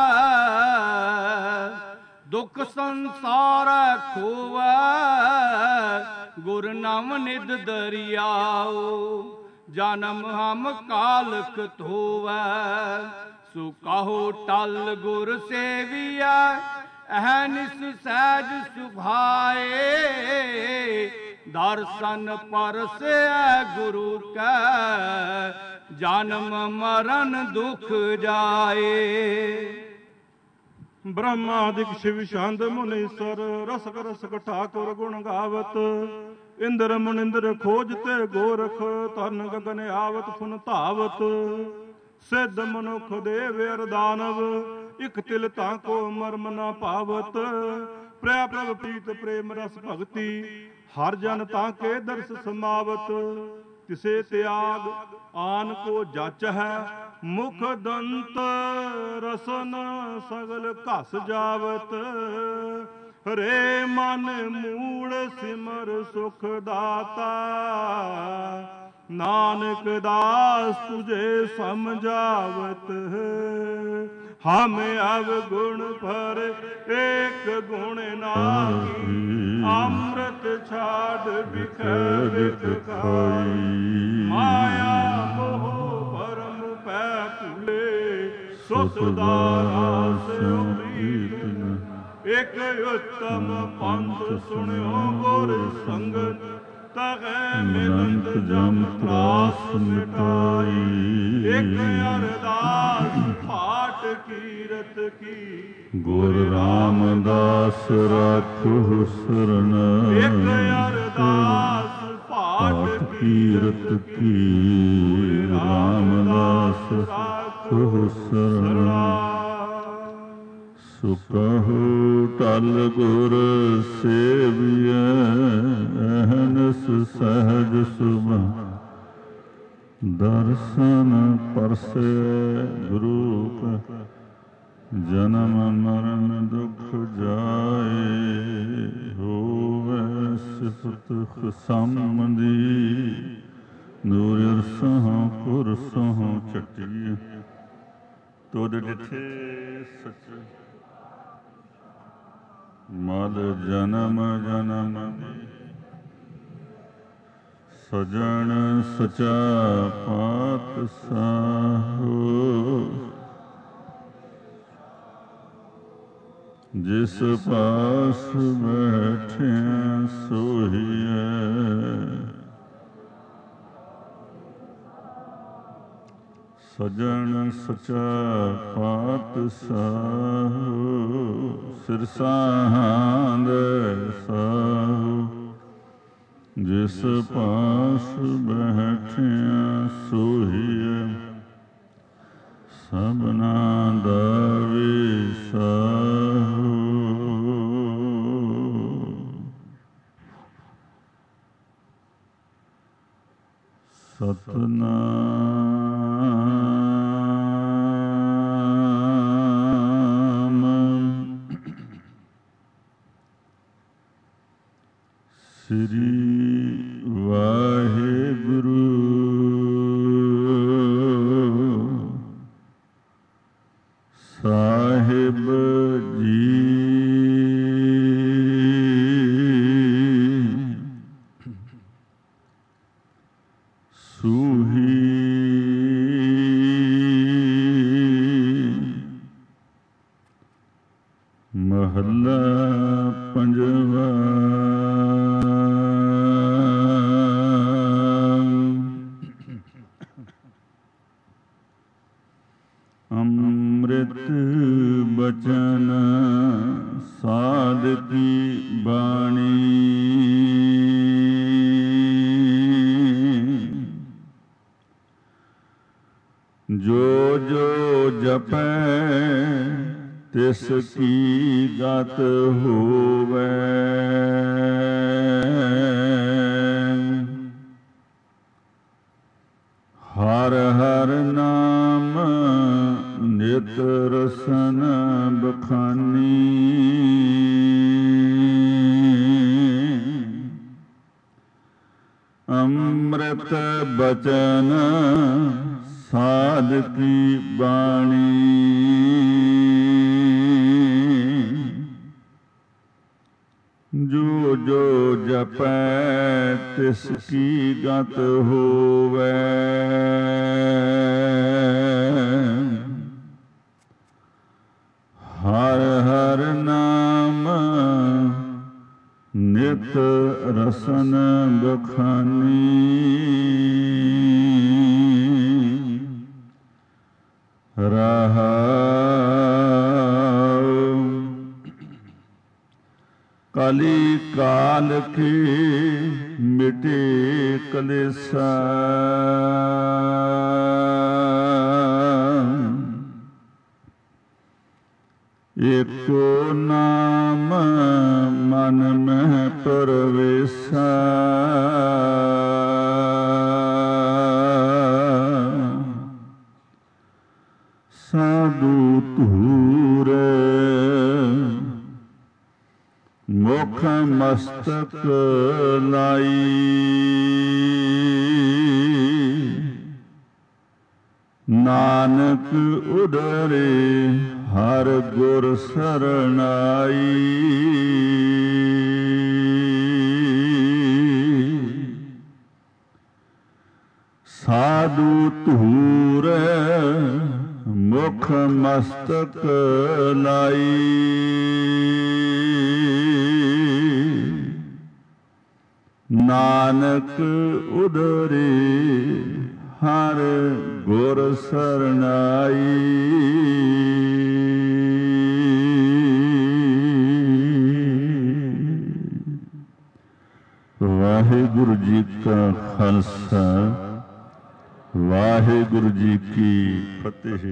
S6: ਦੁਖ ਸੰਸਾਰ ਖੋਵੈ ਗੁਰ ਨਾਮ ਨਿਧ ਦਰਿਆਓ ਜਨਮ ਹਮ ਕਾਲਕ ਧੋਵੈ ਸੋ ਕਹੋ ਟਲ ਗੁਰ ਸੇਵੀਐ ਅਹਨਿਸ ਸਹਿਜ ਸੁਭਾਏ ਦਰਸ਼ਨ ਪਰਸੈ ਗੁਰੂ ਕੈ ਜਨਮ ਮਰਨ ਦੁਖ ਜਾਏ।
S5: ਬ੍ਰਹਮਾਦਿਕ ਸ਼ਿਵ ਛੰਦ ਮੁਨੀਸਰ ਰਸਕ ਰਸਕ ਠਾਕੁਰ ਗੁਣ ਗਾਵਤ ਇੰਦਰ ਮੁਨਿੰਦਰ ਖੋਜ ਤੇ ਗੋਰਖ ਤਨ ਗਗਨ ਆਵਤ ਫੁਨ ਧਾਵਤ ਸਿੱਧ ਮਨੁਖ ਦੇਵ ਅਰਦਾਨਵ ਇਕ ਤਿਲ ਤਾਂ ਕੋ ਮਰਮ ਨਾ ਪਾਵਤ ਪ੍ਰੈ ਪ੍ਰਭ ਪ੍ਰੀਤ ਪ੍ਰੇਮ ਰਸ ਭਗਤੀ ਹਰ ਜਨ ਤਾਂ ਕੇ ਦਰਸ ਸਮਾਵਤ ਤਿਸੇ ਤਿਆਗ ਆਨ ਕੋ ਜਚ ਹੈ ਮੁਖ ਦੰਤ ਰਸਨ ਸਗਲ ਘਸ ਜਾਵਤ ਹਰੇ ਮਨ ਮੂੜ ਸਿਮਰ ਸੁਖ ਦਾਤਾ ਨਾਨਕ ਦਾਸ ਤੁਝੇ ਸਮਝਾਵਤ ਹਮ ਅਵਗੁਣ ਪਰ ਏਕ ਗੁਣ ਨਾਹੀ ਅੰਮ੍ਰਿਤ ਛਾੜ ਬਿਖੈ ਬਿਖ ਖਾਈ ਮਾਇਆ ਮੋਹ ਭਰਮ ਪੈ ਭੁਲੇ ਸੋ ਸਦਾ ਰਾਸ ਪ੍ਰੀਤ ਇਕ ਉਤਮ ਪੰਥ ਸੁਣਿਓ ਗੁਰ ਸੰਗਤ ਤਗੈ ਮਿਲੰਦ ਜਮ ਤਰਾਸ ਮਿਟਾਈ ਇਕ ਅਰਦਾਸ ਪਾਠ ਕੀਰਤ ਕੀ
S1: ਗੁਰ ਰਾਮਦਾਸ ਰਾਖੋ ਸਰਣ
S5: ਇਕ ਅਰਦਾਸ ਪਾਠ ਕੀਰਤ
S1: ਕੀ ਰਾਮਦਾਸ ਰਾਖੋ ਸਰਣ ਸੁਕਹੁ ਟਲ ਗੁਰ ਸੇਵੀਐ ਅਹਨਿਸ ਸਹਿਜ ਸੁਭਾ ਦਰਸ਼ਨ ਪਰਸੈ ਗੁਰੂ ਕਾ ਜਨਮ ਮਰਨ ਦੁਖ ਜਾਏ ਹੋਵੇ ਸਿਫਤ ਖਸਮ ਦੀ ਨੂਰ ਅਰਸਹੁ ਕੁਰਸਹੁ ਚਟੀ ਤੁਧ ਡਿਠੇ ਸਚ ਮਲ ਜਨਮ ਜਨਮ ਸਜਣ ਸਚਾ ਪਾਤਸ਼ਾਹੋ ਜਿਸ ਪਾਸ ਬੈਠਿਆ ਸੋਹੀਐ ਸਜਣ ਸਚਾ ਪਾਤਸ਼ਾਹੋ ਸਿਰਸਾਹਾਂ ਦੇ ਸਾਹੋ ਜਿਸ ਪਾਸ ਬੈਠਿਆ ਸੋਹੀਐ ਸਭਨਾ ਦਾ ਵਿਸਾਹੋ ਸਤਨਾਮ ਸ੍ਰੀ ਵਾਹਿਗੁਰੂ ਸਾਹਿਬ ਜੀ। ਸੂਹੀ ਮਹੱਲਾ ਪੰਜਵਾ। ਅੰਮ੍ਰਿਤ ਬਚਨ ਸਾਧ
S9: ਜੋ ਜੋ ਜਪੈ ਤਿਸ ਕੀ ਗਤ ਹੋਵੈ। ਹਰ ਹਰ ਨਾਮ ਨਿਤ ਰਸਨ ਬਖਾਨੀ। ਅੰਮ੍ਰਿਤ ਬਚਨ ਸਾਧ ਕੀ ਬਾਣੀ। ਜੋ ਜੋ ਜਪੈ ਤਿਸ ਕੀ ਗਤ ਹੋਵੈ। ਹਰ ਹਰ ਨਾਮ ਨਿਤ ਰਸਨ ਬਖਾਨੀ। ਰਹਾਉ ਕਲੀ ਕਾਲ ਕੀ ਮਿਟੇ ਕਲੇਸ਼ਾ। ਏਕੋ ਨਾਮ ਮਨ ਮਹਿ ਪਰਵੇਸਾ। ਸਾਧੂ ਧੂਰੇ ਮੁਖ ਮਸਤਕ ਲਾਈ। ਨਾਨਕ ਉਦਰੇ ਹਰ ਗੁਰ ਸਰਣਾਈ। ਸਾਧੂ ਧੂਰੇ ਮੁਖ ਮਸਤਕ ਲਾਈ। ਨਾਨਕ ਉਦਰੇ ਹਰ ਗੁਰ ਸਰਣਾਈ। ਵਾਹਿਗੁਰੂ ਜੀ ਕਾ ਖਾਲਸਾ ਵਾਹਿਗੁਰੂ ਜੀ ਕੀ ਫਤਿਹ।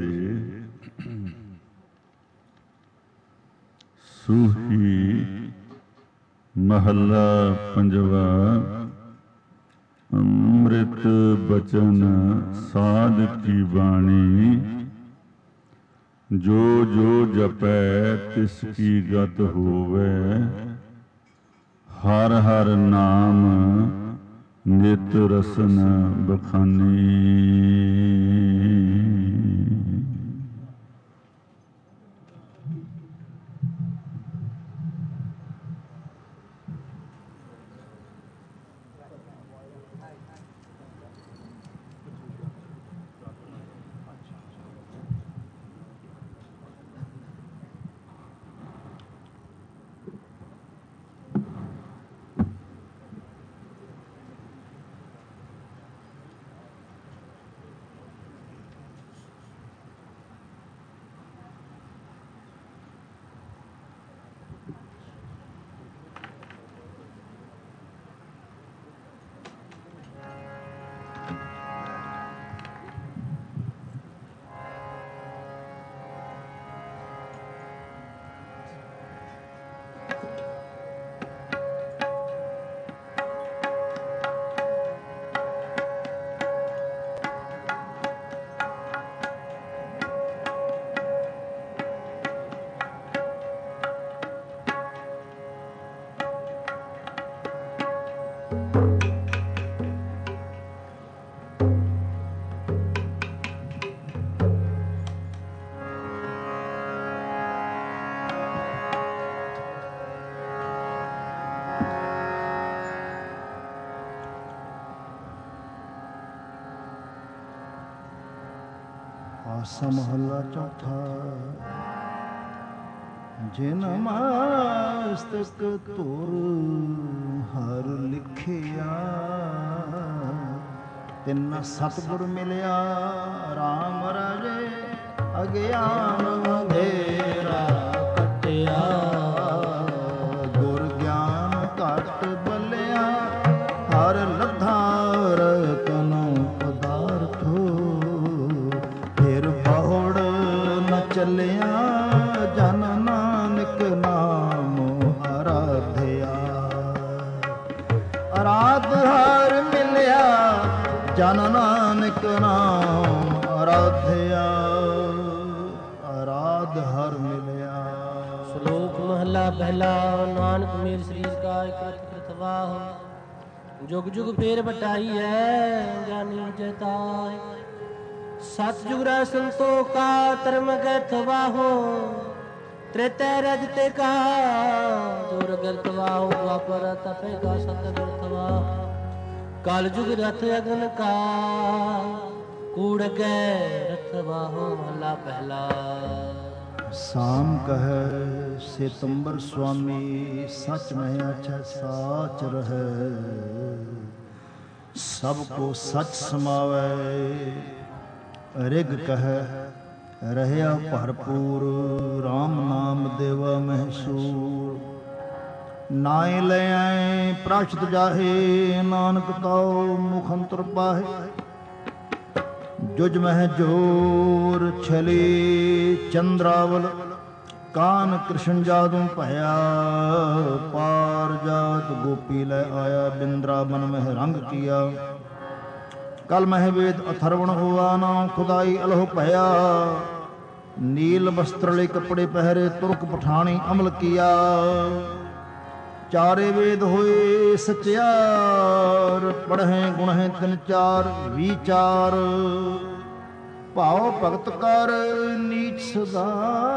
S9: ਸੂਹੀ ਮਹੱਲਾ ਪੰਜਵਾ। ਅੰਮ੍ਰਿਤ ਬਚਨ ਸਾਧ ਕੀ ਬਾਣੀ। ਜੋ ਜੋ ਜਪੈ ਤਿਸ ਕੀ ਗਤ ਹੋਵੈ। ਹਰ ਹਰ ਨਾਮ ਨਿਤ ਰਸਨ ਬਖਾਨੀ।
S1: ਆਸਾ ਮਹੱਲਾ ਚੌਥਾ। ਜਿਨ ਮਸਤਕ ਧੁਰ ਹਰ ਲਿਖਿਆ। ਤਿਨ ਸਤਿਗੁਰ ਮਿਲਿਆ ਰਾਮ ਰਾਜੇ। ਅਗਿਆਨ ਅੰਧੇਰਾ ਕੱਟਿਆ। ਗੁਰ ਗਿਆਨ ਘਟ ਬਲਿਆ। ਹਰ ਲੱਧਾ ਰਤਨ ਪਦਾਰਥੋ। ਅਰਾਧ ਹਰ ਮਿਲਿਆ, ਜਨ ਨਾਨਕ ਨਾਮ ਅਰਾਧਿਆ। ਅਰਾਧ ਹਰ ਮਿਲਿਆ।
S2: ਸ਼ਲੋਕ ਮਹਲਾ ਪਹਿਲਾ। ਨਾਨਕ ਮੇਰ ਸਰੀਰ ਕਾ ਇਕਰਤ ਪ੍ਰਤਵਾਹ, ਜੁਗ ਜੁਗ ਫੇਰ ਬਟਾਈ ਹੈ ਗਿਆਨੀ ਜਤਾਏ। ਸਤਿਜੁਗ ਰੈ ਸੰਤੋਖਾ ਧਰਮ ਕੈ ਥਵਾਹੋ, ਤ੍ਰੇਤੈ ਰਜ ਤੇ ਕਾ ਜੋਰ ਗਰਤ ਵਾਹੋ। ਦੁਆਪਰ ਤਪੇ ਕਾ ਸਤ ਗਰਤ ਵਾਹ, ਕਲ ਜੁਗ ਰਥ ਅਗਨ ਕਾ ਕੂੜ ਗੈ ਰਥ ਵਾਹੋ। ਮਹਲਾ ਪਹਿਲਾ।
S1: ਸਾਮ ਕਹੈ ਸਿਤੰਬਰ ਸੁਆਮੀ, ਸਚ ਮਹਿ ਆਛੈ ਸਾਚ ਰਹੈ। ਸਭ ਕੋ ਸਚ ਸਮਾਵੈ, ਰਿਗ ਕਹੈ ਰਹਿਆ ਭਰਪੂਰ। RAM ਨਾਮ ਦੇਵਾ ਮਹਿਸੂਰ, ਨਾਇ ਲੈ ਆਏ ਪ੍ਰਾਸ਼ਤ ਜਾਹੇ। ਨਾਨਕ ਤਾਉ ਮੁਖ ਅੰਤਰ ਪਾਹੇ, ਜੁਜ ਮਹਿ ਜੋਰ ਛਲੀ। ਚੰਦਰਾਵਲ ਕਾਨ ਕ੍ਰਿਸ਼ਨ ਜਾਦੂ ਭਇਆ, ਪਾਰ ਜਾਤ ਗੋਪੀ ਲੈ ਆਇਆ। ਬਿੰਦਰਾਵਨ ਮਹਿ ਰੰਗ ਕੀਆ, ਕਲ ਮਹਿ ਵੇਦ ਅਥਰਵਣ ਹੋਆ। ਨਾਮ ਖੁਦਾਈ ਅਲਹੁ ਭਇਆ, ਨੀਲ ਬਸਤਰ ਲੈ ਕੱਪੜੇ ਪਹਿਰੇ। ਤੁਰਕ ਪਠਾਣੀ ਅਮਲ ਕੀਆ, ਚਾਰੇ ਵੇਦ ਹੋਏ ਸਚਿਆਰ। ਪੜ੍ਹੇ ਗੁਣ ਹੈ ਤਿਨ ਚਾਰ ਵਿਚਾਰ, ਭਾਉ ਭਗਤ ਕਰ ਨੀਚ ਸਦਾਏ।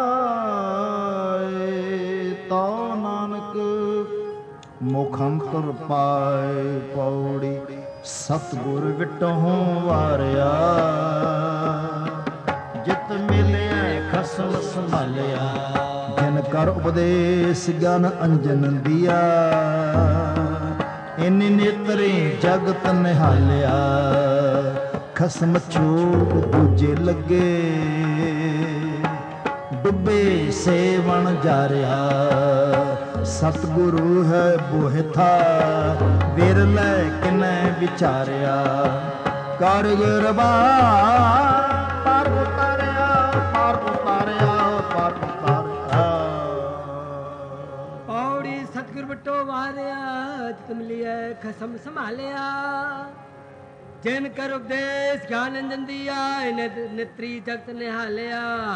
S1: ਤਉ ਨਾਨਕ ਮੁਖ ਅੰਤਰ ਪਾਏ। ਪੌੜੀ ਸਤਿਗੁਰ ਵਿਟਹੁ ਵਾਰਿਆ, ਜਿਤ ਮਿਲਿਆ ਖਸਮ ਸੰਭਾਲਿਆ। ਜਿਨ ਕਰ ਉਪਦੇਸ ਗਿਆਨ ਅੰਜਨ ਦੀਆ, ਇਨ ਨੇਤਰੇ ਜਗਤ ਨਿਹਾਲਿਆ। ਖਸਮ ਛੂਟ ਦੂਜੇ ਲੱਗੇ, ਡੁੱਬੇ ਸੇਵਣ ਜਾਰਿਆ। ਸਤਿਗੁਰੂ ਹੈ ਬੋਹਿਥਾ, ਵਿਰਲੇ ਕਿਨੈ ਵਿਚਾਰਿਆ। ਕਾਰਗਰ ਬਾਰ ਪਾਰ ਉਤਾਰਿਆ, ਪਾਰ ਉਤਾਰਿਆ, ਪਾਰ ਉਤਾਰਿਆ।
S3: ਪੌੜੀ ਸਤਿਗੁਰ ਵਟੋ ਵਾਰਿਆ, ਜਿਤ ਮਿਲਿਐ ਖਸਮ ਸੰਭਾਲਿਆ। ਜਿਨ ਕਰ ਉਪਦੇਸ਼ ਗਿਆਨ ਅੰਜਨ ਦੀਆ, ਨੇਤਰੀ ਜਗਤ ਨਿਹਾਲਿਆ।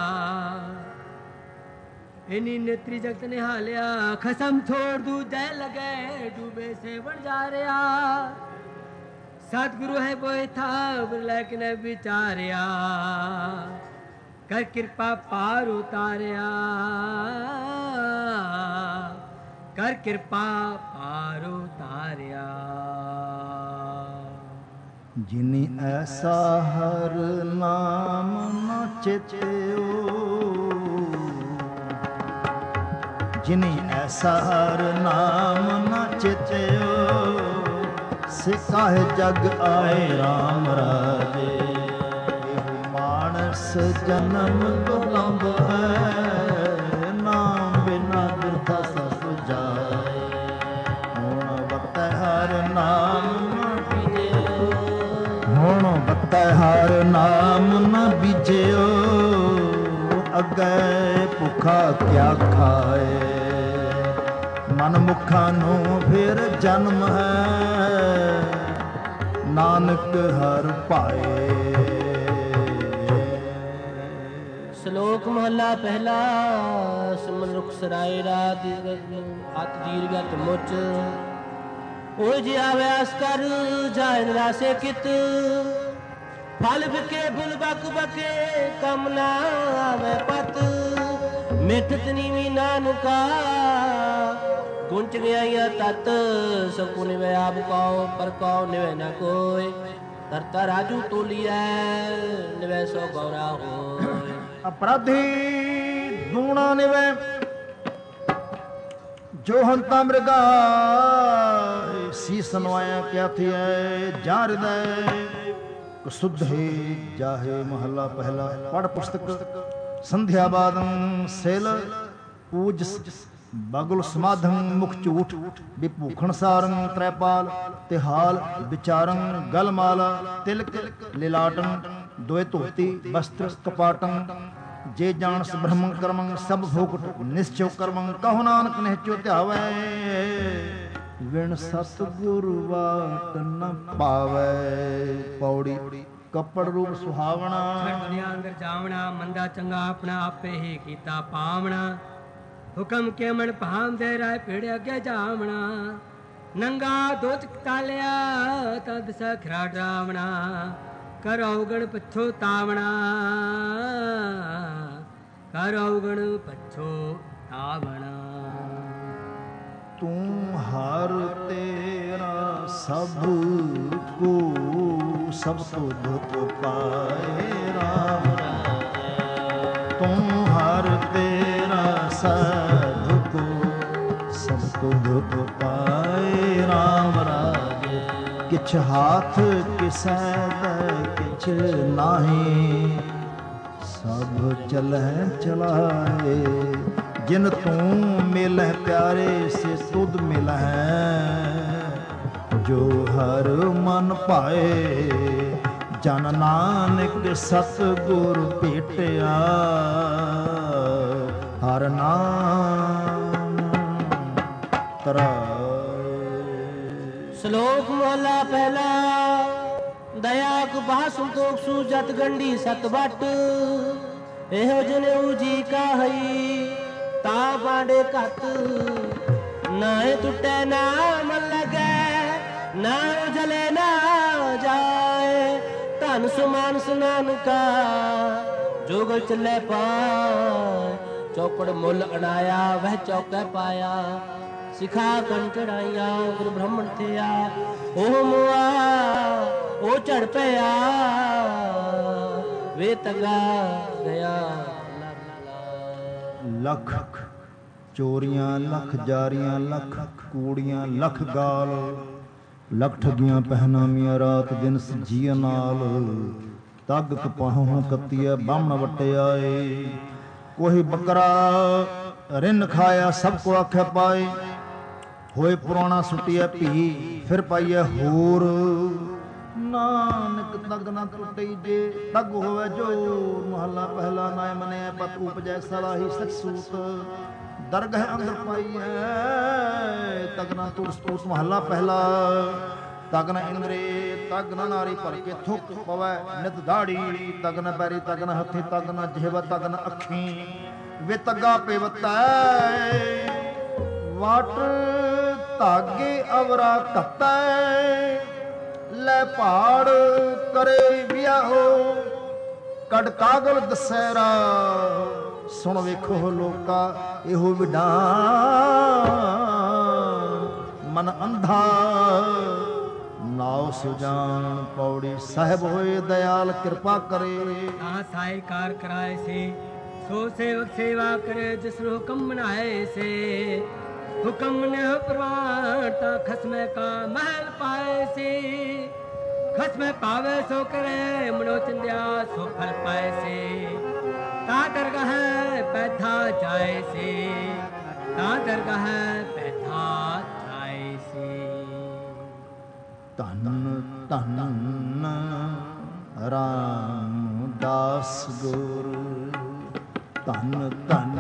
S3: ਇਨੀ ਨੇਤਰੀ ਜਗਤ ਨਿਹਾਲਿਆ। ਖਸਮ ਛੋੜ ਦੂਜੈ ਲਗੇ, ਡੂਬੇ ਸੇਵਣ ਜਾ ਰਿਹਾ। ਸਤਿਗੁਰੂ ਹੈ ਬੋਇਥਾ, ਬਿਰਲੇ ਕਿਨੈ ਵਿਚਾਰਿਆ। ਕਰ ਕਿਰਪਾ ਪਾਰ ਉਤਾਰਿਆ, ਕਰ ਕਿਰਪਾ ਪਾਰ ਉਤਾਰਿਆ।
S1: ਜਿਨੀ ਐਸਾ ਹਰ ਨਾਮ ਨ ਚੇਤਿਓ, ਜਿਨੀ ਐਸਾ ਹਰ ਨਾਮ ਨ ਚੇਤਿਓ। ਸਿਕਾਹਿ ਜਗ ਆਏ RAM ਰਾਜੇ, ਇਹ ਮਾਨਸ ਜਨਮ ਦੁਰਲਭ ਹੈ। ਨਾਮ ਬਿਨਾ ਬਿਰਥਾ ਸਭ ਜਾਏ। ਹੁਣ ਬਤੈ ਹਰ ਨਾਮ ਨ ਬੀਜਿਓ, ਹੁਣ ਬਤੈ ਹਰ ਨਾਮ ਨ ਬੀਜਿਓ। ਅੱਗੇ ਭੁੱਖਾ ਕਿਆ ਖਾਏ, ਮਨ ਮੁਖਾਂ ਨੂੰ ਫਿਰ ਜਨਮ ਹੈ। ਨਾਨਕ ਹਰ ਪਾਏ।
S2: ਸ਼ਲੋਕ ਮਹਲਾ ਪਹਿਲਾ। ਸਿਮਰੁਖ ਸਰਾਏ ਰਾਤ ਹੱਥ ਦੀਰਗਤ ਮੁਚ, ਓਏ ਜੇ ਆਵਿਆਸ ਕਰ ਜਾਇ ਨਰਾਸੇ ਕਿਤ। ਫਲ ਵਿਕੇ ਫੁੱਲ ਬਕ ਬਕੇ, ਕਮ ਨਾ ਆਵੇ ਪਤ। ਮਿਠਤ ਨੀਵੀ ਨਾਨਕਾ, ਗੁੰਚ ਗਿਆ ਤਤ। ਸਭ ਕੋ ਨਿਵੇ ਆਪ ਕਉ, ਪਰ ਕਉ ਨਿਵੇ ਨ ਕੋਇ। ਕਰਤਾ ਰਾਜੂ ਤੋਲੀਐ, ਨਿਵੇ ਸੋ ਗੌਰਾ ਹੋਇ।
S1: ਅਪਰਾਧੀ ਦੂਣਾ ਨਿਵੇ, ਜੋ ਹੰਤਾ ਮ੍ਰਿਗਾ। ਸੀਸ ਨਵਾਇਆ ਕਿਆ ਥੀਐ, ਜਾ ਹਿਰਦੈ ਕਸੁਧੇ ਜਾਹੇ। ਮਹੱਲਾ ਪਹਿਲਾ। ਪੜ੍ਹ ਪੁਸਤਕ ਸੰਧਿਆ ਬਾਦੰ ਸਿਲ ਪੂਜ ਬਗੁਲ ਸਮਾਧੰ। ਮੁਖ ਝੂਠ ਵਿਭੂਖਣ ਸਾਰੰ। ਤ੍ਰੈਪਾਲ ਤਿਹਾਲ ਵਿਚਾਰੰ। ਗਲਮਾਲਾ ਤਿਲਕ ਲਿਲਾਟੰ। ਦੋਇ ਧੋਤੀ ਵਸਤਰ ਕਪਾਟੰ। ਜੇ ਜਾਣਸ ਬ੍ਰਹਮੰ ਕਰਮੰ, ਸਭ ਫੋਕਟ ਨਿਸ਼ਚਉ ਕਰਮੰ। ਕਹੋ ਨਾਨਕ ਨਿਹਚੋ ਧਿਆਵੈ, ਵਿਣ ਸਤਿਗੁਰ ਵਾਟ ਨ ਪਾਵੈ। ਪੌੜੀ ਕੱਪੜ ਰੂਪ ਸੁਹਾਵਣਾ,
S3: ਛੱਡਿਆ ਅੰਦਰ ਜਾਵਣਾ, ਮੰਦਾ ਚੰਗਾ ਆਪਣਾ ਆਪੇ ਹੀ ਕੀਤਾ ਪਾਵਣਾ। ਹੁਕਮ ਕੇ ਮਨ ਭਾਂਦੇ ਰਾਏ ਪੀੜ ਅੱਗੇ ਜਾਵਣਾ। ਨੰਗਾ ਦੋਚ ਤਾਲਿਆ ਤਦ ਸਖਰਾ ਡਰਾਵਣਾ। ਕਰ ਔਗਣ ਪਛੋ ਤਾਵਣਾ, ਕਰ ਔਗਣ ਪਛੋ ਤਾਵਣਾ।
S1: ਤੂੰ ਹਰ ਤੇਰਾ ਸਭ ਕੋ ਸਭ ਤੋਂ ਦੁਖ ਪਾਏ ਰਾਮ ਰਾਜੇ। ਤੂੰ ਹਰ ਤੇਰਾ ਸਭ ਕੋ ਸਭ ਤੋਂ ਦੁਖ ਪਾਏ ਰਾਮ ਰਾਜੇ। ਕਿਛ ਹਾਥ ਕਿਸੈ ਦਾ ਕਿਛ ਨਾਹੀ, ਸਭ ਚਲਹਿ ਚਲਾਏ। ਜਿਨ ਤੂੰ ਮਿਲਹਿ ਪਿਆਰੇ ਸੇ ਤੁਧ ਮਿਲਹਿ। ਜੋ ਹਰ ਮਨ ਭਾਏ ਜਨ ਨਾਨਕ ਸਤਿਗੁਰ ਭੇਟਿਆ। ਹਰ ਨਾਮ ਤਰਾਏ।
S2: ਸ਼ਲੋਕ ਮਹਲਾ ਪਹਿਲਾ। ਦਇਆ ਕੁਪਾ ਸੰਤੋਖ ਸੂ ਜਤ ਗੰਢੀ ਸਤ ਵਟ। ਇਹੋ ਜਨੇਊ ਜੀ ਕਾ ਹਈ ਤਾ ਬਾਂਡੇ ਘਤ। ਨਾਏ ਟੁੱਟੇ ਨਾ ਮਨ ਲਗੈ, ਨਾ ਉਜਲੇ ਨਾ ਜਾਏ। ਧਨ ਸੁਮਾਨ ਨਾਨਕਾ ਜੋਗਲ ਚੱਲੇ ਪਾਏ। ਚੌਕੜ ਮੁੱਲ ਅਣਾਇਆ ਵਹਿ ਚੌਕੈ ਪਾਇਆ। ਸਿਖਾ ਕੰਨ ਚੜਾਈਆਂ ਗੁਰੂ ਬ੍ਰਾਹਮਣ ਥਿਆ। ਉਹ ਮੁਆ ਉਹ ਝੜ ਪਿਆ, ਵੇ ਤਗਾ ਗਿਆ।
S1: ਲੱਖ ਚੋਰੀਆਂ ਲੱਖ ਜਾਰੀਆਂ ਲੱਖ ਕੂੜੀਆਂ ਲੱਖ ਗਾਲ। ਲੱਖ ਠੱਗੀਆਂ ਪਹਿਨਾਮੀਆਂ ਰਾਤ ਦਿਨ ਸਜੀਆਂ ਨਾਲ। ਤੱਗ ਕਪਾਹੋਂ ਕੱਤੀਆ ਬਾਹਮਣ ਵਟਿਆ ਏ। ਕੋਈ ਬੱਕਰਾ ਰਿੰਨ ਖਾਇਆ ਸਭ ਕੋ ਆਖਿਆ ਪਾਏ। ਹੋਏ ਪੁਰਾਣਾ ਸੁੱਟਿਆ ਭੀ ਫਿਰ ਪਾਈਐ ਹੋਰ। ਨਾਨਕ ਤਗ ਨਾ ਟੁੱਟਈ ਜੇ ਤਗ ਹੋਵੇ ਜੋ। ਮਹੱਲਾ ਪਹਿਲਾ। ਨਾਇ ਮਨਿਆ ਪਤ ਉਪਜੈ ਸਲਾਹੀ ਸਚ ਸੂਤ। ਦਰਗਹ ਅੰਦਰ ਪਾਈਐ ਤਗ ਨਾ ਤੁਰ ਸਤੂਤ। ਮਹੱਲਾ ਪਹਿਲਾ। ਤਗ ਨ ਇੰਦਰੇ ਤਗ ਨ ਨਾਰੀ ਭਲਕੇ ਥੁੱਕ ਪਵੈ ਨਿਤ ਦਾੜੀ। ਤਗ ਨ ਬੈਰੀ ਤਗ ਨ ਹੱਥੀ ਤਗ ਨ ਜਿਹਵਾ ਤਗ ਨ ਅੱਖੀ। ਵੇ ਤਗਾ ਪੇਵਤੈ ਵਾਟ ਧਾਗੇ ਅਵਰਾ ਘਤੈ। ਲੈ ਪਹਾੜ ਕਰੇ ਵਿਆਹੋ ਕੱਢ ਕਾਗਲ ਦਸਹਿਰਾ। ਸੁਣ ਵੇਖੋ ਲੋਕਾ ਇਹੋ ਵਿਡਾਨ ਮਨ ਅੰਧਾ ਨਾਉ ਸੁਜਾਨ। ਪੌੜੀ ਸਾਹਿਬ ਹੋਏ ਦਇਆਲ ਕਿਰਪਾ ਕਰੇ।
S3: ਤਾਂ ਸਾਈ ਕਾਰ ਕਰਾਏ ਸੇ ਸੋ ਸੇਵਕ ਸੇਵਾ ਕਰੇ ਜਿਸ ਨੂੰ ਹੁਕਮ ਬਣਾਏ ਸੇ। ਹੁਕਮ ਨੇ ਪ੍ਰਵਾਨ ਤਾਂ ਖਸਮੇ ਕਾ ਮਹਿਲ ਪਾਏ ਸੇ। ਖਸਮੇ ਪਾਵੇ ਸੋ ਕਰੇ ਮਨੋ ਚੰਦਿਆ ਸੋ ਫਲ ਪਾਏ ਸੇ। ਤਾਂ ਦਰਗਾਹ ਪੈਠਾ ਜਾਏ ਸੇ, ਤਾਂ ਦਰਗਾਹ ਪੈਠਾ ਜਾਏ ਸੇ।
S1: ਧੰਨ ਧੰਨ ਰਾਮਦਾਸ ਗੁਰ। ਧੰਨ ਧੰਨ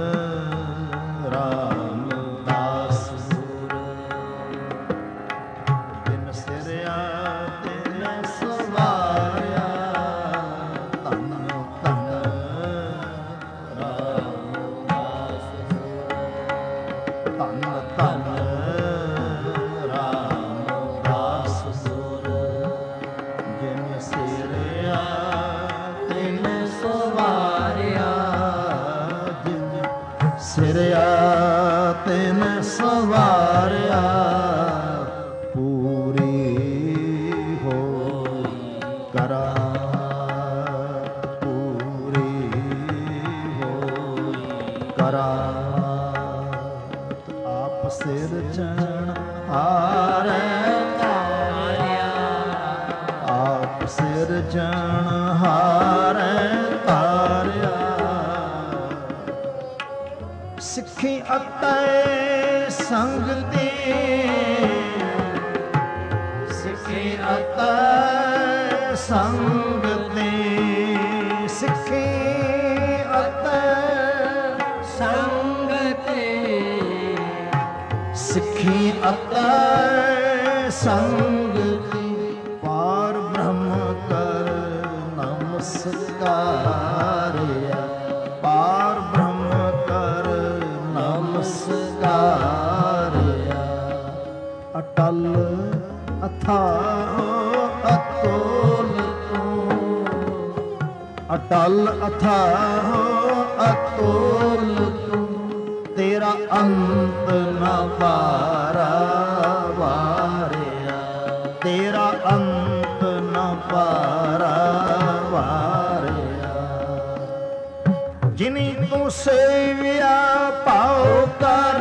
S1: ਰਾਮਦਾਸ ਗੁਰ। ਬਿਨ ਸਿਰਿਆ ਤਿਨ ਸਵਾਰਿਆ। ਧੰਨ ਧੰਨ ਰਾਮਦਾਸ ਗੁਰ। ਧੰਨ ਧੰਨ ਰਾਮਦਾਸ ਗੁਰ। ਜਿਨ ਸਿਰਿਆ ਤਿਨ ਸਵਾਰਿਆ। ਸਿਰਿਆ ਤਿਨ ਸਵਾਰਿਆ। ਪੂਰੀ ਹੋਈ ਕਰਾ। ਪੂਰੀ ਹੋਈ ਕਰਾ। ਆਪ ਸਿਰਜਣ ਹਾਰੈ ਤਾਰਿਆ। ਆਪ ਸਿਰਜਣ ਹਾਰੈ ਤਾਰਿਆ। ਸਿੱਖੀ ਅਤੈ ਸੰਗ ਤੇ। ਸਿੱਖੀ ਅਤੈ ਸੰਗ ਤੇ। ਸਿੱਖੀ ਅਤੈ ਸੰਗ ਤੇ। ਸਿੱਖੀ ਅਤੈ ਸੰਗ ਕੀ ਪਾਰ ਬ੍ਰਹਮ ਕਰ ਨਮਸਕਾਰਿਆ, ਪਾਰ ਬ੍ਰਹਮ ਕਰ ਨਮਸਕਾਰਿਆ। ਅਟਲ ਅਥਾਹ ਅਤੁਲ ਤੂੰ, ਅਟਲ ਅਥਾਹ ਅਤੁਲ ਤੂੰ, ਤੇਰਾ ਅੰਤ ਨ ਪਾਰਾਵਾਰਿਆ, ਤੇਰਾ ਅੰਤ ਨ ਪਾਰਾਵਾਰਿਆ। ਜਿਨੀ ਤੂੰ ਸੇਵਿਆ ਪਾਉ ਕਰ,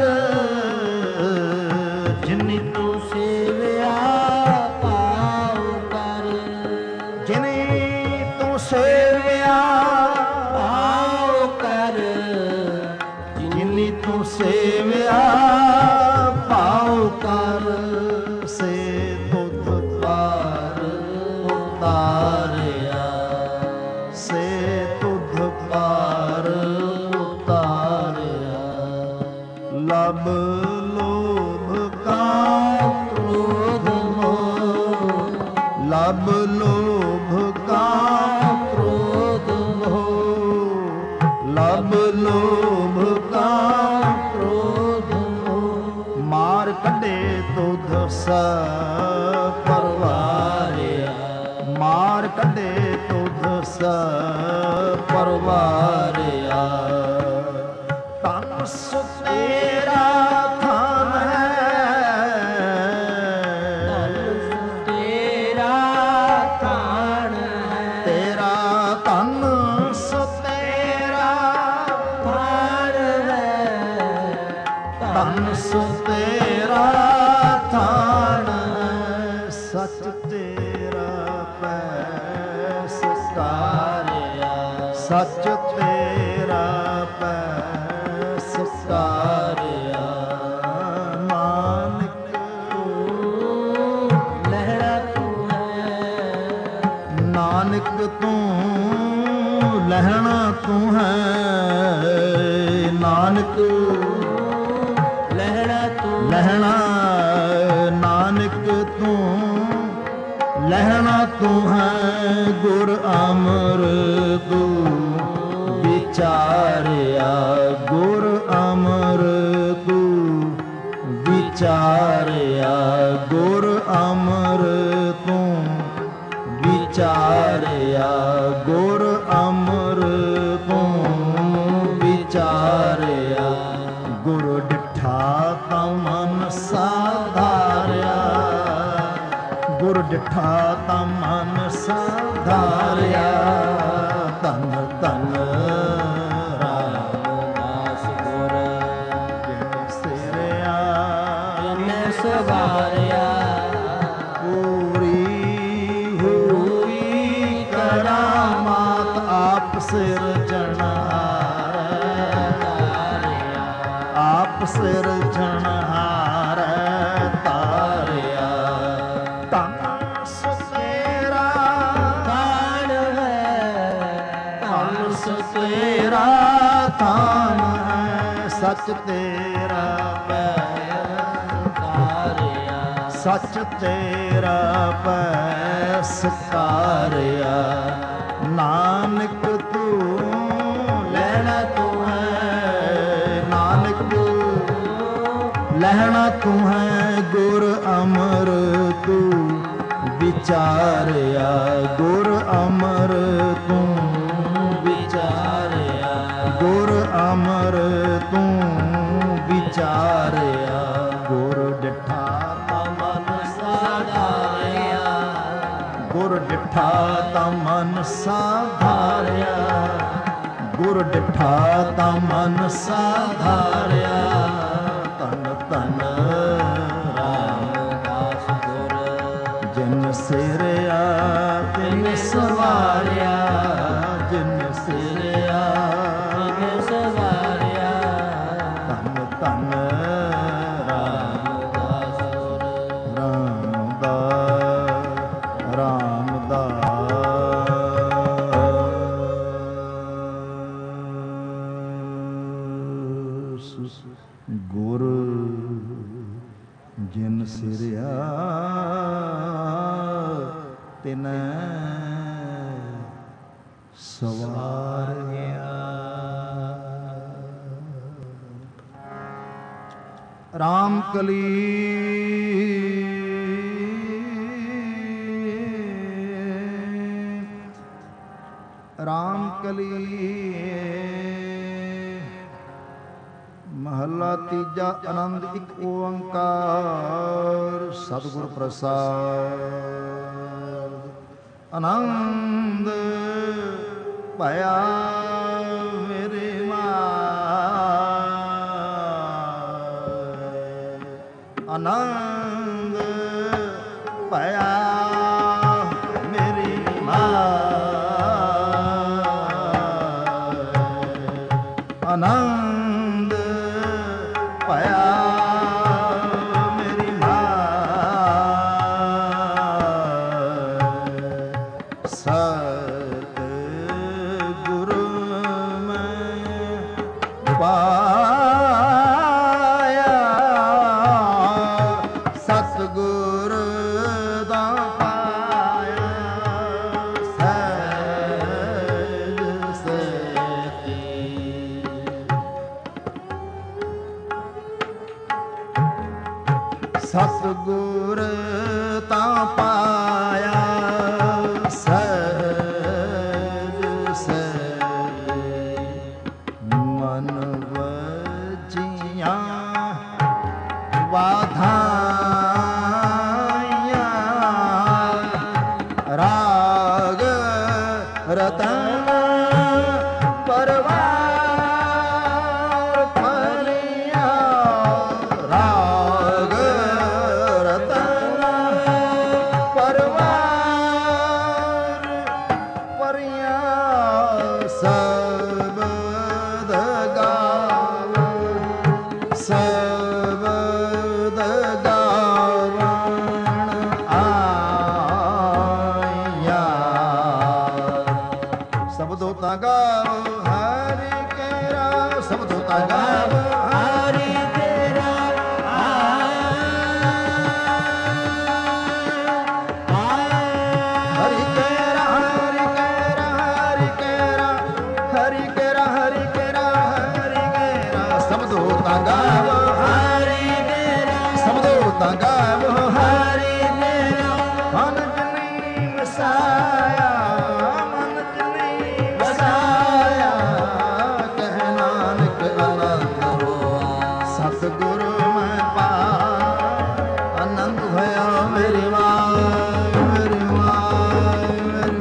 S1: ਜਿਨੀ ਤੂੰ ਸੇਵਿਆ ਪਾਉ ਕਰ, ਜਿਨੀ ਤੂੰ ਸੇਵਿਆ ਪਾਉ ਕਰ, ਜਿਨੀ ਤੂੰ ਸੇਵਿਆ ਪਾਉ ਕਰ, ਸੇ ਤੁਧ ਪਾਰ ਉਤਾਰਿਆ, ਸੇ ਤੁਧ ਪਾਰ ਉਤਾਰਿਆ। ਲਬ ਲੋਭ ਕਾਮ ਕ੍ਰੋਧ ਮੋਹ, ਲਬ ਲੋਭ ਕਾਮ ਕ੍ਰੋਧ ਮੋਹ, ਲਬ ਲੋਭ ਕਾਮ ਕ੍ਰੋਧ ਮੋਹ, ਮਾਰ ਕੱਢੇ ਤੁਧ ਸਭ ਪਰਵਾਰਿਆ, ਮਾਰ ਕੱਢੇ ਤੁਧ ਸਭ ਪਰਵਾਰਿਆ। ਤਨ ਸੁ ਤੇਰਾ ਥਾਨ ਹੈ, ਤਨ ਸੁ ਤੇਰਾ ਥਾਨ ਹੈ, ਤੇਰਾ ਤਨ ਸੁ ਤੇਰਾ ਥਾਨ ਹੈ, ਤਨ ਸੁ ਤੇਰਾ ਥਾਨ ਹੈ। ਸੱਚ ਤੇਰਾ ਪੈ ਸਕਾਰਿਆ, ਸੱਚ ਤੇਰਾ ਪੈ ਸਕਾਰਿਆ। ਨਾਨਕ ਤੂੰ ਲਹਿਣਾ ਤੂੰ ਹੈ, ਨਾਨਕ ਤੂੰ ਲਹਿਣਾ ਤੂੰ ਹੈ, ਨਾਨਕ ਲਹਿਣਾ ਤੂੰ, ਲਹਿਣਾ ਨਾਨਕ ਤੂੰ ਲਹਿਣਾ ਤੂੰ ਹੈ। ਗੁਰ ਅਮਰ ਤੂੰ ਵਿਚਾਰਿਆ, ਗੁਰ ਅਮਰ ਤੂੰ ਵਿਚਾਰਿਆ, ਗੁਰ ਅਮਰ ਤੂੰ ਵਿਚਾਰਿਆ, ਗੁਰ ਅਮਰ ਤੂੰ ਵਿਚਾਰਿਆ। ਗੁਰ ਡਿਠਾ ਤਾਂ ਮਨ ਸਾਧਾਰਿਆ, ਗੁਰ ਡਿਠਾ ਤਾਂ ਮਨ ਸਾਧਾਰਿਆ। ਧੰਨ ਧੰਨ ਰਾਮਦਾਸ ਗੁਰ, ਜਿਨ ਸਿਰਿਆ ਜਿਨ ਸਵਾਰਿਆ। ਪੂਰੀ ਹੋਈ ਕਰਾਮਾਤ ਆਪ ਸਿਰਜਣਹਾਰ, ਆਪ ਸਿਰਜਣਹਾਰ ਤਾਰਿਆ। ਧੰਨ ਸੁ ਤੇਰਾ ਥਾਨ ਹੈ, ਧੰਨ ਸੁ ਤੇਰਾ ਥਾਨ ਹੈ, ਸੱਚ ਤੇਰਾ ਪੈ ਸਕਾਰਿਆ, ਸੱਚ ਤੇਰਾ ਪੈ ਸਕਾਰਿਆ। ਨਾਨਕ ਤੂੰ ਲੈਣਾ ਤੂੰ ਹੈ, ਨਾਨਕ ਤੂੰ ਲਹਿਣਾ ਤੂੰ ਹੈ। ਗੁਰ ਅਮਰ ਤੂੰ ਵਿਚਾਰਿਆ, ਗੁਰ ਅਮਰ ਤੂੰ ਵਿਚਾਰਿਆ, ਗੁਰ ਅਮਰ ਤੂੰ ਵਿਚਾਰਿਆ। ਗੁਰ ਡਿਠਾ ਤਾਂ ਮਨ ਸਾਧਾਰਿਆ, ਗੁਰ ਡਿਠਾ ਤਾਂ ਮਨ ਸਾਧਾਰਿਆ, ਗੁਰ ਡਿਠਾ ਤਾਂ ਮਨ ਸਾਧਾਰਿਆ। ਧੰਨ ਧੰਨ ਰਾਮਦਾਸ ਗੁਰ, ਜਿਨ ਸਿਰਿਆ ਤਿਨ ਸਵਾਰਿਆ, ਜਿਨ ਸਿਰਿਆ ਤਿਨ ਸਵਾਰਿਆ। ਧੰਨ ਧੰਨ ਰਾਮਦਾਸ ਗੁਰ, ਰਾਮਦਾਸ ਰਾਮਦਾਸ ਗੁਰ, ਜਿਨ ਸਿਰਿਆ ਤਿਨ ਸਵਾਰਿਆ। ਰਾਮ ਕਲੀ ਰਾਮ ਕਲੀ ਮਹੱਲਾ ਤੀਜਾ। ਆਨੰਦ ਇੱਕ ਓੰਕਾਰ ਸਤਿਗੁਰ ਪ੍ਰਸਾਦ। ਆਨੰਦ ਭਇਆ ਮੇਰੇ ਮਾਏ, ਆਨੰਦ ਭਇਆ ਮੇਰੀ ਮਾਏ, ਆਨੰਦ ਭਇਆ ਮੇਰੀ ਮਾਏ। ਸਤਿਗੁਰ ਮੈਂ ਪਾਇਆ, ਸਤਿਗੁਰ ਦਾ ਪਾਇਆ ਸਹਿਜ ਸੇਤੀ। ਸਤਿਗੁਰ ਤਾਂ ਪਾਇਆ ਸਹਿਜ ਸੇਤੀ। ਮਨ ਵਜੀਆਂ ਵਾਧਾਈਆਂ, ਰਾਗ ਰਤਨ ਪਰਵਾਰ ਫਲੀਆਂ, ਰਾਗ ਰਤਨ ਪਰਵਾਰ ਪਰੀਆਂ। ਸਬਦ ਗਾਵਨ ਸਬਦ ਗਾਵਨ ਆਇਆ। ਸਬਦੋ ਤਾਂ ਗਾਵ ਹਰਿ ਕੇਰਾ, ਸਬਦੋ ਤਾਂ ਗਾਵ ਹਰਿ ਕੇਰਾ। ਹਰਿ ਕੇਰਾ ਹਰਿ ਕੇਰਾ ਹਰਿ ਕੇਰਾ ਹਰਿ ਕੇਰਾ ਹਰਿ ਕੇਰਾ ਹਰਿ ਕੇਰਾ। ਸਬਦੋ ਤਾਂ ਗਾਵ ਹਰਿ ਕੇਰਾ, ਸਬਦੋ ਤਾਂ ਗਾਵ ਹਰਿ ਕੇਰਾ। ਮਨ ਜਨੀ ਵਸਾਇਆ, ਮਨ ਜਨੀ ਵਸਾਇਆ, ਕਹਿ ਨਾਨਕ ਆਨੰਦ ਹੋਆ। ਸਤਿਗੁਰ ਮੈਂ ਪਾਇਆ, ਆਨੰਦ ਹੋਇਆ ਮੇਰੀ ਮਾਏ, ਮੇਰੀ ਮਾਏ, ਮੇਰੀ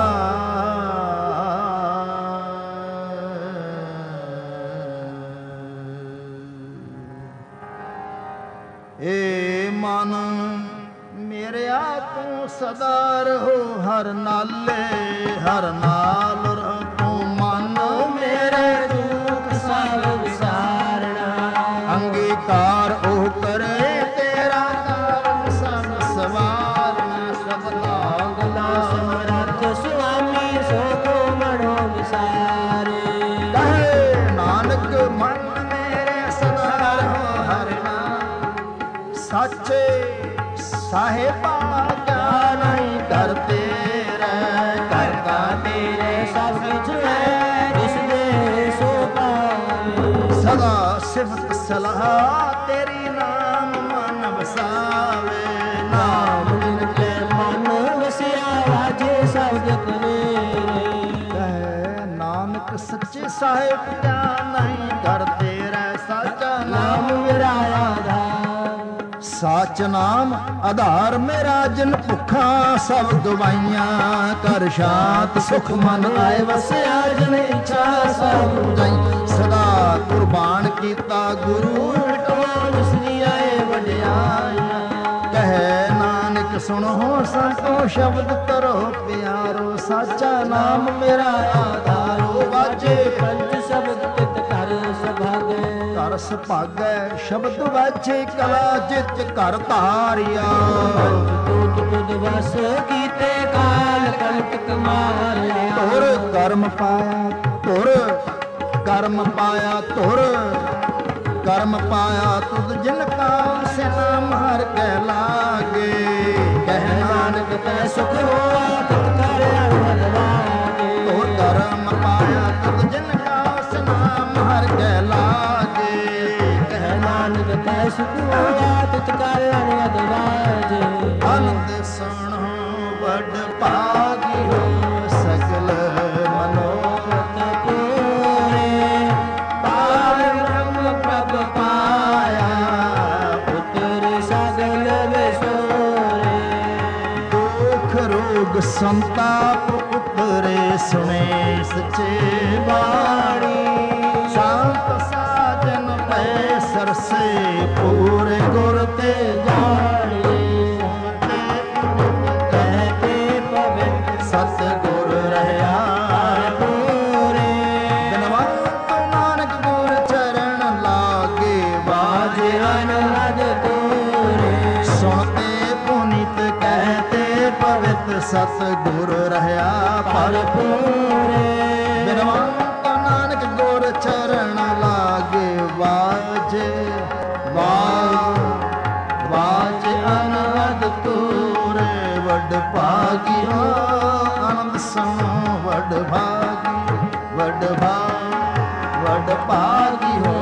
S1: ਮਾਏ। ਏ ਮਨ ਮੇਰਿਆ ਤੂੰ ਸਦਾ ਰਹੋ ਹਰ ਨਾਲੇ, ਹਰ ਨਾਲ ਰਹੋ ਤੂੰ ਮਨ ਮੇਰੇ ਦੁੱਖ ਸਭ ਵਿਸਾਰਣਾ। ਅੰਗੀਕਾਰ ਉਹ ਕਰੇ ਤੇਰਾ ਕਾਰਨ ਸਭ ਸਵਾਰਨਾ। ਸਬਦਾਂ ਗਲਾ ਸਮਰੱਥ ਸੁਆਮੀ ਸੋ ਕੋ ਮਨੋ ਵਿਸਾਰੇ। ਕਹੇ ਨਾਨਕ ਮਨ ਮੇਰੇ ਸਦਾ ਰਹੋ ਹਰ ਨਾਮ। ਸਾਚੇ ਸਾਹਿਬਾ ਕਿਆ ਨਹੀਂ ਕਰ ਤੇਰਾ, ਕਰਤਾ ਤੇਰੇ ਸਭ ਕੁਝ ਹੈ ਜਿਸ ਦੇ ਸੋ ਪਾਵੇ। ਸਦਾ ਸਿਫਤ ਸਲਾਹ ਤੇਰੀ ਨਾਮ ਮਨ ਵਸਾਵੇ। ਨਾਮ ਜਿਨ ਕੇ ਮਨ ਵਸਿਆ ਵਾਜੇ ਸ਼ਬਦ ਕਨੇਰੇ। ਕਹੇ ਨਾਨਕ ਸੱਚੇ ਸਾਹਿਬ ਕਿਆ ਨਹੀਂ ਕਰ ਤੇਰਾ, ਸਾਚਾ ਨਾਮ ਮੇਰਾ ਆਧਾਰ। ਸਾਚ ਨਾਮ ਆਧਾਰ ਮੇਰਾ ਜਿਨ ਭੁੱਖਾਂ ਸਭ ਗਵਾਈਆਂ। ਕਰ ਸ਼ਾਂਤ ਸੁਖ ਮਨ ਆਏ ਵਸਿਆ ਜਿਨ ਇੱਛਾ ਸਭ ਜਾਈ। ਸਦਾ ਕੁਰਬਾਨ ਕੀਤਾ ਗੁਰੂ ਮਿਟਵਾ ਜਿਸਦੀ ਆਏ ਵਡਿਆਈਆਂ। ਕਹੇ ਨਾਨਕ ਸੁਣੋ ਸੰਤੋ ਸ਼ਬਦ ਕਰੋ ਪਿਆਰੋ। ਸਾਚਾ ਨਾਮ ਮੇਰਾ ਆਧਾਰੋ। ਵਾਜੇ ਪੰਜ ਸ਼ਬਦ ਤਿਤ ਕਰ ਸੁਭਾਗੇ, ਕਰ ਸੁਭਾਗੈ ਸ਼ਬਦ ਵਾਜੇ ਕਲਾ ਜਿਤ ਕਰ ਧਾਰਿਆ। ਤੁਧ ਤੁਧ ਵਸ ਕੀਤੇ ਕਾਲ ਕੰਟਕ ਮਾਰਿਆ। ਧੁਰ ਕਰਮ ਪਾਇਆ ਧੁਰ ਕਰਮ ਪਾਇਆ ਧੁਰ ਕਰਮ ਪਾਇਆ ਤੁਧ ਜਿਨ ਕਾ ਸਿਆ ਮਾਰ ਕੇ ਲਾਗੇ। ਕਹਿ ਨਾਨਕ
S2: ਤੈ ਸੁਖ ਹੋਆ ਤਿਤ ਕਰ ਅਨਹਦ ਲਾਗੇ।
S1: ਤੋ ਧਰਮ ਪਾਇਆ ਤਤ ਜਿਨ ਕਾ ਸਨਾਮ ਹਰ ਕੈ ਲਾਗੇ।
S2: ਕਹਿ ਨਾਨਕ ਤੈ ਸੁਖ ਹੋਆ ਤਿਤ ਕਰ ਅਨਹਦ ਲਾਗੇ।
S1: ਆਨੰਦ ਸੁਣੋ ਵੱਡ ਭਾਗਿਓ ਸਗਲ ਮਨੋਰਥ ਪੂਰੇ। ਪਾਰ ਬ੍ਰਹਮ ਪ੍ਰਭ ਪਾਇਆ ਪੁੱਤਰ ਸਗਲ ਵਿਸੋਰੇ। ਦੁਖ ਰੋਗ ਸੰਤਾਪ ਉਤਰੇ ਸੁਣੇ ਸੱਚੇ ਬਾਣੀ। ਸ਼ਾਂਤ ਸਾਜਨ ਪੈ ਸਰਸੇ ਪੂਰੇ ਗੁਰ ਤੇ ਜਾਣੀ। ਸਤਿਗੁਰ ਰਹਿਆ ਪੂਰੇ। ਬਿਨਵੰਤ ਨਾਨਕ ਗੁਰ ਚਰਨ ਲਾਗੇ ਬਾਜੇ ਅਨਹਦ ਤੂਰੇ। ਸੁਣਤੇ ਪੁਨੀਤ ਕਹਤੇ ਪਵਿੱਤ ਸਤਿਗੁਰ ਰਹਿਆ ਭਰਪੂਰੇ। ਬਿਨਵੰਤ ਨਾਨਕ ਗੁਰ ਚਰਨ ਲਾਗੇ ਬਾਜੇ ਬਾਜ ਬਾਜੇ ਅਨਹਦ ਤੂਰੇ। ਵੱਡ ਭਾਗਿਆ ਆਨੰਦ ਸੁਣੋ ਵੱਡ ਭਾਗੀ ਵੱਡ ਭਾਗ ਵੱਡ ਭਾਗੀ ਹੋ।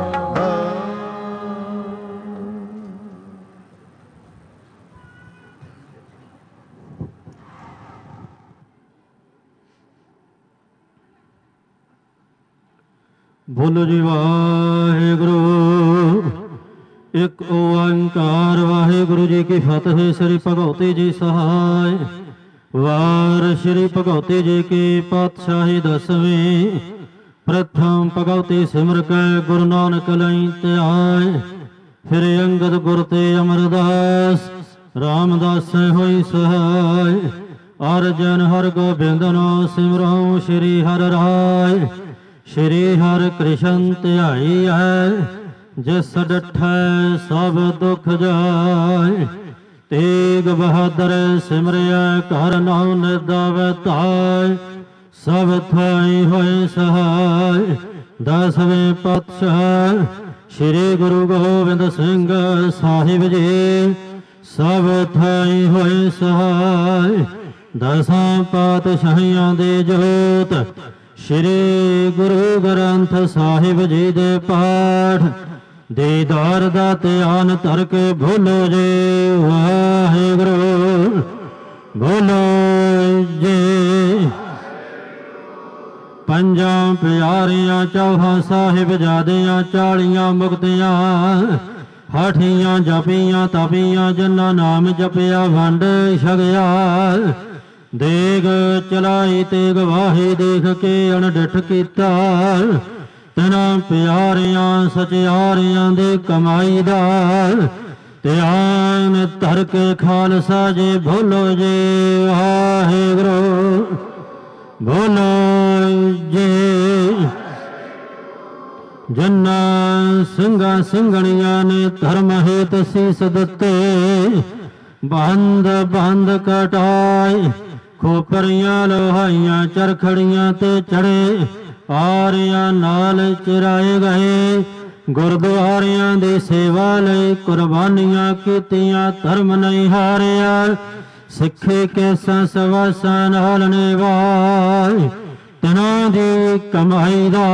S10: ਬੋਲੋ ਜੀ ਵਾਹਿਗੁਰੂ। ਇੱਕ ਓੰਕਾਰ ਵਾਹਿਗੁਰੂ ਜੀ ਕੀ ਫਤਿਹ। ਸ੍ਰੀ ਭਗਵਤੀ ਜੀ ਸਹਾਇ। ਵਾਰ ਸ੍ਰੀ ਭਗਵਤੀ ਜੀ ਕੀ ਪਾਤਸ਼ਾਹੀ ਦਸਵੀਂ। ਪ੍ਰਥਮ ਭਗਵਤੀ ਸਿਮਰ ਕੈ ਗੁਰੂ ਨਾਨਕ ਲਈ ਧਿਆਇ। ਫਿਰ ਅੰਗਦ ਗੁਰ ਤੇ ਅਮਰਦਾਸ ਰਾਮਦਾਸ ਹੋਈ ਸਹਾਇ। ਅਰਜਨ ਹਰ ਗੋਬਿੰਦਨੋ ਸਿਮਰੋ ਸ੍ਰੀ ਹਰਿ ਰਾਇ। ਸ੍ਰੀ ਹਰਿ ਕ੍ਰਿਸ਼ਨ ਧਿਆਈ ਹੈ ਜਿਸ ਡਠੈ ਸਭ ਦੁਖ ਜਾਇ। ਤੇਗ ਬਹਾਦਰ ਸਿਮਰਿਆ ਘਰ ਨਾਉ ਨਿਦਾਵੈ ਧਾਇ। ਸਭ ਥਾਈ ਹੋਏ ਸਹਾਇ। ਦਸਵੇਂ ਪਾਤਸ਼ਾਹ ਸ੍ਰੀ ਗੁਰੂ ਗੋਬਿੰਦ ਸਿੰਘ ਸਾਹਿਬ ਜੀ ਸਭ ਥਾਈ ਹੋਏ ਸਹਾਇ। ਦਸਾਂ ਪਾਤਸ਼ਾਹੀਆਂ ਦੇ ਜੋਤ ਸ੍ਰੀ ਗੁਰੂ ਗ੍ਰੰਥ ਸਾਹਿਬ ਜੀ ਦੇ ਪਾਠ ਦੀਦਾਰ ਦਾ ਧਿਆਨ ਧਰ ਕੇ ਬੋਲੋ ਜੀ ਵਾਹਿਗੁਰੂ। ਬੋਲੋ ਜੀ। ਪੰਜਾਂ ਪਿਆਰਿਆਂ ਚੌਹਾਂ ਸਾਹਿਬਜ਼ਾਦਿਆਂ ਚਾਲੀਆਂ ਮੁਕਤੀਆਂ ਹਾਠੀਆਂ ਜਪੀਆਂ ਤਪੀਆਂ ਜਿਨ੍ਹਾਂ ਨਾਮ ਜਪਿਆ ਵੰਡ ਛਕਿਆ। ਦੇਗ ਚਲਾਈ ਤੇ ਗਵਾਹੀ ਦੇਖ ਕੇ ਅਣਡਿੱਠ ਕੀਤਾ। ਤਿਨਾਂ ਪਿਆਰਿਆਂ ਸਚਿਆਰਿਆਂ ਦੇ ਕਮਾਈ ਦਾ ਧਿਆਨ ਧਰ ਕੇ ਖਾਲਸਾ ਜੀ ਬੋਲੋ ਜੀ ਵਾਹਿਗੁਰੂ। ਬੋਲੋ ਜੀ। ਜਿਨ੍ਹਾਂ ਸਿੰਘਾਂ ਸਿੰਘਣੀਆਂ ਨੇ ਧਰਮ ਹੇਤ ਸੀਸ ਦਿੱਤੇ ਬੰਦ ਬੰਦ ਕਟਾਏ। ਖੋਪਰੀਆਂ ਲੋਹਾਈਆਂ ਚਰਖੜੀਆਂ ਤੇ ਚੜੇ ਆਰਿਆਂ ਨਾਲ ਚਰਾਏ ਗਏ। ਗੁਰਦੁਆਰਿਆਂ ਦੀ ਸੇਵਾ ਲਈ ਕੁਰਬਾਨੀਆਂ ਕੀਤੀਆਂ ਧਰਮ ਨਹੀਂ ਹਾਰਿਆ। ਸਿੱਖੇ ਕੇਸਾਂ ਸਵਾਸਾਂ ਨਾਲ ਨਿਭਾਏ। ਤਿਨਾਂ ਦੀ ਕਮਾਈ ਦਾ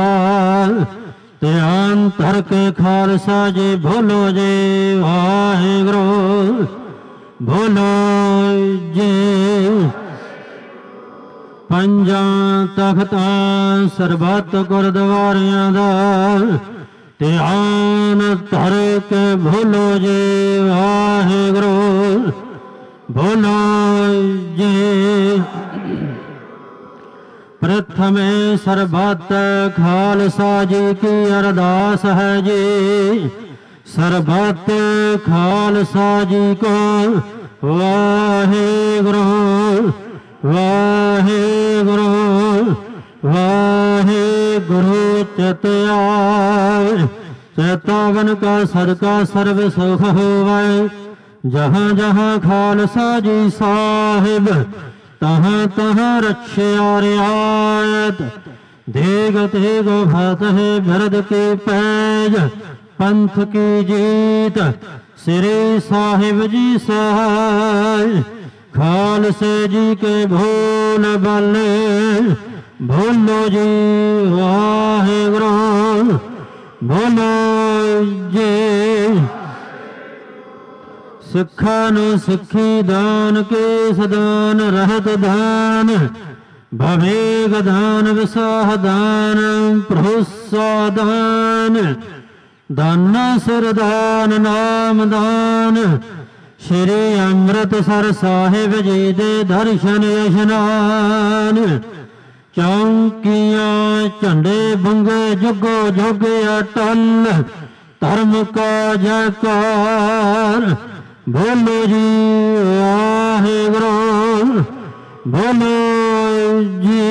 S10: ਧਿਆਨ ਧਰ ਕੇ ਖਾਲਸਾ ਜੀ ਬੋਲੋ ਜੀ ਵਾਹਿਗੁਰੂ। ਬੋਲੋ ਜੀ। ਪੰਜਾਂ ਤਖਤਾਂ ਸਰਬੱਤ ਗੁਰਦੁਆਰਿਆਂ ਦਾ ਧਿਆਨ ਧਰ ਕੇ ਬੋਲੋ ਜੀ ਵਾਹਿਗੁਰੂ। ਬੋਲੋ ਜੀ। ਪ੍ਰਥਮੇ ਸਰਬੱਤ ਖਾਲਸਾ ਜੀ ਕੀ ਅਰਦਾਸ ਹੈ ਜੀ। ਸਰਬੱਤ ਖਾਲਸਾ ਜੀ ਕੋ ਵਾਹਿਗੁਰੂ ਵਾਹਿਗੁਰੂ ਵਾਹਿਗੁਰੂ ਚਿਤ ਆਏ। ਚੇਤਾਵਨ ਕਾ ਸਦਕਾ ਸਰਬ ਸੁਖ ਹੋਵੇ। ਜਹਾਂ ਜਹਾਂ ਖਾਲਸਾ ਜੀ ਸਾਹਿਬ ਤਹਾਂ ਤਹਾਂ ਰਖਿਆ ਰਿਆਇਤ। ਦੇਗ ਤੇਗ ਫਤਿਹ ਬਿਰਦ ਕੀ ਪੈਜ ਪੰਥ ਕੀ ਜੀਤ। ਸ੍ਰੀ ਸਾਹਿਬ ਜੀ ਸਹਾਇ। ਖਾਲ से जी के भूल बले भूलो जी वाहेगुरु भूलो जी। सिखा नु सिखी दान के सदान रहत दान भवेग दान विसाह दान प्रहुसा दान दाना सिर दान नाम दान श्री अमृतसर साहिब जी दे दर्शन इशनान। चौंकियां झंडे बंगे जुगो जुग अटल धर्म का जयकार बोलो जी वाहेगुरु बोलो जी।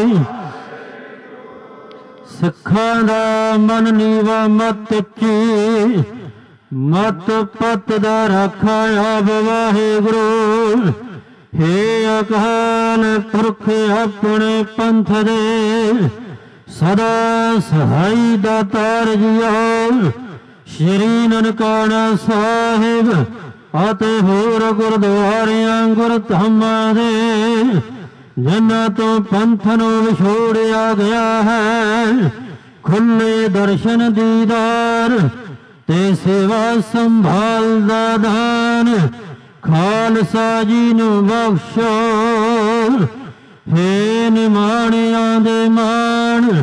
S10: सिखां दा मन नीवा मत ची मत पत दा रखा अब वाहेगुरु। हे अकाल पुरख अपने पंथ दे सदा सहाई दातार जियो। श्री ननकाना साहिब ਅਤੇ ਹੋਰ ਗੁਰਦੁਆਰਿਆਂ ਗੁਰਧਾਮਾਂ ਦੇ ਜਿਨ੍ਹਾਂ ਤੋਂ ਪੰਥ ਨੂੰ ਵਿਛੋੜਿਆ ਗਿਆ ਹੈ ਖੁੱਲੇ ਦਰਸ਼ਨ ਦੀਦਾਰ ਤੇ ਸੇਵਾ ਸੰਭਾਲ ਦਾ ਦਾਨ ਖਾਲਸਾ ਜੀ ਨੂੰ ਬਖਸ਼ੋ। ਹੇ ਨਿਮਾਣਿਆਂ ਦੇ ਮਾਣ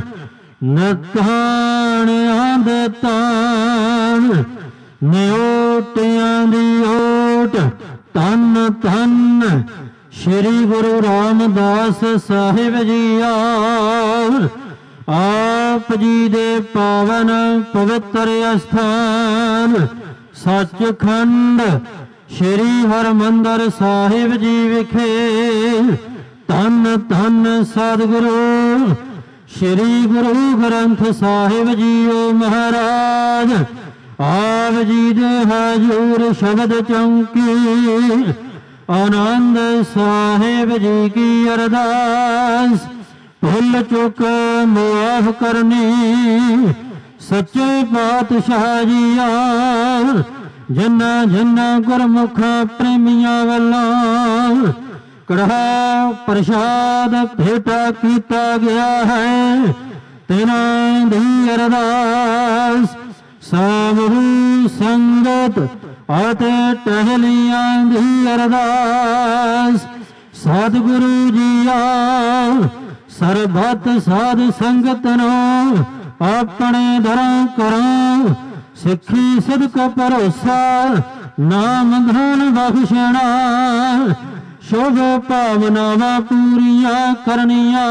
S10: ਨਤਾਣਿਆਂ ਦੇ ਤਾਣ ਨਿਓਟਿਆਂ ਦੀ ਓਟ ਧੰਨ ਧੰਨ ਸ਼੍ਰੀ ਗੁਰੂ ਰਾਮਦਾਸ ਸਾਹਿਬ ਜੀ ਆਓ। ਆਪ ਜੀ ਦੇ ਪਾਵਨ ਪਵਿੱਤਰ ਅਸਥਾਨ ਸੱਚਖੰਡ ਸ਼੍ਰੀ ਹਰਿਮੰਦਰ ਸਾਹਿਬ ਜੀ ਵਿਖੇ ਧੰਨ ਧੰਨ ਸਤਿਗੁਰੂ ਸ਼੍ਰੀ ਗੁਰੂ ਗ੍ਰੰਥ ਸਾਹਿਬ ਜੀਓ ਮਹਾਰਾਜ ਆਪ ਜੀ ਦੇ ਹਜ਼ੂਰ ਸ਼ਬਦ ਚੌਂਕੀ ਆਨੰਦ ਸਾਹਿਬ ਜੀ ਕੀ ਅਰਦਾਸ ਭੁੱਲ ਚੁੱਕ ਮੁਆਫ ਕਰਨੀ ਸੱਚੇ ਪਾਤਸ਼ਾਹ ਜੀਆ। ਜਿਨ੍ਹਾਂ ਜਿਨ੍ਹਾਂ ਗੁਰਮੁਖਾਂ ਪ੍ਰੇਮੀਆਂ ਵੱਲੋਂ ਕੜਾਹ ਪ੍ਰਸ਼ਾਦ ਭੇਟਾ ਕੀਤਾ ਗਿਆ ਹੈ ਤਿਨਾਂ ਦੀ ਅਰਦਾਸ ਸਾਮੂਹ ਸੰਗਤ ਅਤੇ ਟਹਿਲੀਆਂ ਦੀ ਅਰਦਾਸ ਸਤਿਗੁਰੂ ਜੀਆ ਸਰਬੱਤ ਸਾਧ ਸੰਗਤ ਨੂੰ ਆਪਣੇ ਦਰਾਂ ਕਰੋ ਸਿੱਖੀ ਸਿਦਕ ਭਰੋਸਾ ਨਾਮ ਧਨ ਬਖਸ਼ਣਾ ਸ਼ੁਭ ਭਾਵਨਾਵਾਂ ਪੂਰੀਆਂ ਕਰਨੀਆਂ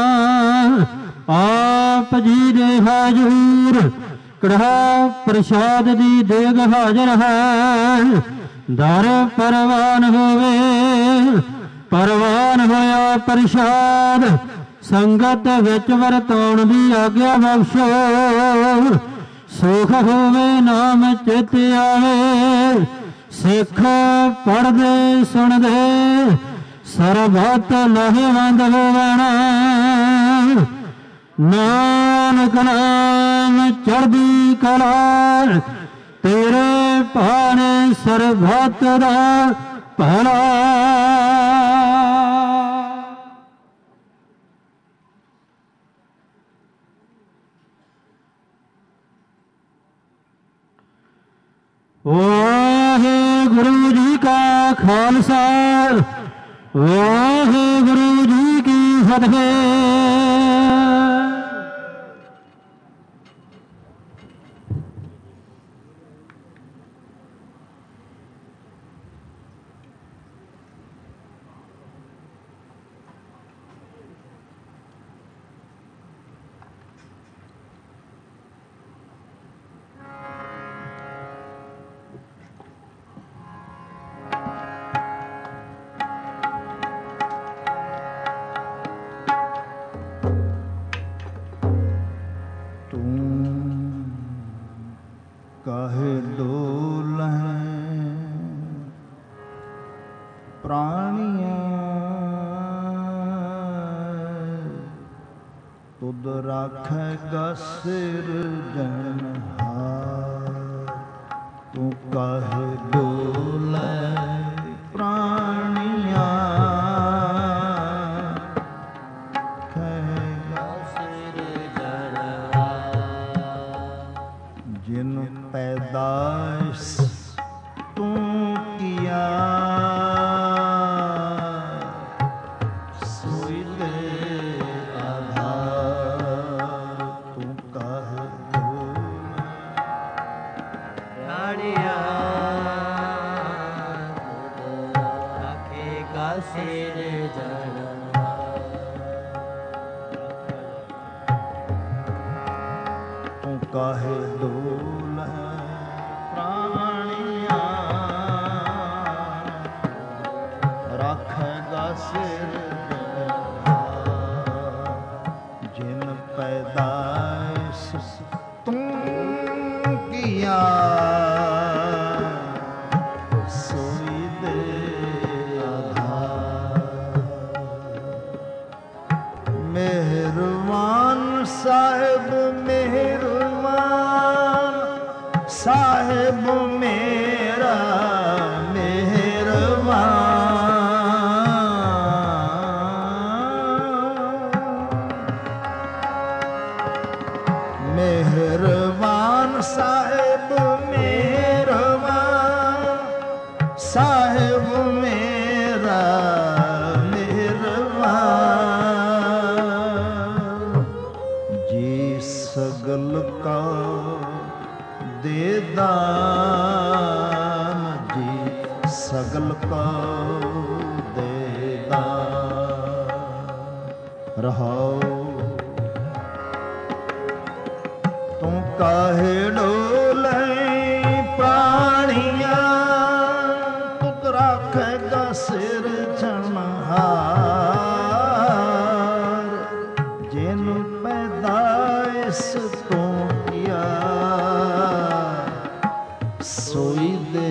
S10: ਆਪ ਜੀ ਦੇ ਹਜ਼ੂਰ ਕੜਾਹ ਪ੍ਰਸ਼ਾਦ ਦੀ ਦੇਗ ਹਾਜ਼ਰ ਹੈ। ਦਰ ਪਰਵਾਨ ਹੋਵੇ ਪਰਵਾਨ ਹੋਇਆ ਪ੍ਰਸ਼ਾਦ ਸੰਗਤ ਵਿੱਚ ਵਰਤਾਉਣ ਦੀ ਆਗਿਆ ਬਖਸ਼ੋ। ਸੁਖ ਹੋਵੇ ਨਾਮ ਚਿਤ ਆਵੇ ਸਿੱਖ ਪੜ੍ਹਦੇ ਸੁਣਦੇ ਸਰਬੱਤ ਲਾਹੇਵੰਦ ਹੋਵਣਾ। ਨਾਨਕ ਨਾਮ ਚੜ੍ਹਦੀ ਕਲਾ ਤੇਰੇ ਭਾਣੇ ਸਰਬੱਤ ਦਾ ਭਲਾ। ਵਾਹਿਗੁਰੂ ਜੀ ਕਾ ਖਾਲਸਾ ਵਾਹਿਗੁਰੂ ਜੀ ਕੀ ਫਤਿਹ।
S1: ਕਾਹੇ ਡੋਲਹਿ ਪ੍ਰਾਣੀਆਂ ਤੁਧ ਰਾਖੇਗਾ ਸਿਰਜਣਹਾਰ। ਤੂੰ ਕਾਹੇ ਡੋਲਹਿ ਪ੍ਰਾਣੀਆਂ ਤੂੰ ਕਾਹੇ ਡੋਲ ਪ੍ਰਾਣੀਆਂ ਰੱਖੇਗਾ ਸਿਰ ਜਿਨ ਪੈਦਾਇਸ਼ ਤੂੰ ਕੀਆ ਸੋਈ ਦੇ ਆਧਾਰ ਮਿਹਰਬਾਨ ਸਾਹਿਬ ਮਿਹਰਬਾਨ ਸਾਹਿਬ ਮੇਰਾ ਮਿਹਰਬਾਨ ਸਾਹਿਬ ਮਿਹਰਬਾਨ ਸਾਹਿਬ ਮੇਰਾ ਮਿਹਰਬਾਨ ਜੀ ਸਗਲ ਕਾ ਦੇ ਦਾਨ ਜੀ ਸਗਲ ਕਾ ਦੇ ਦਾਨ ਰਹਾਓ ਤੂੰ ਕਾਹੇ ਡੋਲੇ ਪ੍ਰਾਣੀਆਂ ਤੁਕ ਰੱਖੇਗਾ ਸਿਰ ਜਨਹਾਰ ਜਿਨ ਪੈਦਾਇਸ਼ ਤੋਂ ਕੀਆ ਸੋਈ ਦੇ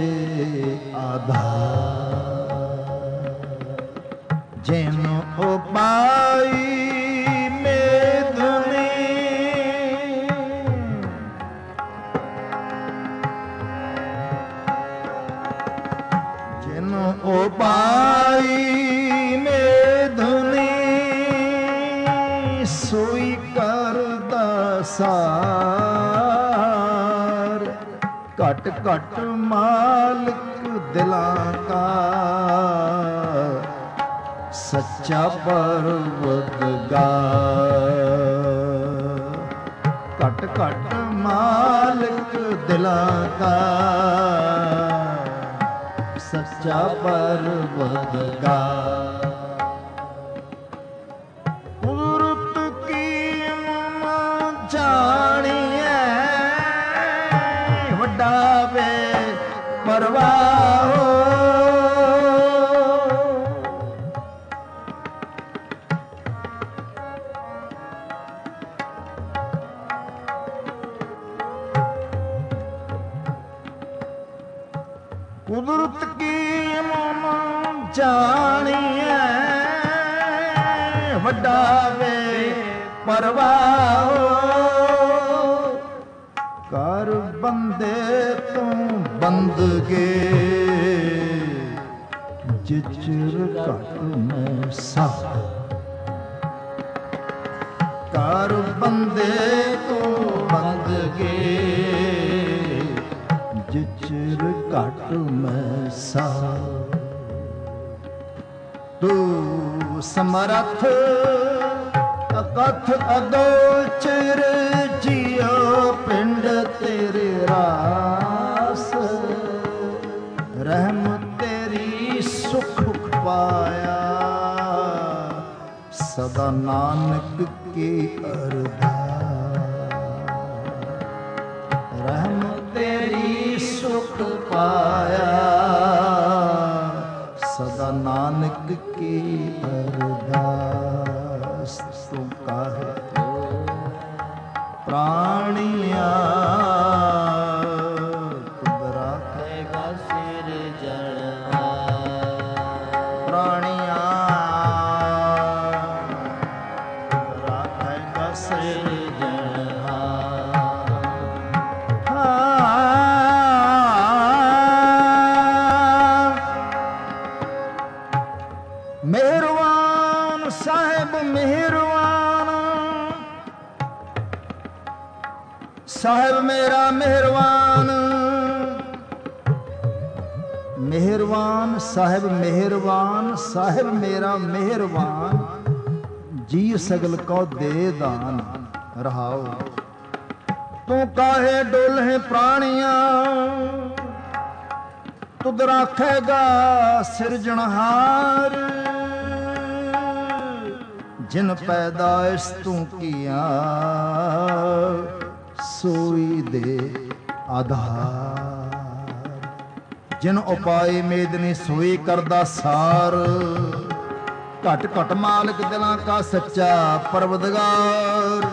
S1: ਆਧਾਰ ਜਿਨ ਉਪਾਈ ਓ ਬਾਈ ਮੇਧਨੀ ਸੋਈ ਕਰਦਾ ਸਾਰ ਘਟ ਘਟ ਮਾਲਕ ਦਿਲਾਂ ਕਾ ਸੱਚਾ ਪਰਵਰਦਗਾਰ ਘਟ ਘਟ ਮਾਲਕ ਦਿਲਾਂ ਕਾ ਸੱਚਾ ਪਰਵਰਦਗਾਰ ਕੁਦਰਤ ਕੀ ਮਮਾ ਜਾਣੀਐ ਵੱਡਾ ਵੇ ਪਰਵਾਹ ਕੁਦਰਤ ਕੀ ਮਮ ਜਾਣੀਐ ਵੱਡਾ ਵੇ ਪਰਵਾਹ ਕਰ ਬੰਦੇ ਤੂੰ ਬੰਦਗੇ ਜਿਚਰ ਘਟ ਮੈਂ ਸਾਹ ਕਰ ਬੰਦੇ ਤੂੰ ਬੰਦਗੇ ਜਿਚਰ ਘਟ ਮੈਂ ਸਾਹ ਤੂੰ ਸਮਰੱਥ ਅਕਥ ਅਦੋਚਰ ਜੀਓ ਪਿੰਡ ਤੇਰੇ ਰਾਸ ਰਹਿਮ ਤੇਰੀ ਸੁਖ ਪਾਇਆ ਸਦਾ ਨਾਨਕ ਕੀ ਅਰਦਾਸ ਰਹਿਮ ਤੇਰੀ ਸੁਖ ਪਾਇਆ ਸਦਾ ਨਾਨਕ ਕੀ ਅਰਦਾਸ ਤੂੰ ਕਾਹੇ ਪ੍ਰਾਣੀਆਂ ਤੁਧ ਰਾਖੇਗਾ ਸਿਰ ਜਨਹਾਰ ਪ੍ਰਾਣੀਆਂ ਤੁਧ ਰਾਖੇਗਾ ਸਿਰ ਮਿਹਰਬਾਨ ਸਾਹਿਬ ਮਿਹਰਬਾਨ ਸਾਹਿਬ ਮੇਰਾ ਮਿਹਰਬਾਨ ਮਿਹਰਬਾਨ ਸਾਹਿਬ ਮਿਹਰਬਾਨ ਸਾਹਿਬ ਮੇਰਾ ਮਿਹਰਬਾਨ ਜੀ ਸਗਲ ਕੋ ਦੇ ਦਾਨ ਰਹਾਓ ਤੂੰ ਕਾਹੇ ਡੋਲੇ ਪ੍ਰਾਣੀਆਂ ਤੁਧ ਰਾਖੇਗਾ ਸਿਰਜਣਹਾਰ ਜਿਨ ਪੈਦਾਇਸ਼ ਤੂੰ ਕੀਆ ਸੋਈ ਦੇ ਆਧਾਰ। ਜਿਨ ਉਪਾਏ ਮੇਦਨੀ ਸੋਈ ਕਰਦਾ ਸਾਰ। ਘਟ ਘਟ ਮਾਲਕ ਦਿਲਾਂ ਕਾ ਸੱਚਾ ਪਰਵਦਗਾਰ।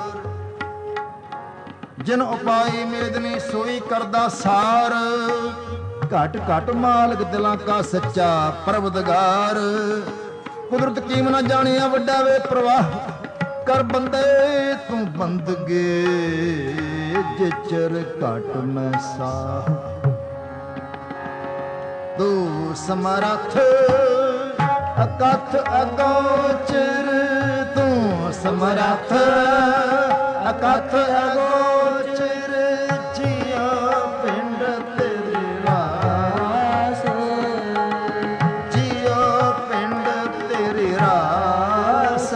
S1: ਜਿਨ ਉਪਾਏ ਮੇਦਨੀ ਸੋਈ ਕਰਦਾ ਸਾਰ। ਘਟ ਘਟ ਮਾਲਕ ਦਿਲਾਂ ਕਾ ਸੱਚਾ ਪਰਵਦਗਾਰ। ਕੁਦਰਤ ਕੀਮ ਨਾ ਜਾਣਿਆ ਵੱਡਾ ਵੇ ਪ੍ਰਵਾਹ। ਕਰ ਬੰਦੇ ਤੂੰ ਬੰਦਗੇ ਜਿਚਰ ਘਟ ਮੈਂ ਸਾਹ। ਤੂੰ ਸਮਰੱਥ ਅਕਥ ਅਗੋਚਰ। ਤੂੰ ਸਮਰੱਥ ਅਕਥ ਅਗੋਚਰ। ਜੀਆ ਪਿੰਡ ਤੇਰੇ ਰਾਸ। ਜੀਓ ਪਿੰਡ ਤੇਰੇ ਰਾਸ।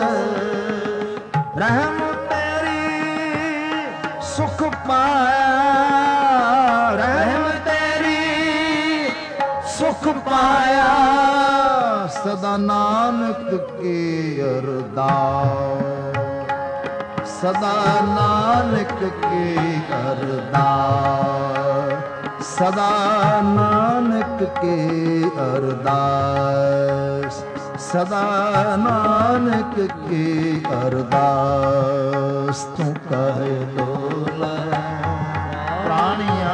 S1: ਰਹਿਮ ਤੇਰੀ ਸੁਖ ਪਾਇਆ। ਰਹਿਮ ਤੇਰੀ ਸੁਖ ਪਾਇਆ। ਸਦਾ ਨਾਨਕ ਕੀ ਅਰਦਾਸ। ਸਦਾ ਨਾਨਕ ਕੀ ਅਰਦਾਸ। ਸਦਾ ਨਾਨਕ ਕੀ ਅਰਦਾਸ। ਸਦਾ ਨਾਨਕ ਕੀ ਅਰਦਾਸ। ਤੂੰ ਕਹੇ ਡੋਲੇ ਪ੍ਰਾਣੀਆਂ।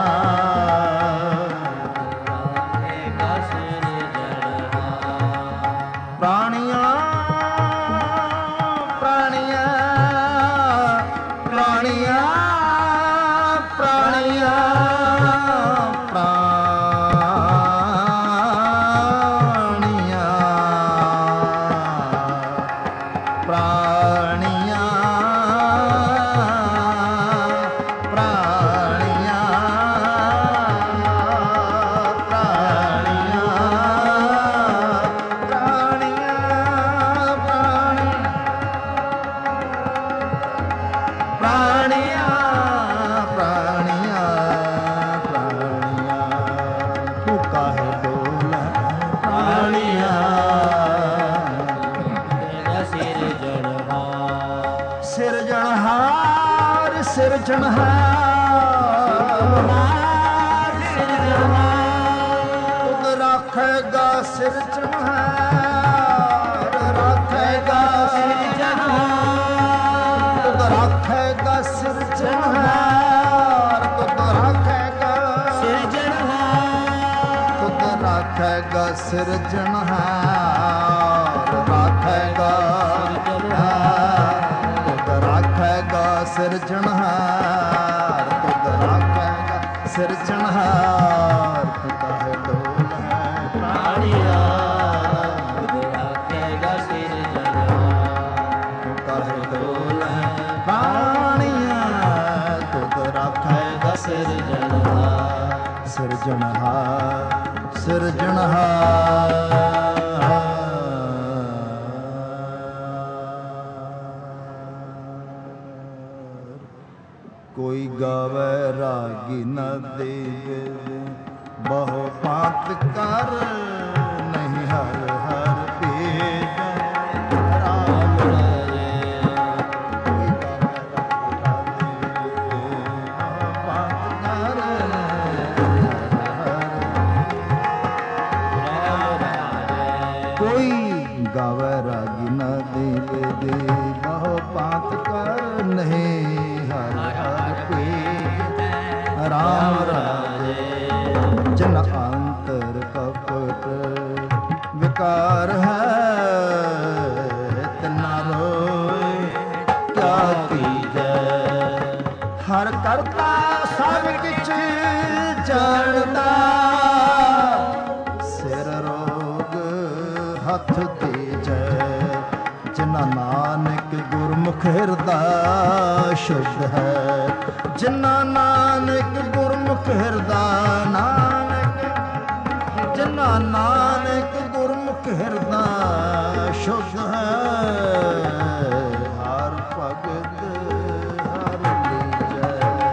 S1: ਪ੍ਰਾਣੀਆਂ ਪ੍ਰਾਣੀਆਂ ਪ੍ਰਾਣੀਆਂ ਪ੍ਰਾਣੀਆਂ ਸਿਰਜਣਹਾਰ ਸਿਰਜਣਹਾਰ ਤੁਧ ਰਾਖੇਗਾ ਸਿਰਜਣਹਾਰ। ਰਾਖੇਗਾ ਸਿਰਜਣਹਾਰ। ਤੁਧ ਰਾਖੇਗਾ ਸਿਰਜਣਹਾਰ। ਤੁਧ ਰਾਖੇਗਾ ਸਿਰਜਣਹਾਰ। ਤੁਧ ਰਾਖੇਗਾ ਸਿਰਜਣਹਾਰ। ਰਾਖੇਗਾ ਰਾਖੇਗਾ ਸਿਰਜਣਹਾਰ। ਤੁਧ ਰਾਖੇਗਾ ਸਿਰਜਣਹਾਰ। ਤੂੰ ਕਹੇ ਡੋਲੇ ਪ੍ਰਾਣੀਆਂ। ਤੁਧ ਰਾਖੇਗਾ ਸਿਰਜਣਹਾਰ। ਤੂੰ ਕਹੇ ਡੋਲੇ ਪ੍ਰਾਣੀਆਂ। ਤੁਧ ਰਾਖੇਗਾ ਸਿਰਜਣਹਾਰ। ਸਿਰਜਣਹਾਰ ਸਿਰਜਣਹਾਰ। ਕੋਈ ਗਾਵੇ ਰਾਗੀ ਨ ਦੇਵੇ ਬਹੁ ਪਾਤ ਕਰ। ਨਹੀਂ ਹਰ ਹਰ ਭੇਜ ਰਾਮ ਰਾਜੇ। ਕੋਈ ਗਾਵੇ ਰਾਗੀ ਨ ਦੇਵੇ ਦੇ ਬਹੁ ਪਾਤ ਕਰ। ਨਹੀਂ ਰਾਮ ਰਾਜੇ। ਜਨ ਅੰਤਰ ਕਪਟ ਵਿਕਾਰ ਹੈ। ਤਨਾ ਰੋਏ ਕਿਆ ਕੀਜੈ। ਹਰ ਕਰਤਾ ਸਭ ਕਿਛ ਜਾਣਦਾ। ਸਿਰ ਰੋਗ ਹੱਥ ਤੀਜੈ। ਜਿਨਾ ਨਾਨਕ ਗੁਰਮੁਖ ਹਿਰਦਾ ਸ਼ੁੱਧ ਹੈ। ਜਿਨਾ ਨਾਨਕ ਗੁਰਮੁਖ ਹਿਰਦਾ। ਨਾਨਕ ਜਿਨਾ ਨਾਨਕ ਗੁਰਮੁਖ ਹਿਰਦਾ ਸ਼ੁੱਧ ਹੈ। ਹਰ ਭਗਤ ਹਰ ਲੀਜੈ।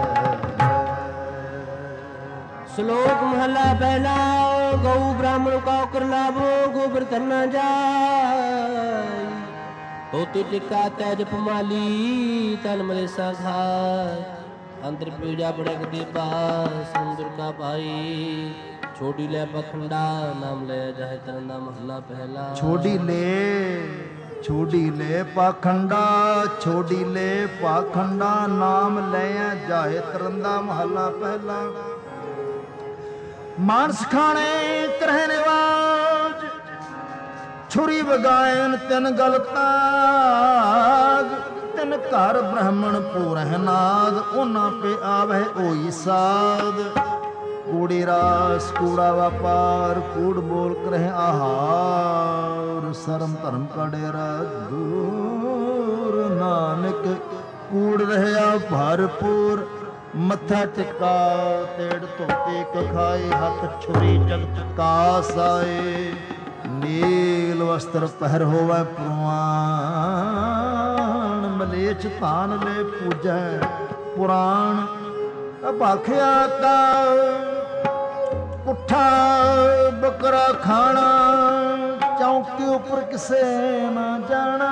S2: ਸ਼ਲੋਕ ਮਹਲਾ ਪਹਿਲਾ। ਗਊ ਬ੍ਰਾਹਮਣ ਕਾ ਕਰ ਲਾਭੋ। ਗੋਬਰ ਧਨ ਜਾਈ। ਹੋਤੀ ਟਿੱਕਾ ਤੈਜ ਪਮਾਲੀ ਤਨ ਮਰੇਸਾ ਘਾਇ ਅੰਦਰ ਪੂਜਾ ਬੜਕ ਦੀਪਾ ਸੁੰਦਰ ਕਾ ਭਾਈ ਛੋਡੀ ਲੈ ਪਖੰਡਾ ਨਾਮ ਲੈ ਜਾਏ ਤਰਨ ਦਾ ਮਹੱਲਾ ਪਹਿਲਾ
S1: ਛੋਡੀ ਲੈ ਛੋਡੀ ਲੈ ਪਾਖੰਡਾ ਛੋਡੀ ਲੈ ਪਾਖੰਡਾ ਨਾਮ ਲੈ ਜਾਏ ਤਰਨ ਦਾ ਮਹੱਲਾ ਪਹਿਲਾ ਮਾਨਸ ਖਾਣੇ ਕਰਹਿ ਨਿਵਾਜ ਛੁਰੀ ਵਗਾਇਨ ਤਿੰਨ ਗਲ ਤਾਗ ਤਿੰਨ ਘਰ ਬ੍ਰਾਹਮਣ ਪੂਰਹਿ ਨਾਦ ਉਹਨਾਂ ਪੇ ਆਵਹਿ ਓਈ ਸਾਧ ਕੂੜੀ ਰਾਸ ਕੂੜਾ ਵਪਾਰ ਕੂੜ ਬੋਲ ਕਰਹਿ ਆਹਾਰ ਸਰਮ ਧਰਮ ਕਾ ਡੇਰਾ ਦੂਰ ਨਾਨਕ ਕੂੜ ਰਹਿਆ ਭਰਪੂਰ ਮੱਥਾ ਟਿਕਾ ਤੇੜ ਧੋਤੇ ਕਖਾਏ ਹੱਥ ਛੁਰੀ ਜਗਤ ਕਾਸ ਆਏ ਨੀਲ ਵਸਤਰ ਪਹਿਰ ਹੋਵੇ ਪ੍ਰਵਾਨ ਮਲੇਛ ਧਾਨ ਲੈ ਪੂਜੈ ਪੁਰਾਣ ਅਭਾਖਿਆ ਕਾ ਪੁੱਠਾ ਬੱਕਰਾ ਖਾਣਾ ਚੌਂਕੀ ਉੱਪਰ ਕਿਸੇ ਨਾ ਜਾਣਾ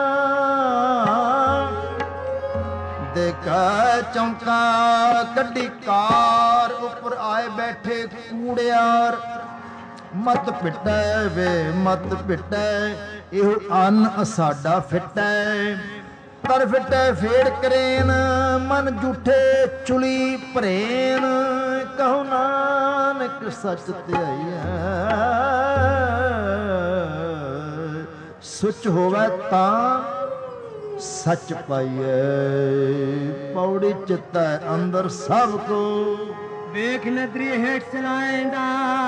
S1: ਦੇਖਾ ਚੌਂਕਾ ਕੱਢੀ ਕਾਰ ਉੱਪਰ ਆਏ ਬੈਠੇ ਕੂੜਿਆਰ ਮਤ ਪਿੱਟੈ ਵੇ ਮਤ ਪਿੱਟੈ ਇਹੋ ਅੰਨ ਸਾਡਾ ਫਿੱਟੈ ਤਰ ਫਿੱਟੈ ਫੇੜ ਕਰੇਨ ਮਨ ਝੂਠੇ ਚੁਲੀ ਭਰੇਨ ਕਹੋ ਨਾਨਕ ਸੱਚ ਧਿਆਈਐ ਸੁਚ ਹੋਵੇ ਤਾਂ ਸੱਚ ਪਾਈਐ ਪੌੜੀ ਚਿੱਤੈ ਅੰਦਰ ਸਭ ਕੋ
S3: ਵੇਖ ਨਦਰੀ ਹੇਠ ਚਲਾਏਂਦਾ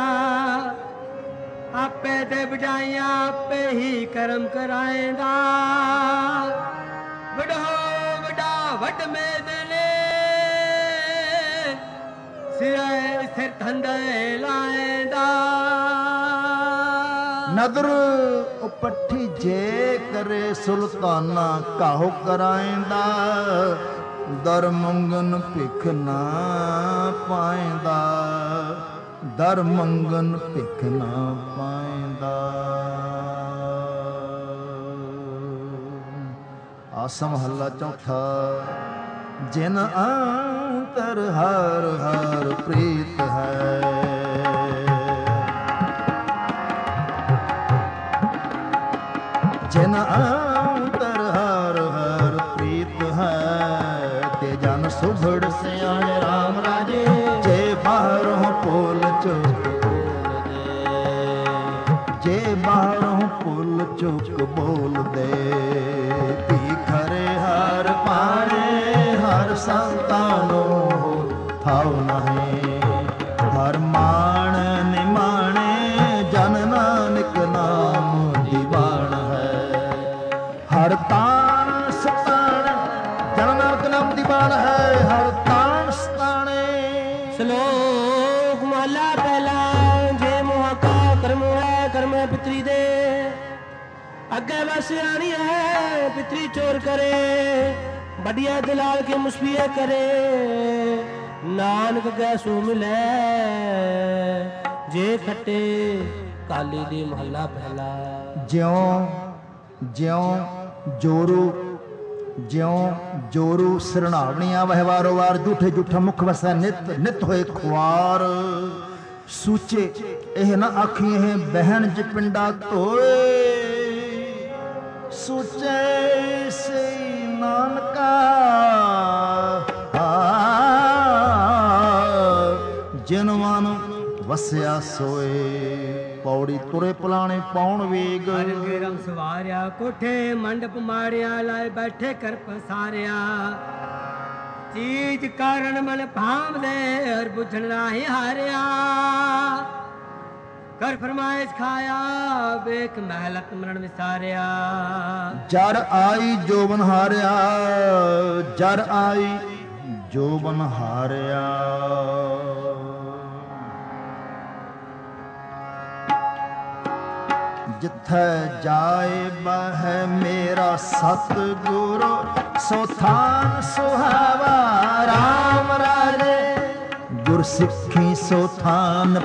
S3: ਆਪੇ ਦੇ ਬਜਾਈਆਂ ਆਪੇ ਹੀ ਕਰਮ ਕਰਾਏਂਦਾ ਵਡੋ ਵਡਾ ਵੱਡ ਮੇਦਨੇ ਸਿਰੇ ਸਿਰ ਧੰਦੇ ਲਾਏਂਦਾ
S1: ਨਦਰ ਉਪੱਠੀ ਜੇ ਕਰੇ ਸੁਲਤਾਨਾ ਕਾਹੋ ਕਰਾਏਂਦਾ ਦਰ ਮੰਗਨ ਭਿਖ ਨਾ ਪਾਏਂਦਾ ਦਰ ਮੰਗਨ ਭਿਖ ਨਾ ਪਾਏਂਦਾ ਆਸਾ ਮਹੱਲਾ ਚੌਥਾ ਜਿਨ ਅੰਤਰ ਹਰ ਹਰ ਪ੍ਰੀਤ ਹੈ ਜਿਨ ਅੰਤਰ ਹਰ ਹਰ ਪ੍ਰੀਤ ਹੈ ਤੇ ਜਨ ਸੁਭੜ ਸਿਆਣੇ ਰਾਮ ਰਾਜੇ ਜੇ ਬਾਹਰੋਂ ਪੁੱਲ ਚੁੱਕ ਜੇ ਬਾਹਰੋਂ ਪੁੱਲ ਚੁੱਕ ਬੋਲਦੇ ਹਰ ਪਾਣੇ ਹਰ ਸੰਤਾਨੋ ਥਾਉ ਨਹੀਂ ਹਰ ਮਾਣ ਨਿਮਾਣੇ ਜਨ ਨਾਨਕ ਨਾਮ ਦੀਵਾਨ ਹੈ ਹਰ ਤਾਨ ਸਤਾਣ ਜਨ ਨਾਨਕ ਨਾਮ ਦੀਵਾਨ ਹੈ ਹਰ ਤਾਨ ਸਤਾਣੇ
S2: ਸ਼ਲੋਕ ਮਹਲਾ ਪਹਿਲਾ ਜੇ ਮੋਹ ਕਾ ਕਰਮ ਹੈ ਕਰਮੈ ਪਿਤਰੀ ਦੇ ਅੱਗੇ ਬਸ ਆਣੀ ਹੈ ਪਿਤਰੀ ਚੋਰ ਕਰੇ ਬੜੀਆ ਦਿਲਾਲ ਕੇ ਮੁਸਫੀਏ ਕਰੇ ਨਾਨਕ ਗੈ ਸੋ ਮਿਲੇ ਜੇ ਖੱਟੇ ਕਾਲੀ ਦੀ ਮਹੱਲਾ ਪਹਿਲਾ
S1: ਜਿਉਂ ਜਿਉਂ ਜੋਰੂ ਜਿਉਂ ਜੋਰੂ ਸਰਣਾਵਣੀਆਂ ਵਹਿਵਾਰੋ ਵਾਰ ਝੂਠੇ ਝੂਠਾ ਮੁਖ ਵਸੈ ਨਿਤ ਨਿਤ ਹੋਏ ਖੁਆਰ ਸੂਚੇ ਇਹ ਨਾ ਆਖੀ ਇਹ ਬਹਿਣ ਚ ਪਿੰਡਾ ਧੋਏ ਸੁਚੇ ਸੇ ਨਾਨਕਾ ਜਿਨ ਮਨ ਵਸਿਆ ਸੋਏ ਪੌੜੀ ਤੁਰੇ ਪਲਾਣੇ ਪਾਉਣ ਵੇਗ
S3: ਅਰਗੇ ਰੰਗ ਸਵਾਰਿਆ ਕੋਠੇ ਮੰਡਪ ਮਾਰਿਆ ਲਾਏ ਬੈਠੇ ਕਰ ਪਸਾਰਿਆ ਚੀਜ ਕਾਰਨ ਮਨ ਭਾਵਦੇ ਹਰ ਬੁਝਣ ਰਾਹੀ ਹਾਰਿਆ ਕਰ ਫਰਮਾਇਸ਼ ਖਾਇਆ ਵੇਖ ਮਹਿਲਤ ਮਰਨ ਵਿਸਾਰਿਆ
S1: ਜਰ ਆਈ ਜੋਬਨ ਹਾਰਿਆ ਜਰ ਆਈ ਜੋਬਨ ਹਾਰਿਆ ਜਿੱਥੈ ਜਾਏ ਬਹਿ ਮੇਰਾ ਸਤਿਗੁਰੂ ਸੋ ਥਾਨ ਸੁਹਾਵਾ ਰਾਮ ਰਾਜੇ ਗੁਰ ਸਿੱਖੀ ਸੋ ਥਾਨ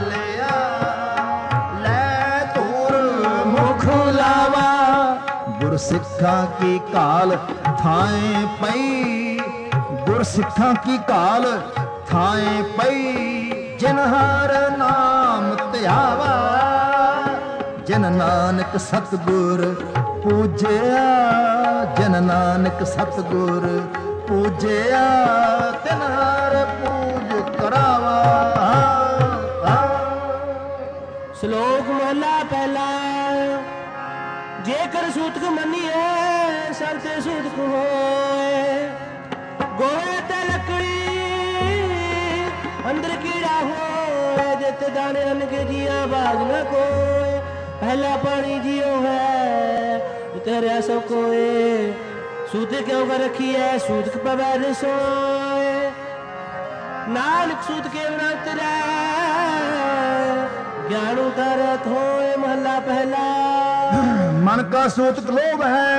S1: ਪਾਲਿਆ ਲੈ ਧੂਰ ਮੁਖ ਲਾਵਾ ਗੁਰ ਗੁਰ ਸਿੱਖਾਂ ਕੀ ਕਾਲ ਥਾਏ ਪਈ, ਗੁਰ ਸਿੱਖਾਂ ਕੀ ਕਾਲ ਥਾਏ ਪਈ। ਜਿਨ ਹਰ ਨਾਮ ਧਿਆਵਾ, ਜਿਨ ਨਾਨਕ ਸਤਿਗੁਰ ਪੂਜਿਆ, ਜਿਨ ਨਾਨਕ ਸਤਿਗੁਰ ਪੂਜਿਆ, ਤਿਨ ਹਰ ਪੂਜ ਕਰਾਵਾ।
S2: ਸ਼ਲੋਕ ਮਹਲਾ ਪਹਿਲਾ। ਜੇਕਰ ਸੂਤਕ ਮੰਨੀਏ ਸਭ ਤੇ ਸੂਤਕ ਹੋਏ, ਗੋਹੇ ਤੇ ਲੱਕੜੀ ਅੰਦਰ ਕੀੜਾ ਹੋਏ, ਜਿਤ ਦਾਣੇ ਅੰਨ ਕੇ ਜੀਆ ਬਾਜ ਨਾ ਕੋਏ। ਪਹਿਲਾ ਪਾਣੀ ਜਿਉ ਹੈ ਤੇਰਿਆ ਸਭ ਕੋਏ, ਸੂਤ ਕਿਉਂ ਕਰ ਰੱਖੀ ਹੈ ਸੂਤਕ ਪਵੈ ਰਸੋਏ। ਨਾਨਕ ਸੂਤ ਕੇ ਵਰਤ ਲੈ ज्ञान उतरत होए। महला पहला।
S1: मन का सूतक लोभ है,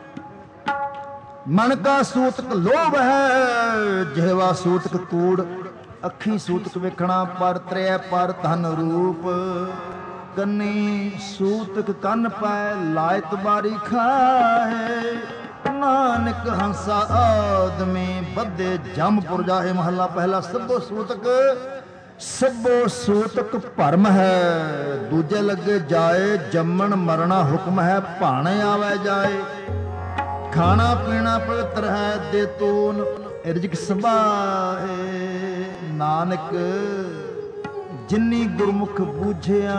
S1: मन का सूतक लोभ है, ਜਿਹਵਾ सूतक कूड़। ਅੱਖੀ सूतक ਵੇਖਣਾ ਪਰ ਤ੍ਰੈ ਪਰ ਧਨ ਰੂਪ। ਕੰਨੀ सूतक ਕੰਨ ਪੈ ਲਾਇਤ ਬਾਰੀ ਖਾਏ। ਨਾਨਕ ਹੰਸਾ ਆਦਮੀ ਬੱਧੇ ਜੰਮਪੁਰ ਜਾਏ। ਮਹਲਾ ਪਹਿਲਾ। ਸਭੋ सूतक ਸਭੋ ਸੂਤਕ ਭਰਮ ਹੈ, ਦੂਜੇ ਲੱਗੇ ਜਾਏ। ਜੰਮਣ ਮਰਨਾ ਹੁਕਮ ਹੈ, ਭਾਣੇ ਆਵੇ ਜਾਏ। ਖਾਣਾ ਪੀਣਾ ਪਵਿੱਤਰ ਹੈ, ਦੇ ਤੂਨ ਰਿਜਕ ਸਭਾਏ। ਨਾਨਕ ਜਿਨੀ ਗੁਰਮੁਖ ਬੂਝਿਆ,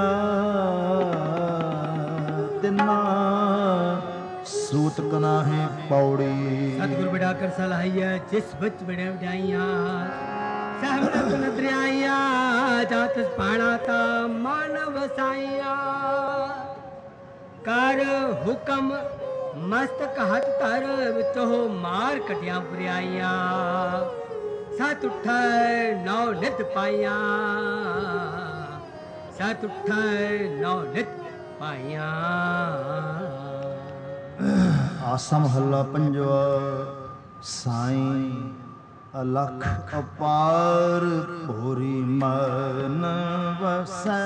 S1: ਤਿਨਾ ਸੂਤਕ ਨਾਹੀ ਪੌੜੀ।
S3: ਸਤਿਗੁਰ ਬਿਠਾ ਕਰ ਸਲਾਹੀਆ, ਜਿਸ ਵਿੱਚ ਬੜੇ ਵਡਾਈਆਂ। ਸਹਿਮਤ ਨਦਰਿਆਈਆਂ, ਜਾਤ ਪਾਣਾ ਤਾ ਮਾਨਵ ਸਾਈਆਂ। ਕਰ ਹੁਕਮ ਮਸਤਕ ਹੱਥ ਧਰ, ਵਿੱਚੋਂ ਮਾਰ ਕਟਿਆ ਬੁਰਿਆਈਆਂ। ਸਤ ਉਠੈ ਨੌ ਨਿਤ ਪਾਈਆਂ, ਸਤ ਉਠੈ ਨੌ ਨਿਤ ਪਾਈਆਂ।
S1: ਆਸਾ ਮਹੱਲਾ ਪੰਜਵਾ। ਸਾਈਂ ਅਲਖ ਅਪਾਰ ਭੋਰੀ ਮਨ ਵਸੈ।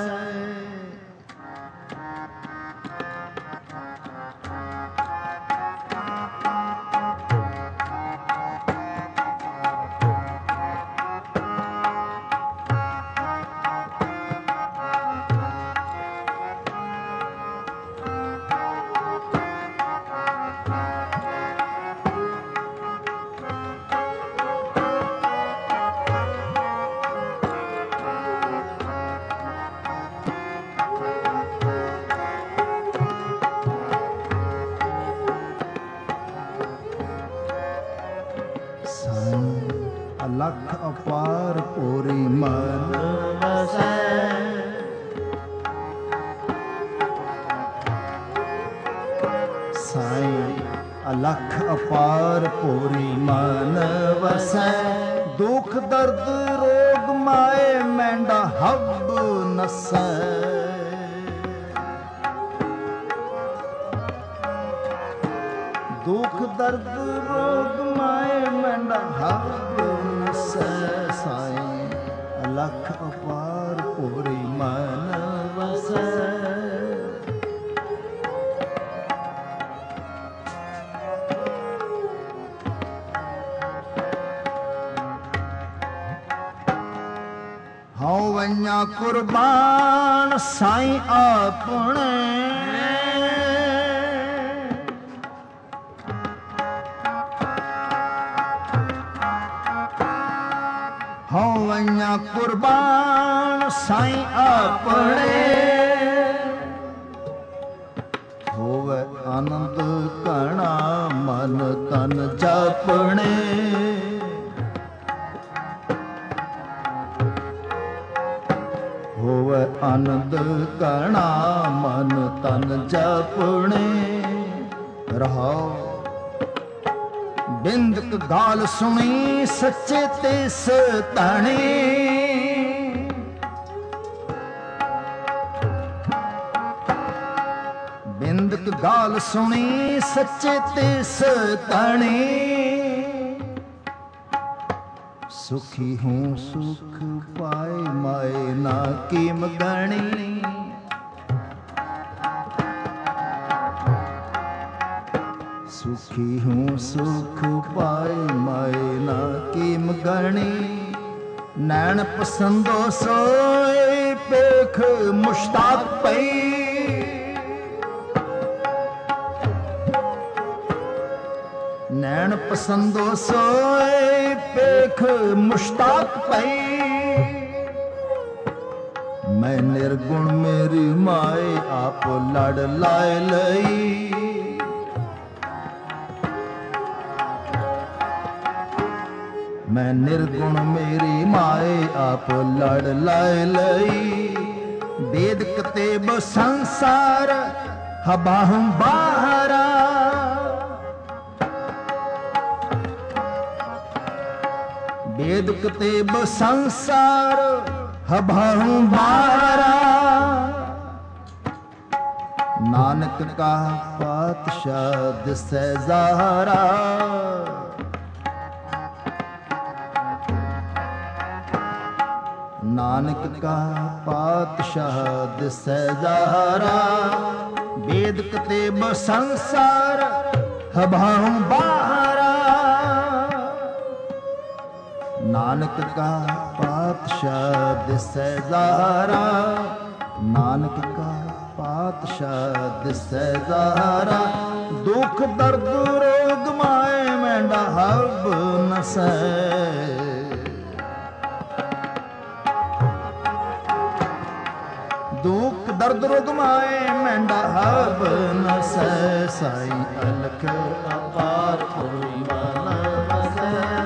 S1: ਲਖ ਅਪਾਰ ਭੋਰੀ ਮਨ ਵਸੈ। ਸਾਈਂ ਅਲਖ ਅਪਾਰ ਭੋਰੀ ਮਨ ਵਸੈ। ਦੁਖ ਦਰਦ ਰੋਗ ਮਾਏ ਮੈਂਡਾ ਹੱਬ ਨਸੈ। ਦੁਖ ਦਰਦ ਰੋਗ ਮਾਏ ਮੈਂਡਾ ਹੱਬ ਨਸੈ। ਸਾਈਂ ਅਲਖ ਅਪਾਰ ਭੋਰੀ ਮਨ ਵਸੈ। ਹਉ ਵਈਆ ਕੁਰਬਾਨ ਸਾਈਂ ਆਪਣੇ। ਹਉ ਵਈਆ ਕੁਰਬਾਨ ਸਾਈਂ ਆਪਣੇ। ਹੋਵੇ ਆਨੰਦ ਘਣਾ ਮਨ ਤਨ ਜਾਪਣੇ। ਹੋਵੇ ਆਨੰਦ ਘਣਾ ਮਨ ਤਨ ਜਾਪਣੇ। ਰਹਾਉ ਬਿੰਦਕ ਗਾਲ ਸੁਣੀ ਸੱਚੇ ਤਿਸ ਧਣੀ। ਬਿੰਦਕ ਗਾਲ ਸੁਣੀ ਸੱਚੇ ਤਿਸ ਧਣੀ। ਸੁਖੀ ਹੂੰ ਸੁਖ ਪਾਏ ਮਾਏ ਨਾ ਕੀਮ ਗਣੀ। ਸੁਖੀ ਹੂੰ ਸੁਖ ਪਾਏ ਮਾਏ ਨਾ ਕੀਮ ਗਣੀ ਨੈਣ ਪਸੰਦੋ ਸੋਏ ਪੇਖ ਮੁਸ਼ਤਾਕ ਪਈ ਨੈਣ ਪਸੰਦੋ ਸੋਏ ਪੇਖ ਮੁਸ਼ਤਾਕ ਪਈ ਮੈਂ ਨਿਰਗੁਣ ਮੇਰੀ ਮਾਏ ਆਪ ਲੜ ਲਾਇ ਲਈ ਮੈਂ ਨਿਰਗੁਣ ਮੇਰੀ ਮਾਏ ਆਪ ਲੜ ਲਾਇ ਲਈ ਵੇਦ ਕਤੇਬ ਸੰਸਾਰ ਹਬਾਹੰ ਬਾਹਰਾ ਵੇਦ ਕਤੇਬ ਸੰਸਾਰ ਹਬਾਹੰ ਬਾਹਰਾ ਨਾਨਕ ਕਾ ਪਾਤਸ਼ਾਹ ਦਿਸੈ ਜ਼ਾਹਰਾ ਨਾਨਕ ਕਾ ਪਾਤਸ਼ਾਹ ਦਿਸੈ ਜ਼ਾਹਰਾ ਵੇਦ ਕਤੇਬ ਸੰਸਾਰ ਹਬਾਹੰ ਬਾਹਰਾ ਨਾਨਕ ਕਾ ਪਾਤਸ਼ਾਹ ਦਿਸੈ ਜ਼ਾਹਰਾ ਨਾਨਕ ਕਾ ਪਾਤਸ਼ਾਹ ਦਿਸੈ ਜ਼ਾਹਰਾ ਦੁਖ ਦਰਦ ਰੋਗ ਮਾਏ ਮੈਂਡਾ ਹਬ ਨਸੈ ਦੁਖ ਦਰਦ ਰੋਗ ਮਾਏ ਮੈਂਡਾ ਹਬ ਨਸੈ ਸਾਈ ਅਲਖ ਅਪਾਰ ਕੋਈ ਮਨ ਵਸੈ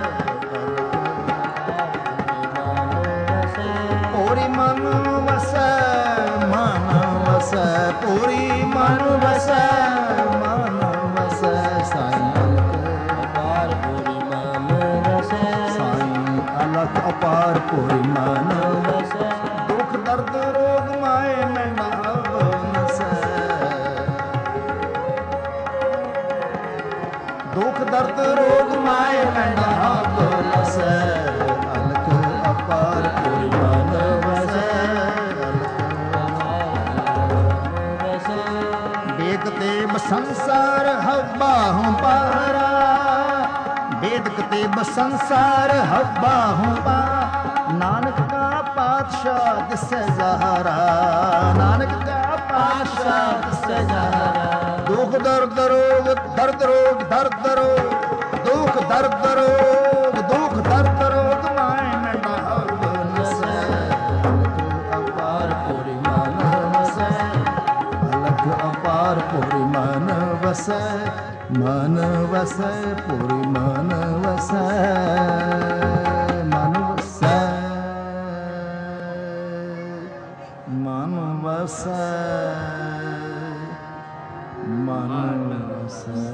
S1: ਪੂਰੀ ਮਨ ਵਸੈ ਮਨ ਵਸੈ ਪੂਰੀ ਮਨ ਵਸੈ ਮਨ ਵਸੈ ਸਾਈ ਅਲਖ ਅਪਾਰ ਪੂਰੀ ਮਨ ਵਸੈ ਸਾਈ ਅਲਖ ਅਪਾਰ ਪੂਰੀ ਮਨ ਵਸੈ ਦੁਖ ਦਰਦ ਰੋਗ ਮਾਏ ਮੈਂਡਾ ਹਬ ਨਸੈ ਦੁਖ ਦਰਦ ਰੋਗ ਮਾਏ ਮੈਂਡਾ ਹਬ ਨਸੈ ਅਲਖ ਅਪਾਰ ਪੂਰੀ ਮਨ ਵਸੈ ਵੇਦ ਕਤੇਬ ਸੰਸਾਰ ਹਬਾਹੰ ਬਾਹਰਾ ਵੇਦ ਕਤੇਬ ਸੰਸਾਰ ਹਬਾਹੰ ਬਾਹਰਾ ਨਾਨਕ ਕਾ ਪਾਤਸ਼ਾਹ ਦਿਸੈ ਜ਼ਾਹਰਾ ਨਾਨਕ ਕਾ ਪਾਤਸ਼ਾਹ ਦਿਸੈ ਜ਼ਾਹਰਾ ਦੁਖ ਦਰਦ ਰੋਗ ਦਰਦ ਰੋਗ ਦਰਦ ਰੋਗ ਦੁਖ ਦਰਦ ਰੋਗ ਦੁਖ ਦਰਦ ਰੋਗ ਮਾਏ ਮੈਂਡਾ ਹਬ ਨਸੈ ਅਪਾਰ ਪੂਰੀ ਮਨ ਵਸੈ ਅਲਖ ਅਪਾਰ ਪੂਰੀ ਮਨ ਵਸੈ ਮਨ ਵਸੈ ਪੂਰੀ ਮਨ ਵਸੈ ਮਨ ਵਸੈ ਮਨ ਵਸੈ ਮਨ ਵਸੈ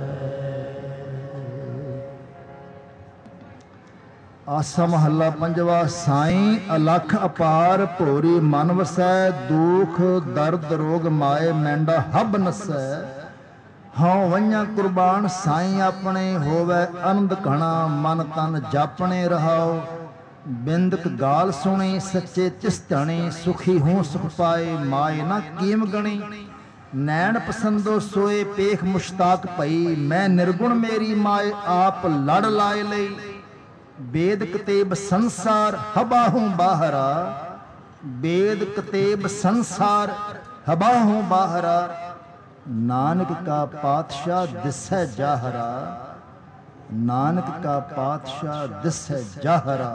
S1: ਆਸਾ ਮਹੱਲਾ ਪੰਜਵਾ ਸਾਈਂ ਅਲਖ ਅਪਾਰ ਭੋਰੀ ਮਨ ਵਸੈ ਦੁਖ ਦਰਦ ਰੋਗ ਮਾਏ ਮੈਂਡਾ ਹਬ ਨਸੈ ਹਉ ਵਈਆਂ ਕੁਰਬਾਨ ਸਾਈਂ ਆਪਣੇ ਹੋਵੇ ਆਨੰਦ ਘਣਾ ਮਨ ਤਨ ਜਾਪਣੇ ਰਹਾਓ ਬਿੰਦਕ ਗਾਲ ਸੁਣੀ ਸੱਚੇ ਚਿਸਤਣੇ ਸੁਖੀ ਹੂੰ ਸੁਖ ਪਾਏ ਮਾਏ ਨਾ ਕੀਮ ਗਣੀ ਨੈਣ ਪਸੰਦੋ ਸੋਏ ਪੇਖ ਮੁਸ਼ਤਾਕ ਪਈ ਮੈਂ ਨਿਰਗੁਣ ਮੇਰੀ ਮਾਏ ਆਪ ਲੜ ਲਾਏ ਲਈ ਵੇਦ ਕਤੇਬ ਸੰਸਾਰ ਹਬਾਹੂ ਬਾਹਰਾ ਵੇਦ ਕਤੇਬ ਸੰਸਾਰ ਹਬਾਹੂ ਬਾਹਰਾ ਨਾਨਕ ਕਾ ਪਾਤਸ਼ਾਹ ਦਿਸੈ ਜ਼ਾਹਰਾ ਨਾਨਕ ਕਾ ਪਾਤਸ਼ਾਹ ਦਿਸੈ ਜ਼ਾਹਰਾ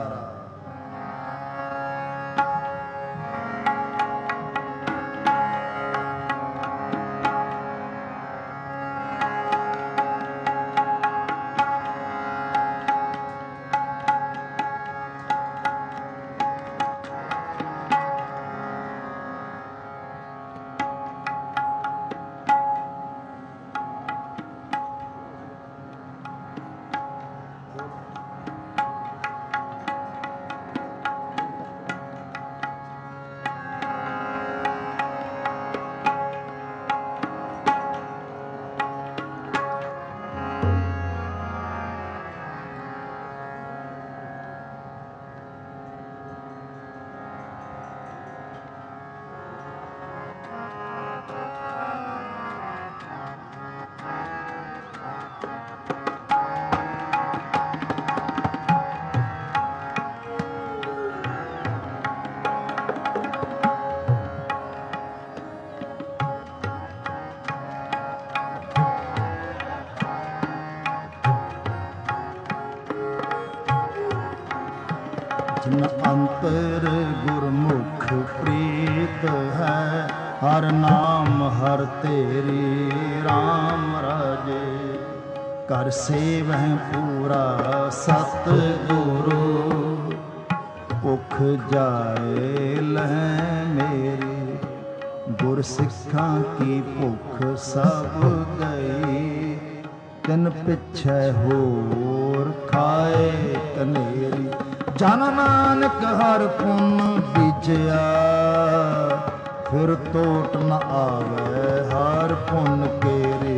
S1: ਬਚਨ ਅੰਤਰ ਗੁਰਮੁਖ ਪ੍ਰੀਤ ਹੈ। ਹਰ ਨਾਮ ਹਰ ਤੇਰੀ RAM ਰਾਜੇ, ਕਰ ਸੇਵਹਿ ਪੂਰਾ ਸਤ ਗੁਰੂ। ਭੁਖ ਜਾਏ ਲਹਿ ਮੇਰੀ, ਗੁਰ ਸਿੱਖਾਂ ਕੀ ਭੁਖ ਸਭ ਗਈ। ਤਿਨ ਪਿਛੈ ਹੋਰ ਖਾਏ ਕਨੇਰੀ, ਜਨ ਨਾਨਕ ਹਰ ਪੁੰਨ ਬੀਜਿਆ। ਫਿਰ ਟੋਟ ਨ ਆਵੇ ਹਰ ਪੁੰਨ ਕੇਰੇ।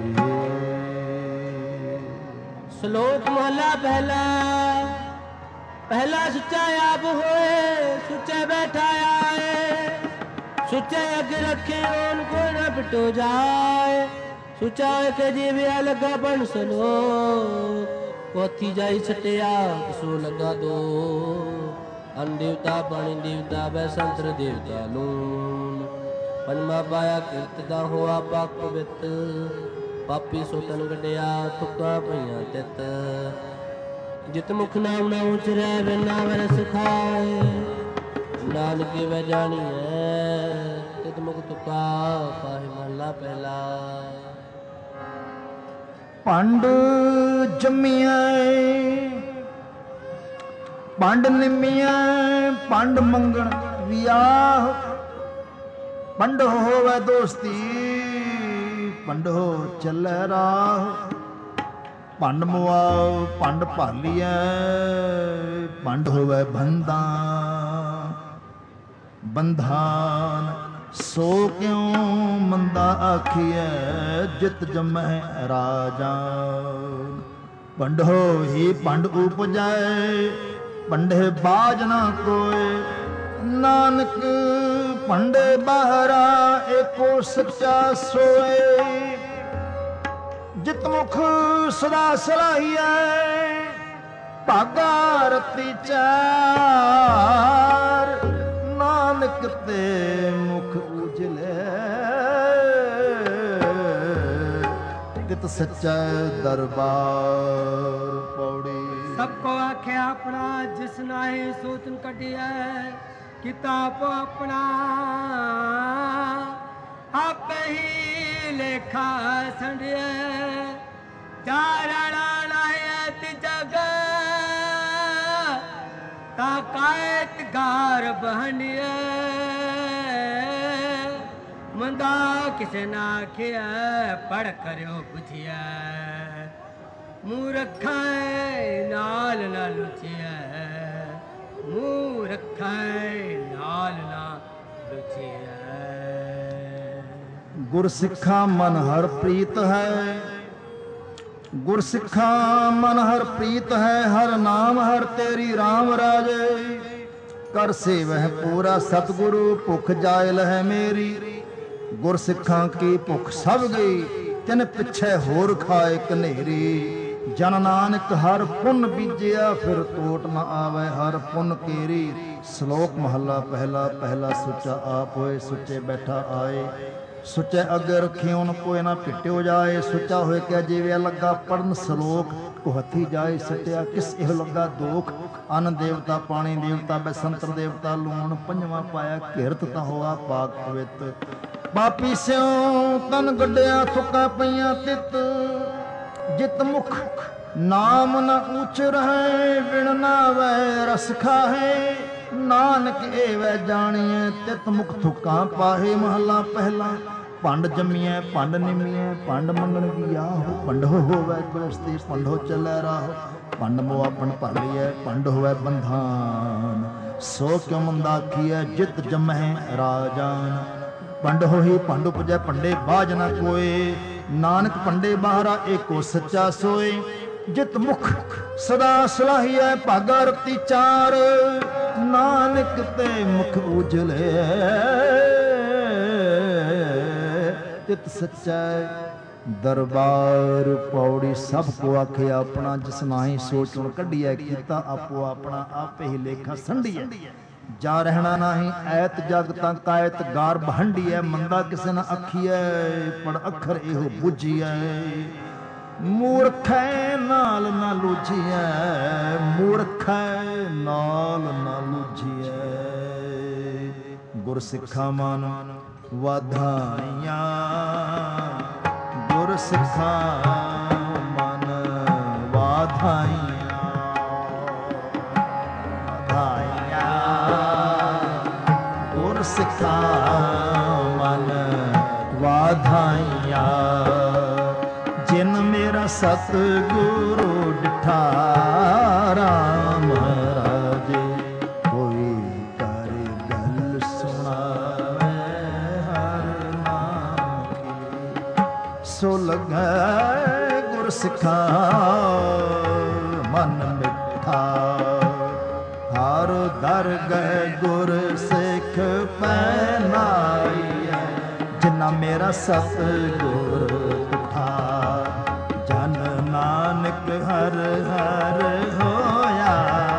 S2: ਸ਼ਲੋਕ ਮਹਲਾ ਪਹਿਲਾ। ਪਹਿਲਾ ਸੁੱਚਾ ਆਪ ਹੋਏ, ਸੁੱਚੇ ਬੈਠਾ ਆਏ। ਸੁੱਚੇ ਅੱਗੇ ਰੱਖੇ ਓਨ ਕੋਈ ਨਾ ਪਿਟੋ ਜਾਏ। ਸੁੱਚਾ ਕੇ ਜੀਵਿਆ ਲੱਗਾ ਬਣ ਸਲੋ, ਪੋਥੀ ਜਾਈ ਛਟਿਆ ਕਿਸੋ ਲੱਗਾ ਦੋ। ਅਨ ਦੇਵਤਾ ਪਾਣੀ ਦੇਵਤਾ ਬੈ ਸੰਤਰ ਦੇਵਤਾ ਲੂਨ। ਪੰਜਵਾ ਪਾਇਆ ਕਿਰਤ ਦਾ ਹੋਆ ਪਾਕ ਪਵਿੱਤ। ਪਾਪੀ ਸੋਤਨ ਗੱਡਿਆ ਤੁਕਾਂ ਪਈਆਂ ਤਿੱਤ। ਜਿਤ ਮੁਖ ਨਾਮ ਨਾ ਉਚਰੈ ਬਿਨਾ ਵਰਸ ਖਾਏ। ਨਾਨਕੇ ਵੈ ਜਾਣੀਐ ਤਿਤ ਮੁਖ ਤੁਕਾ ਪਾਹਿ ਮਹਲਾ ਪਹਿਲਾ।
S1: ਪੰਡ ਜੰਮੀਐ ਪੰਡ ਨਿਮੀਐ, ਪੰਡ ਮੰਗਣ ਵਿਆਹ। ਪੰਡ ਹੋਵੇ ਦੋਸਤੀ, ਪੰਡੋ ਚੱਲੈ ਰਾਹ। ਪੰਡ ਮੁਆਉ ਪੰਡ ਭਾਲੀਐ, ਪੰਡ ਹੋਵੇ ਬੰਧਾ। ਬੰਧਾਨ ਸੋ ਕਿਉ ਮੰਦਾ ਆਖੀਐ, ਜਿਤ ਜਮਹਿ ਰਾਜਾ। ਪੰਡੋ ਹੀ ਪੰਡ ਉਪਜੈ, ਪੰਡੇ ਬਾਜ ਨਾ ਕੋਇ। ਨਾਨਕ ਪੰਡੇ ਬਾਹਰਾ, ਏਕੋ ਸੱਚਾ ਸੋਏ। ਜਿਤ ਮੁਖ ਸਦਾ ਸਲਾਹੀਐ, ਭਾਗਾ ਰਤੀ ਚਾਰ। ਨਾਨਕ ਤੇ ਮੁਖ ਉਜਲੇ, ਤਿਤ ਸੱਚਾ ਦਰਬਾਰ। ਪੌੜੀ।
S3: ਸਭ ਕੋ ਆਖਿਆ ਆਪਣਾ, ਜਿਸ ਨਾਹੀ ਸੋਤਨ ਕੱਢਿਐ। ਕਿਤਾਬ ਆਪਣਾ ਆਪੇ ਹੀ ਲੇਖਾ ਸੰਢਿਐ। ਚਾਰਣਾ ਨਾਹਿ ਤਿਜਗ, ਤਾ ਕਾਇਤ ਗਾਰ ਬਹੰਡਿਐ। ਮੰਦਾ ਕਿਸੇ ਨਾ ਆਖਿਆ, ਪੜ ਕਰਿਓ ਬੁਝਿਐ। ਮੂਰਖਾਂ ਨਾਲ ਨਾ ਲੁਚਿਐ, ਮੂਰਖਾਂ ਨਾਲ ਨਾ ਲੁਚਿਐ।
S1: ਗੁਰਸਿੱਖਾਂ ਮਨ ਹਰ ਪ੍ਰੀਤ ਹੈ, ਗੁਰਸਿੱਖਾਂ ਮਨ ਹਰ ਪ੍ਰੀਤ ਹੈ। ਹਰ ਨਾਮ ਹਰ ਤੇਰੀ RAM ਰਾਜੇ, ਕਰ ਸੇਵਹਿ ਪੂਰਾ ਸਤਿਗੁਰੂ। ਭੁਖ ਜਾਇ ਲਹਿ ਮੇਰੀ, ਗੁਰਸਿੱਖਾਂ ਕੀ ਭੁਖ ਸਭ ਗਈ। ਤਿਨ ਪਿੱਛੇ ਹੋਰ ਖਾਏ ਕਨੇਰੀ। ਜਨ ਨਾਨਕ ਹਰ ਪੁੰਨ ਬੀਜਿਆ, ਫਿਰ ਟੋਟ ਨ ਆਵੇ ਹਰ ਪੁੰਨ ਕੇਰੀ। ਸ਼ਲੋਕ ਮਹੱਲਾ ਪਹਿਲਾ। ਪਹਿਲਾ ਸੁੱਚਾ ਆਪ ਹੋਏ, ਸੁੱਚੇ ਬੈਠਾ ਆਏ। ਸੁੱਚੇ ਅੱਗੇ ਰੱਖਿਓਨ ਕੋਈ ਨਾ ਪਿੱਟਿਓ ਜਾਏ। ਸੁੱਚਾ ਹੋਏ ਕਿਆ ਜੀਵਿਆ ਲੱਗਾ ਪੜਨ ਸਲੋਕ। ਕੋ ਹੱਥੀ ਜਾਏ ਸਟਿਆ ਕਿਸ ਇਹ ਲੱਗਾ ਦੋਖ। ਅੰਨ ਦੇਵਤਾ ਪਾਣੀ ਦੇਵਤਾ ਬੈਸੰਤਰ ਦੇਵਤਾ ਲੂਣ। ਪੰਜਵਾਂ ਪਾਇਆ ਕਿਰਤ ਤਾਂ ਹੋਆ ਪਾਕ ਪਵਿੱਤ। ਪਾਪੀ ਸਿਉ ਤਨ ਗੱਡਿਆ ਥੁੱਕਾਂ ਪਈਆਂ ਤਿੱਤ। ਜਿਤ ਮੁਖ ਨਾਮ ਨ ਉੱਚ ਰਹੇ, ਬਿਨ ਨਾਵੈ ਰਸ ਖਾਹੇ। ਨਾਨਕ ਏਵੈ ਜਾਣੀਐ, ਤਿਤ ਮੁਖ ਥੁੱਕਾਂ ਪਾਹੇ। ਮਹਲਾ ਪਹਿਲਾ। ਪੰਡ ਜੰਮੀਐ ਪੰਡ ਨਿਮੀਐ, ਪੰਡ ਮੰਗਣ ਕੀ ਆਹੋ। ਪੰਡ ਹੋਵੇ ਦੋਸਤੀ, ਪੰਡੋ ਚੱਲੈ ਰਾਹ। ਪੰਡ ਮੋਆ ਪੰਡ ਭਾਲੀਐ, ਪੰਡ ਹੋਵੇ ਬੰਧਾਨ। ਸੋ ਕਿਉ ਮੰਦਾ ਆਖੀਐ, ਜਿਤ ਜਮਹਿ ਰਾਜਾਨ। ਪੰਡ ਹੋਈ ਪੰਡ ਉਪਜੈ, ਪੰਡੇ ਬਾਝ ਨਾ ਕੋਏ। ਨਾਨਕ ਪੰਡੇ ਬਾਹਰਾ, ਏਕੋ ਸੱਚਾ ਸੋਏ। ਜਿਤ ਮੁਖ ਸਦਾ ਸਲਾਹੀਐ, ਭਾਗਾ ਰਤੀ ਚਾਰ। ਨਾਨਕ ਤੇ ਮੁਖ ਉਜਲੇ, ਤਿਤ ਸੱਚਾ ਦਰਬਾਰ। ਪੌੜੀ। ਸਭ ਕੋ ਆਖਿਆ ਆਪਣਾ, ਜਿਸ ਨਾਹੀ ਸੋਚਣ ਕੱਢੀਐ। ਕੀਤਾ ਆਪੋ ਆਪਣਾ, ਆਪੇ ਹੀ ਲੇਖਾ ਸੰਢੀਐ। ਜਾ ਰਹਿਣਾ ਨਾਹੀਂ ਐਤ ਜਗ ਤਾਂ ਕਾਇਤ ਗਾਰ ਬਹੰਡੀਐ। ਮੰਦਾ ਕਿਸੇ ਨਾ ਆਖੀਐ, ਪੜ ਅੱਖਰ ਇਹੋ ਬੁਝੀਐ। ਮੂਰਖੈ ਨਾਲ ਨਾ ਲੁਝੀਐ, ਮੂਰਖੈ ਨਾਲ ਨਾ ਲੁਝੀਐ। ਗੁਰ ਸਿੱਖਾਂ ਮਨ ਵਧਾਈਆਂ, ਗੁਰ ਸਿੱਖਾਂ ਮਨ ਵਧਾਈਆਂ, ਵਧਾਈਆਂ ਗੁਰ ਸਿੱਖਾਂ ਮਨ ਵਧਾਈਆਂ। ਜਿਨ ਮੇਰਾ ਸਤਿਗੁਰੂ ਡਿਠਾ ਰਾਮ ਰਾਜੇ, ਕੋਈ ਕਰ ਗੱਲ ਸੁਣਾਵੇ ਹਰ ਨਾਮ ਕੀ। ਸੋ ਲਗੈ ਗੁਰ ਸਿੱਖਾਂ ਮਨ ਮਿੱਠਾ, ਹਰ ਦਰ ਗਏ ਗੁਰ ਸਿੱਖ ਪਹਿਨਾਈਐ। ਜਿਨਾ ਮੇਰਾ ਸਤਿਗੁਰ ਡਿਠਾ, ਜਨ ਨਾਨਕ ਹਰ ਹਰ ਹੋਇਆ,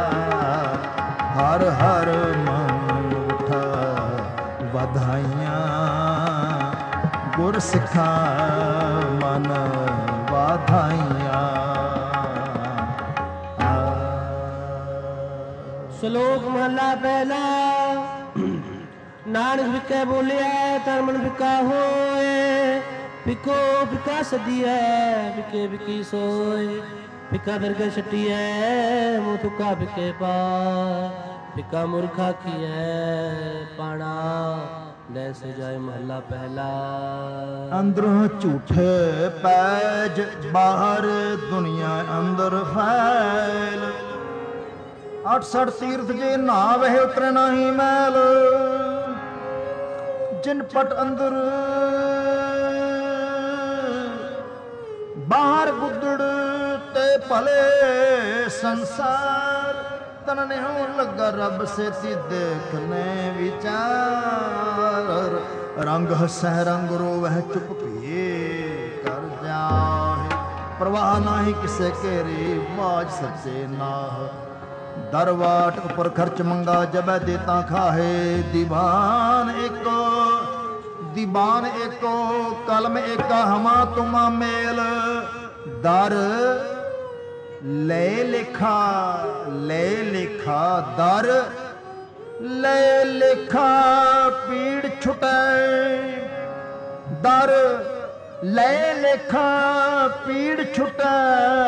S1: ਹਰ ਹਰ ਮਨ ਉਠਾ। ਵਧਾਈਆਂ ਗੁਰ ਸਿੱਖਾਂ ਮਨ ਵਧਾਈਆਂ।
S2: ਸ਼ਲੋਕ ਮਹਲਾ ਪਹਿਲਾ। ਨਾਨਕ ਵਿਕੇ ਬੋਲਿਆ ਧਰਮਨ ਵਿਕਾ ਹੋਏ, ਵਿਕੋ ਵਿਕਾ ਸਦੀਐ ਵਿਕੇ ਵਿਕੀ ਸੋਏ। ਵਿਕਾ ਦਰਗਹਿ ਛਟੀਐ ਮੂੰਹ ਥੁੱਕਾ ਵਿਕੇ ਪਾ, ਵਿਕਾ ਮੁਰਖਾ ਕੀਐ ਪਾਣਾ ਲੈ ਸੇ ਜਾਏ। ਮਹਲਾ ਪਹਿਲਾ।
S1: ਅੰਦਰੋਂ ਝੂਠੇ ਪੈਜ, ਬਾਹਰ ਦੁਨੀਆ ਅੰਦਰ ਫੈਲ। ਅਠਸਠ ਤੀਰਥ ਜੇ ਨਾ ਵਹਿ ਉਤਰੇ ਨਹੀਂ ਮੈਲ। ਜਿਨ ਪਟ ਅੰਦਰ ਬਾਹਰ ਗੁੱਦੜ ਤੇ ਭਲੇ ਸੰਸਾਰ। ਤਨ ਨੇ ਹੋ ਲੱਗਾ ਰੱਬ ਸੇਤੀ ਦੇਖਨੇ ਵਿਚਾਰ। ਰੰਗ ਹਸੈ ਰੰਗ ਰੋਵਹਿ ਚੁੱਪ ਭੀਏ ਕਰ ਜਾਹੇ। ਪ੍ਰਵਾਹ ਨਾਹੀ ਕਿਸੇ ਕੇਰੀ ਬਾਜ ਸੱਚੇ ਨਾਹ। ਦਰਵਾਟ ਉੱਪਰ ਖਰਚ ਮੰਗਾ ਜਬੈ ਦੇਤਾ ਖਾਹੇ। ਦੀਵਾਨ ਏਕੋ ਦੀਵਾਨ ਏਕੋ ਕਲਮ ਏਕਾ ਹਮਾ ਤੁਮਾ ਮੇਲ। ਦਰ ਲੈ ਲੇਖਾ ਲੈ ਲੇਖਾ ਦਰ ਲੈ ਲੇਖਾ ਪੀੜ ਛੁਟੈ। ਦਰ ਲੈ ਲੇਖਾ ਪੀੜ ਛੁਟੈ।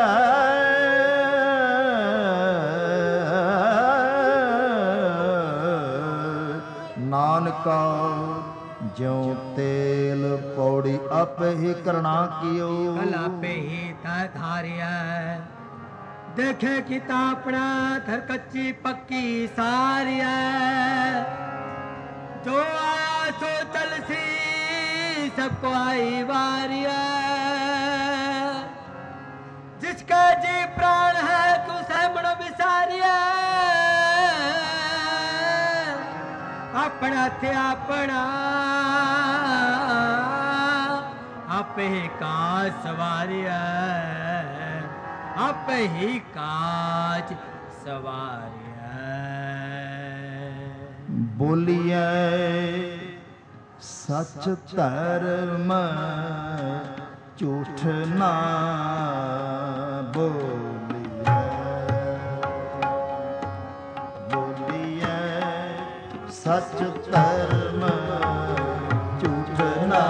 S1: ਨਾਨਕਾ ਜਿਉ ਤੇਲ ਪੌੜੀ ਆਪੇ ਹੀ ਕਰਣਾ ਕੀਓ।
S3: ਕਲ ਆਪੇ ਹੀ ਤੈ ਧਾਰਿਆ। देखे कि तापना थर कच्ची पक्की सारिया। जो आया सो चल सी सबको आई वारिया। जिसका जी प्राण है तू सहमणो विसारिया। अपना थे अपना आपे काज सवारिया। आप ही काज सवारिया।
S1: बोलिए सच धर्म झूठ ना बोलिए। बोलिए सच धर्म झूठ ना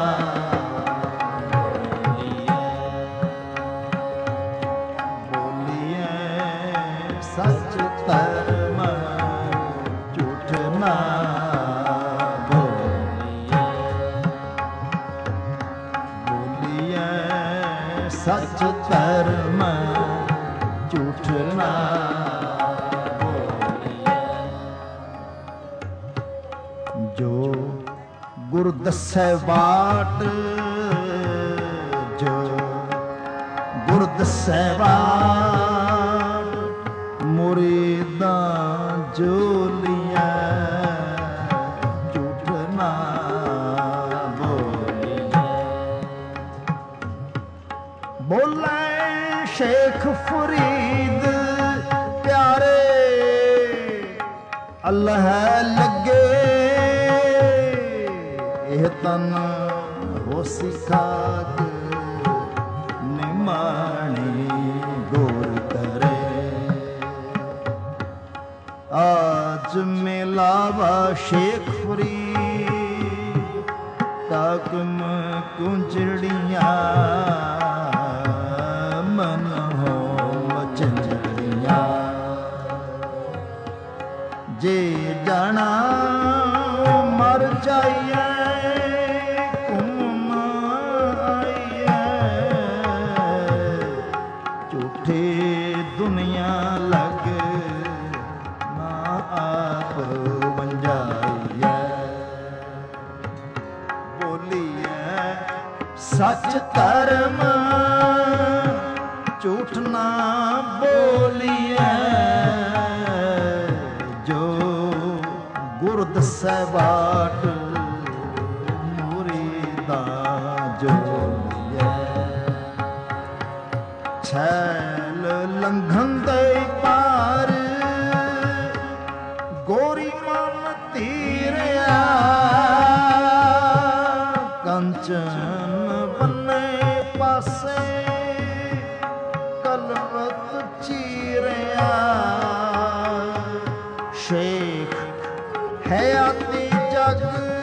S1: सच धर्म झूठ ना बोलिए। बोलिए सच धर्म झूठ ना बोलिए। जो गुरु दसै बाट जो गुरु दसै बाट मुरीदां जोलियां झूठ ना बोलिए। बोले शेख फरीद प्यारे अल्लाह लगे। यह तन हो सिखा निमा ਮੁਕੁੰਜੜੀਆਂ ਮਨ ਹੋ ਮਚੰਜੜੀਆਂ ਜੇ ਜਾਣਾ ਮਰ ਜਾਈਏ ਘੁੰਮ ਆਈਏ ਝੂਠੇ ਦੁਨੀਆ ਲੱਗ ਨਾ ਆਪ ਵੰਜਾਈਏ ਬੋਲੀਏ ਸੱਚ ਧਰਮ ਝੂਠ ਨਾ ਬੋਲੀਏ ਜੋ ਗੁਰ ਦਸੈ ਬਾਟ ਮੁਰੀਦਾ ਜੋਲੀਐ ਛੈਲ ਲੰਘਨ ਦੇ ਪਾਰ ਗੋਰੀ ਮਨ ਧੀਰਿਆ ਕੰਚਨ ਬੰਨੇ ਪਾਸੇ ਕਲਵਤ ਚੀਰਿਆ ਸ਼ੇਖ ਹਯਾਤੀ ਜਗ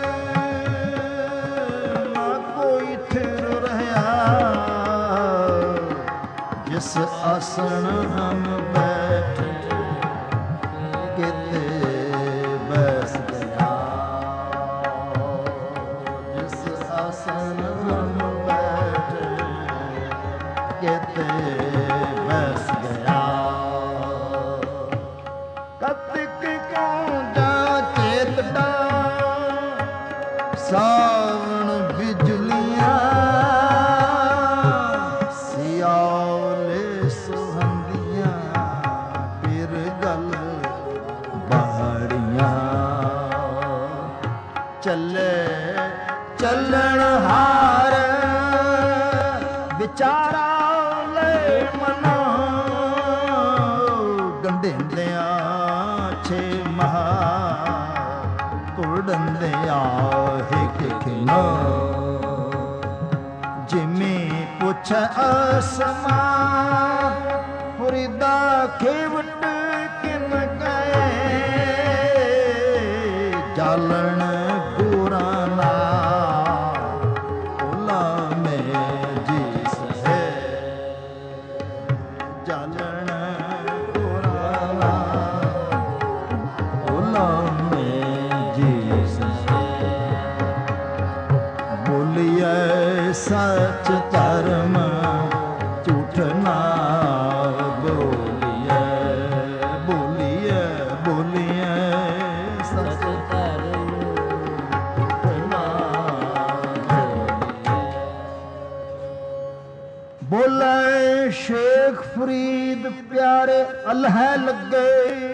S1: ਨਾ ਕੋਈ ਥਿਰ ਰਹਾ ਜਿਸ ਆਸਣ ਹਮ ਬੈਠੇ ਕਿਤੇ ਬੈਸ ਗਿਆ ਜਿਸ ਆਸਣ ਹਮ ਬੈਠੇ ਕਿਤੇ ਬੈਸ ਗਿਆ ਕਤਿਕ ਕਉ ਜਾ ਚੇਤ ਡਾ ਸਾਵਣ ਬਿਜਲੀਆਂ ਸਿਆਲੇ ਸੁਹੰਦੀਆਂ ਫਿਰ ਗਲ ਬਾੜੀਆਂ ਚੱਲੇ ਚੱਲਣ ਹਾਰ ਵਿਚਾਰਾ ਲੈ ਮਨੋ ਗੰਢਿੰਦਿਆਂ ਛੇ ਮਹਾ ਕੁੜੰਦਿਆਂ ਹਿਕ ਖਿਨੋ ਜਿਵੇਂ ਪੁੱਛ ਅਸਮਾ ਫਰੀਦਾ ਖੇਵਟ ਕਿਨ ਗਏ ਜਾਲਣ ਗੁਰਾਂ ਨਾ ਭੁਲਾ ਮੈਂ ਜਿਸ ਹੈ ਜਾਲਣ ਗੁਰਾਂ ਨਾ ਭੁਲਾ ਮੈਂ ਜਿਸ ਹੈ ਬੋਲੀਏ ਸੱਚ ਧਰਮ ਝੂਠ ਨਾ ਬੋਲੀਏ ਬੋਲੀਏ ਬੋਲੀਏ ਸੱਚ ਧਰਮ ਝੂਠ ਨਾ ਬੋਲੇ ਸ਼ੇਖ ਫਰੀਦ ਪਿਆਰੇ ਅਲਹ ਲੱਗੇ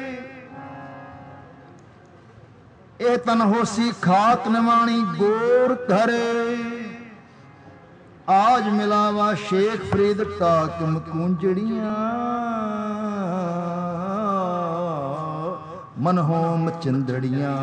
S1: ਇਹ ਤਨ ਹੋਸੀ ਖਾਕ ਨਿਵਾਣੀ ਗੋਰ ਘਰੇ ਆਜ ਮਿਲਾਵਾ ਸ਼ੇਖ ਫਰੀਦ ਟਾਕ ਮੁਕੁੰਜੜੀਆਂ ਮਨ ਹੋਮ ਚੰਦੜੀਆਂ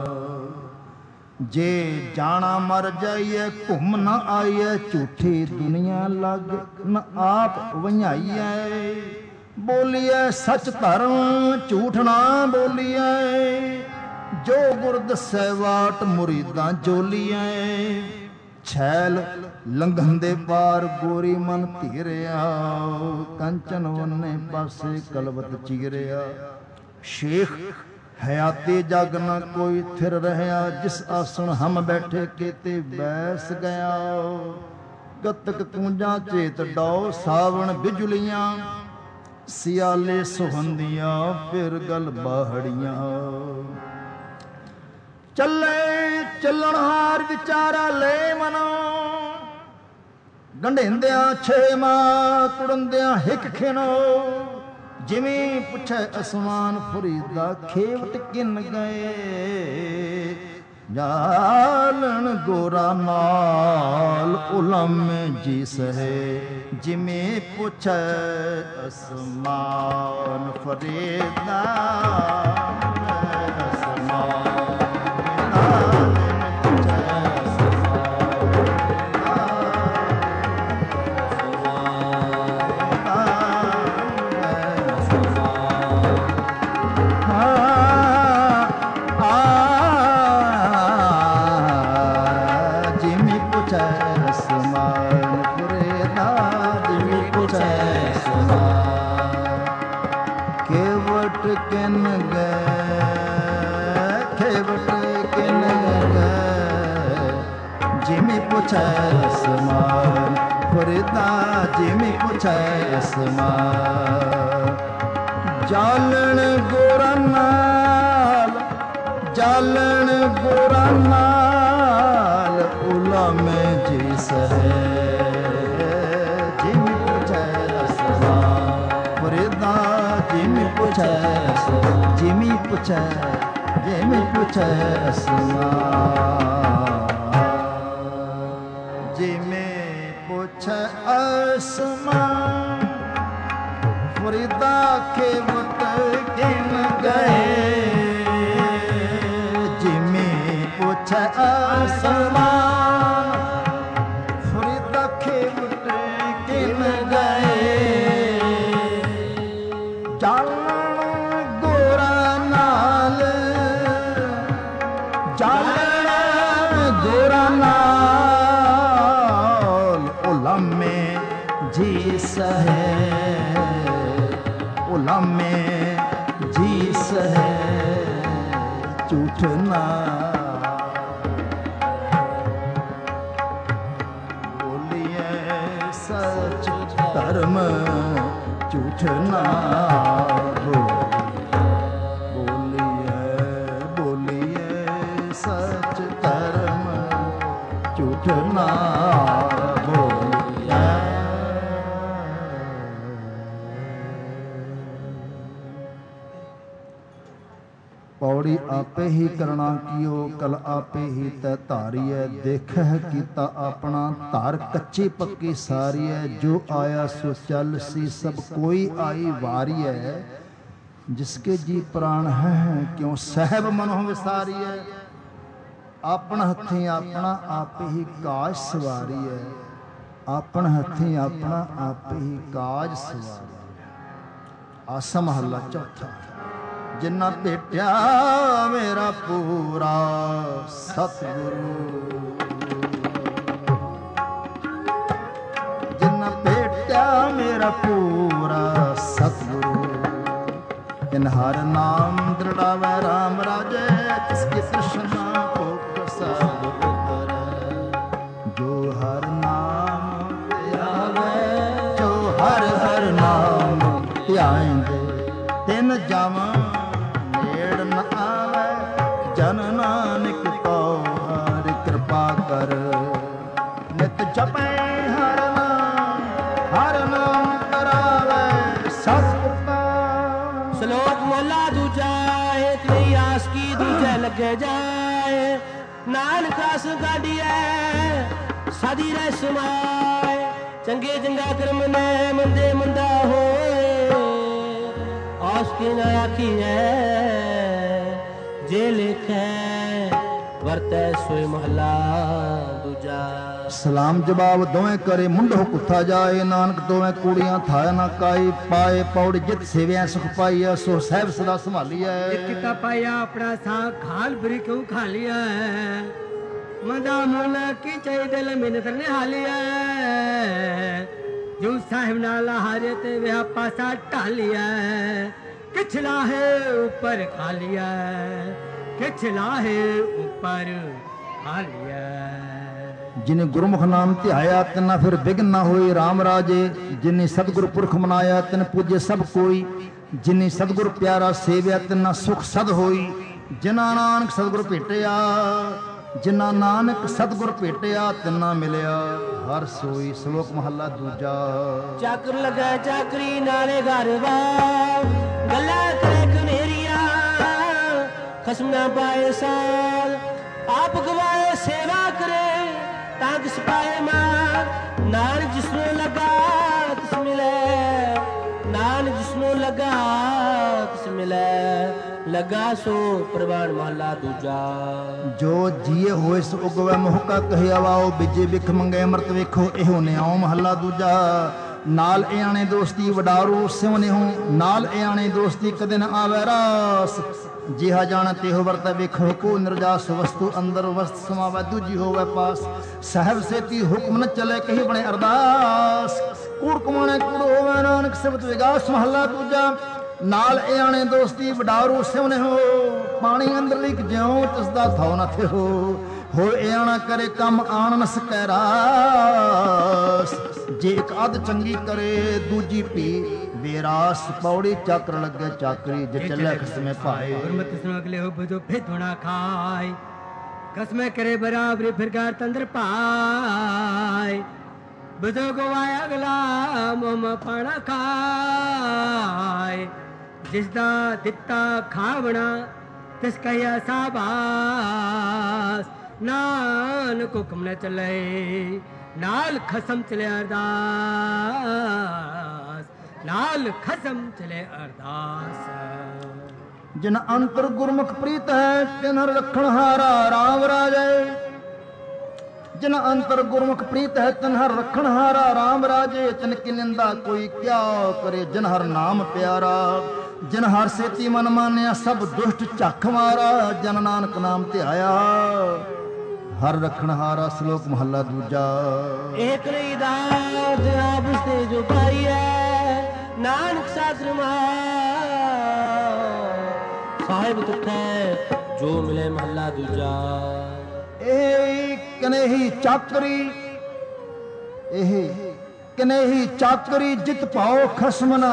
S1: ਜੇ ਜਾਣਾ ਮਰ ਜਾਈਏ ਘੁੰਮ ਨਾ ਆਈਏ ਝੂਠੀ ਦੁਨੀਆ ਲੱਗ ਨ ਆਪ ਵੰਝਾਈਏ ਬੋਲੀਏ ਸੱਚ ਧਰਮ ਝੂਠ ਨਾ ਬੋਲੀਏ ਜੋ ਗੁਰ ਦਸੈ ਵਾਟ ਮੁਰੀਦਾਂ ਜੋਲੀਐ ਛੈਲ ਲੰਘਨ ਦੇ ਪਾਰ ਗੋਰੀ ਮਨ ਧੀਰਿਆ ਕੰਚਨ ਵੰਨੇ ਪਾਸੇ ਕਲਵਤ ਚੀਰਿਆ ਸ਼ੇਖ ਹਯਾਤੀ ਜਗ ਨ ਕੋਈ ਥਿਰ ਰਹਿਆ ਜਿਸ ਆਸਣ ਹਮ ਬੈਠੇ ਕੀਤੇ ਬੈਸ ਗਿਆ ਗਤਕ ਕੂੰਜਾਂ ਚੇਤ ਡੋ ਸਾਵਣ ਬਿਜਲੀਆਂ ਸਿਆਲੇ ਸੁਹੰਦੀਆਂ ਫਿਰ ਗਲ ਬਾਹੜੀਆਂ ਚੱਲੇ ਚੱਲਣ ਹਾਰ ਵਿਚਾਰਾ ਲੈ ਮਨੋ ਗੰਢਿੰਦਿਆਂ ਛੇ ਮਾਂ ਕੁੜੰਦਿਆਂ ਹਿਕ ਖਿਨੋ ਜਿਵੇਂ ਪੁੱਛੇ ਅਸਮਾਨ ਫਰੀਦਾ ਖੇਵਟ ਕਿਨ ਗਏ ਜਾਲਣ ਗੋਰਾ ਨਾਲ ਉਲਮ ਜੀ ਸਹੇ ਜਿਵੇਂ ਪੁੱਛੇ ਅਸਮਾਨ ਫਰੀਦਾ ਅਸਮਾਨ ਜਿਵੇਂ ਪੁੱਛੈ पुछै समार। केवट किन गए केवट किन गए जिमी पुछै समार। फरीदा जिमी पुछै समार। जालन गोरा नाल जालन गोरा नाल उला में जी सहे जिमी पुछै समार। फरीदा जिमी पुछै जिमी पुछै जिमी पुछै समार। जिमी पुछै आसमान। फरीदा केवट किन गए जिमी पुछै आसमान। फरीदा केवट किन गए जालन गोरा नाल जालन गोरा नाल उला में जी सहे में जीस है झूठ ना बोलिए सच धर्म झूठ ना बोलिए बोलिए सच धर्म झूठ ना बोलिए। पौड़ी आपे ही करना कियो कल आपे ही तै धारिय। देख है कीता अपना धार कच्ची पक्की सारी है। जो आया सो चल सी सब कोई आई वारी है। जिसके जी प्राण है क्यों सहब मनो विसारी है। अपना हथी अपना आपे ही काज सवारी है। अपना हथी अपना आपे ही काज सवारी। आसा महला चौथा। जिन्ना भेटिया मेरा पूरा सतगुरु। जिन्ना भेटिया मेरा पूरा सतगुरु। इन हर नाम दृढ़ावे राम राजे। जिसकी तृष्णा को सब उतरे। जो हर नाम ध्यावे जो हर हर नाम ध्याएंगे तिन जावा जन नानक पौर कृपा कर। नित जपे हर नाम हर नाम करावे सतगुरता।
S2: श्लोक मोला दूजा एक नहीं आस की दूजे लगे जाए। नानक आस गाड़िए साधी रह समाए। चंगे चंगा कर्म ने मंदे मंदा होए। आस की ना आखी है जे लिखे वरतै सोए महला दूजा।
S1: सलाम जवाब दोवें करे मुंडो कुत्था जाए। नानक दोवें कूड़ियां थाया ना काई पाए। पौड़ी जित सेवियां सुख पाइया सो सहब सदा संभालिया।
S3: किता पाया अपना सा खाल बुरी क्यों खा लिया है। मदा मोला की चाहिए दिल मिन्नत ने हालिया। जो साहिब नाला हारे ते वे पासा ढालिया। किछला है ऊपर खा लिया। किछला है ऊपर खा लिया।
S1: जिन्हें गुरुमुख नाम ध्याया तिना फिर विघ्न ना होई राम राजे। जिन्हें सतगुरु पुरख मनाया तिन पूजे सब कोई। जिन्हें सतगुरु प्यारा सेविया तिना सुख सद होई। जिना नानक सतगुरु भेटिया जिना नानक सतगुरु भेटिया तिना मिलिया हर सोई। श्लोक महला दूजा।
S2: चाकर लगा चाकरी नाले घर बार। गल्ला करे कनेरिया खसम ना पाए साल। आप गवाए सेवा करे ताक सिपाए मार। नान जिसनो लगा तिस मिले। नान जिसनो लगा तिस मिले। लगा सो प्रवान महला दूजा।
S1: जो जिए होए सो उगवे मोहका कहे आवाओ। बिजे विख मंगे अमृत वेखो एहो ने आओ महला दूजा। नाल एआने दोस्ती वडारू सिवने हो। नाल एआने दोस्ती कदे न आवे रास। जिहा जान तेहो वर्त वेखो को निर्जास वस्तु अंदर वस्त समावे दूजी होवे पास। साहब सेती हुक्म न चले कहीं बने अरदास। कूड़ ਕਮਾਣੇ ਕੁੜ ਹੋਵੇ ਨਾਨਕ ਸਿਫਤ ਵਿਗਾਸ ਮਹੱਲਾ ਦੂਜਾ। ਨਾਲ ਇਆਣੇ ਦੋਸਤੀ ਵਡਾਰੂ ਸਿਵਨੇ ਹੋ, ਪਾਣੀ ਅੰਦਰਲੀ ਜਿਉਂ ਤਿਸ ਦਾ ਥਾਉ ਨਾ ਥੇ ਹੋ। ਹੋ ਇਆਣਾ ਕਰੇ ਕੰਮ ਆਣ ਨ ਸਕੈ ਰਾਸ, ਜੇ ਇੱਕ ਅੱਧ ਚੰਗੀ ਕਰੇ ਦੂਜੀ ਭੀ बेरास। पौड़ी चक्र लगे चाकरी जे चले खसमे पाए।
S3: गुरमत सुन अगले हो बुझो भेदुना खाए, कसमे करे बराबरी फिर गार तंद्र पाए। बुझो गवाया अगला मोम पाना खाए, जिसदा दिता खावना तिस कहिया साबास। नानक हुक्म न चले नाल खसम चले अरदास, लाल खसम चले अरदास।
S1: जिन अंतर गुरमुख प्रीत है तिन रखण हारा राम राजे। जिन अंतर गुरमुख प्रीत है तिन हर रखण हारा राम राजे। तिन की निंदा कोई क्या करे जिन हर नाम प्यारा। जिन हर सेती मन मानिया सब दुष्ट झख मारा। जन नानक नाम ध्याया हर रखण हारा। श्लोक महला दूजा।
S2: एक रईदास आप से जो पाई है नानक शास्त्र साहिब तुठै जो मिले महला दूजा।
S1: ਇਹ ਕਨੇਹੀ ਚਾਕਰੀ ਇਹ ਕਨੇਹੀ ਚਾਕਰੀ ਜਿਤ ਪਾਓ ਖਸਮ ਨਾ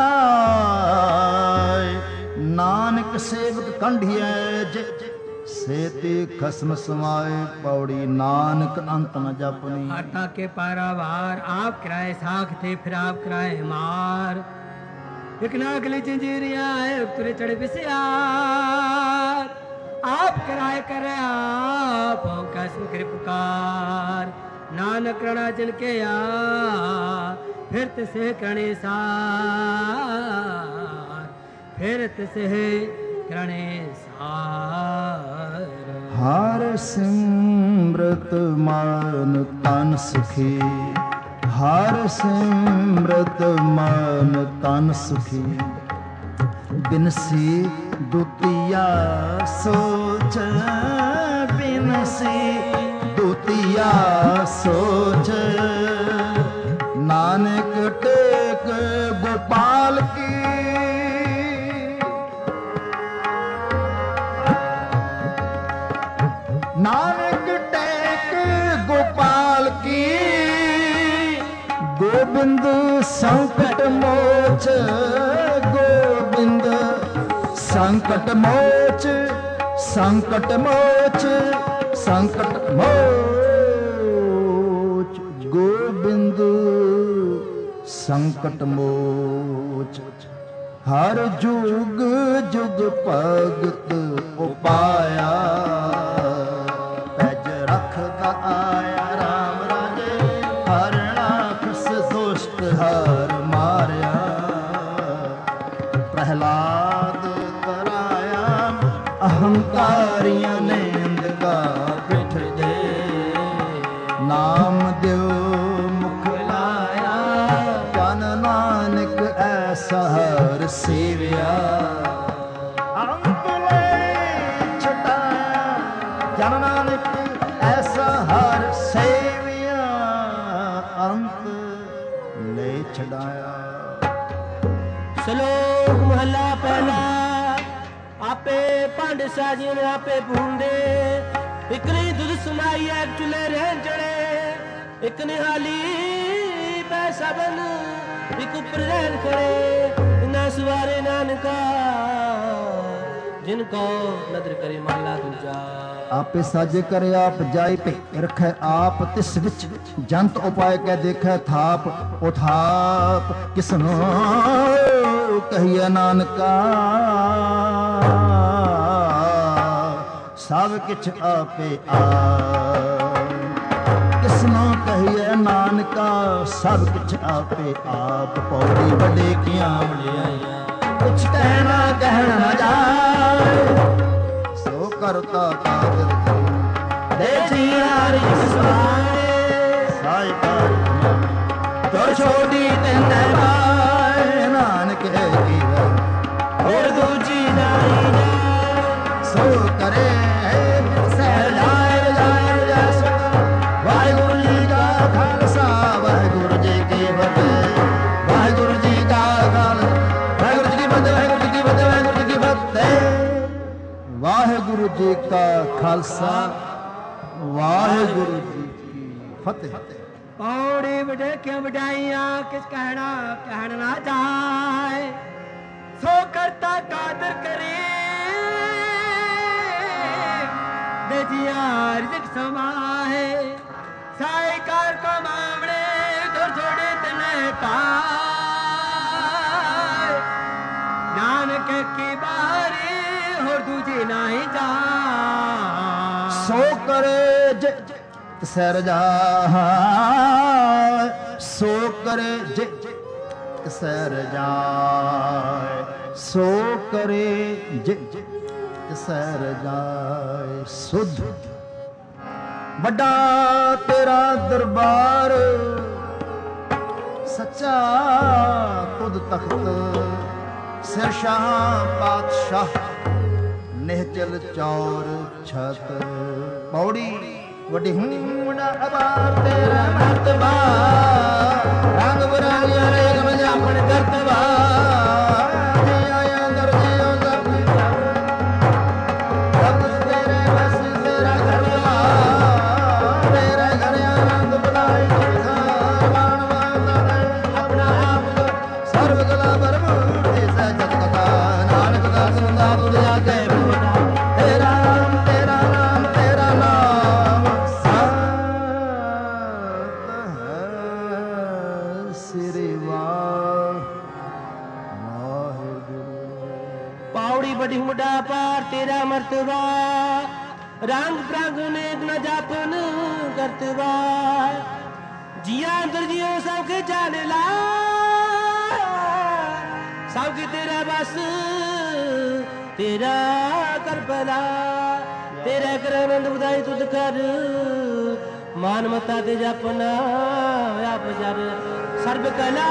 S1: ਜਾਏ। ਨਾਨਕ ਸੇਵਕ ਕੰਢੀਐ ਜੇ सेती खसम समाए। पौड़ी नानक अंत न जपनी।
S3: आता के पारावार आप कराए साख थे फिर आप कराए मार। एक नागली जंजीरिया है तुरे चढ़े बिसियार। आप कराए करे आप कसम कर पुकार। नानक रणा जन के आ फिर तसे करणे सार, फिर तसे करणे सार।
S1: हर सिमरत मन तन सुखी, हर सिमरत मन तन सुखी। बिनसी दुतिया सोच, बिनसी दुतिया सोच। नानक टेक गोपाल की, नानक टेक गोपाल की। गोविंद संकट मोच, गोविंद संकट मोच, संकट मोच, संकट मोच। गोविंद संकट मोच। हर जुग जुग भगत उपाया। पैज रखदा आया राम राजे, हर राखस दुष्ट हर मारिया। प्रहलाद कराया अहंकारियां नेंद का पिठ दे। नाम देव मुख लाया, जन नानक ऐसा हर सेविया। अंत ले छटाया, जन नानक ऐसा हर सेविया। अंत ले छड़ाया।
S2: श्लोक महला पहला। आपे पंड साजी ने आपे भूंदे। एक ने दुध सुनाई है चुले रहन चढ़े। एक निहाली पैसा बन एक ऊपर रहन खड़े। इना सवारे नानका जिनको नदर करे महला दूजा।
S1: आपे साजे करे आप जाई पे रखे आप। तिस विच जंत उपाय कह देखे थाप। उठाप किसनो कहिए नानका। सब किछ आपे आप। किसनो कहिए नानका सब किछ आपे आप। पौड़ी बड़े किया वड्याइयां कुछ कहना कहना न जाए। सो करता कादर दे जियारी सवाए। साई पार तो छोड़ी तेने पाए। नानक की और दूजी नाई सो करे सहजाए जाए जैसा। वाहिगुरु जी का खालसा वाहिगुरु जी की फतेह। ਖਾਲਸਾ ਵਾਹਿਗੁਰੂ ਜੀ ਕੀ ਫਤਿਹ।
S3: ਪੌੜੀ ਵਡੇਕਿਆਂ ਵਡਾਈਆਂ ਕਿਸ ਕਹਿਣਾ ਕਹਿਣ ਨਾ ਜਾਏ, ਸੋ ਕਰਤਾ ਕਾਦਰ ਕਰੇ ਦਜਿਆ ਰਿਜ਼ਕ ਸਮਾਏ, ਸਾਈ ਕਾਰ ਕੋ ਮਾਮੜੇ ਦੁਰ ਛੋੜੇ ਤਨੇ ਪਾਏ, ਨਾਨਕ ਕੀ ਬਾਰੀ ਹੋਰ ਦੂਜੀ ਨਹੀਂ ਜਾ,
S1: ਸੋ ਕਰੇ ਜੇ ਸਰ ਜਾ, ਸੋ ਕਰੇ ਜੇ ਸਰ ਜਾਏ, ਸੋ ਕਰੇ ਜੇ ਸਰ ਜਾਏ। ਸੁਧ ਵੱਡਾ ਤੇਰਾ ਦਰਬਾਰ, ਸੱਚਾ ਤੁਧ ਤਖਤ, ਸਿਰ ਸ਼ਾਹ ਪਾਤਸ਼ਾਹ, ਨਿਹਚਲ ਚੌਰ ਛਤ। ਪੌੜੀ ਵੱਡੀ ਹੂਣਾ ਅਬਾਰ ਤੇਰਾ ਮਰਤਬਾ, ਰੰਗ ਬਰੰਗ ਅਨੇਕ ਮਜਾਪਣ ਕਰਤਬਾ, ਜੀ ਆਇਆ ਦਰ ਜਿਉ ਸਭ ਸਭ ਤੇਰੇ ਬਸ ਤੇਰਾ ਘਰਵਾ, ਤੇਰੇ ਘਰ ਆਨੰਦ ਬੁਲਾਈ ਸੰਸਾਰ ਬਾਣ ਵਾਦਾ ਆਪਣਾ ਆਪ ਸਰਬ ਕਲਾ ਬਰਮੂਰਤੀ ਸਹਿ ਜਤ ਕਥਾ, ਨਾਨਕ ਦਾ ਸੁਣਦਾ ਤੁਧ ਆਗੇ ਤੇਰਾ ਨਾਮ ਤੇਰਾ ਨਾਮ ਤੇਰਾ ਨਾਮ ਸਤ ਹੈ ਸ੍ਰੀ ਵਾਹਿਗੁਰੂ।
S2: ਪੌੜੀ ਬੜੀ ਮੁੰਡਾ ਪਾਰ ਤੇਰਾ ਮਰਤਬਾ, ਰੰਗ ਪ੍ਰੰਗ ਨੇਕ ਨ ਜਾਪਨ ਕਰਤਬਾ, ਜੀਆਂ ਅੰਦਰ ਜਿਉ ਸਭ ਕੇ ਜਾਣ ਲਾ, ਸਭ ਕੇ ਤੇਰਾ ਬਸ ਤੇਰਾ ਕਰ ਭਲਾ, ਤੇਰਾ ਕਰ ਆਨੰਦ ਵਧਾਈ ਤੁਧ ਕਰ, ਮਾਨ ਮਤਾ ਤੇ ਜਪਨਾ ਆਪ ਜਰ, ਸਰਬ ਕਲਾ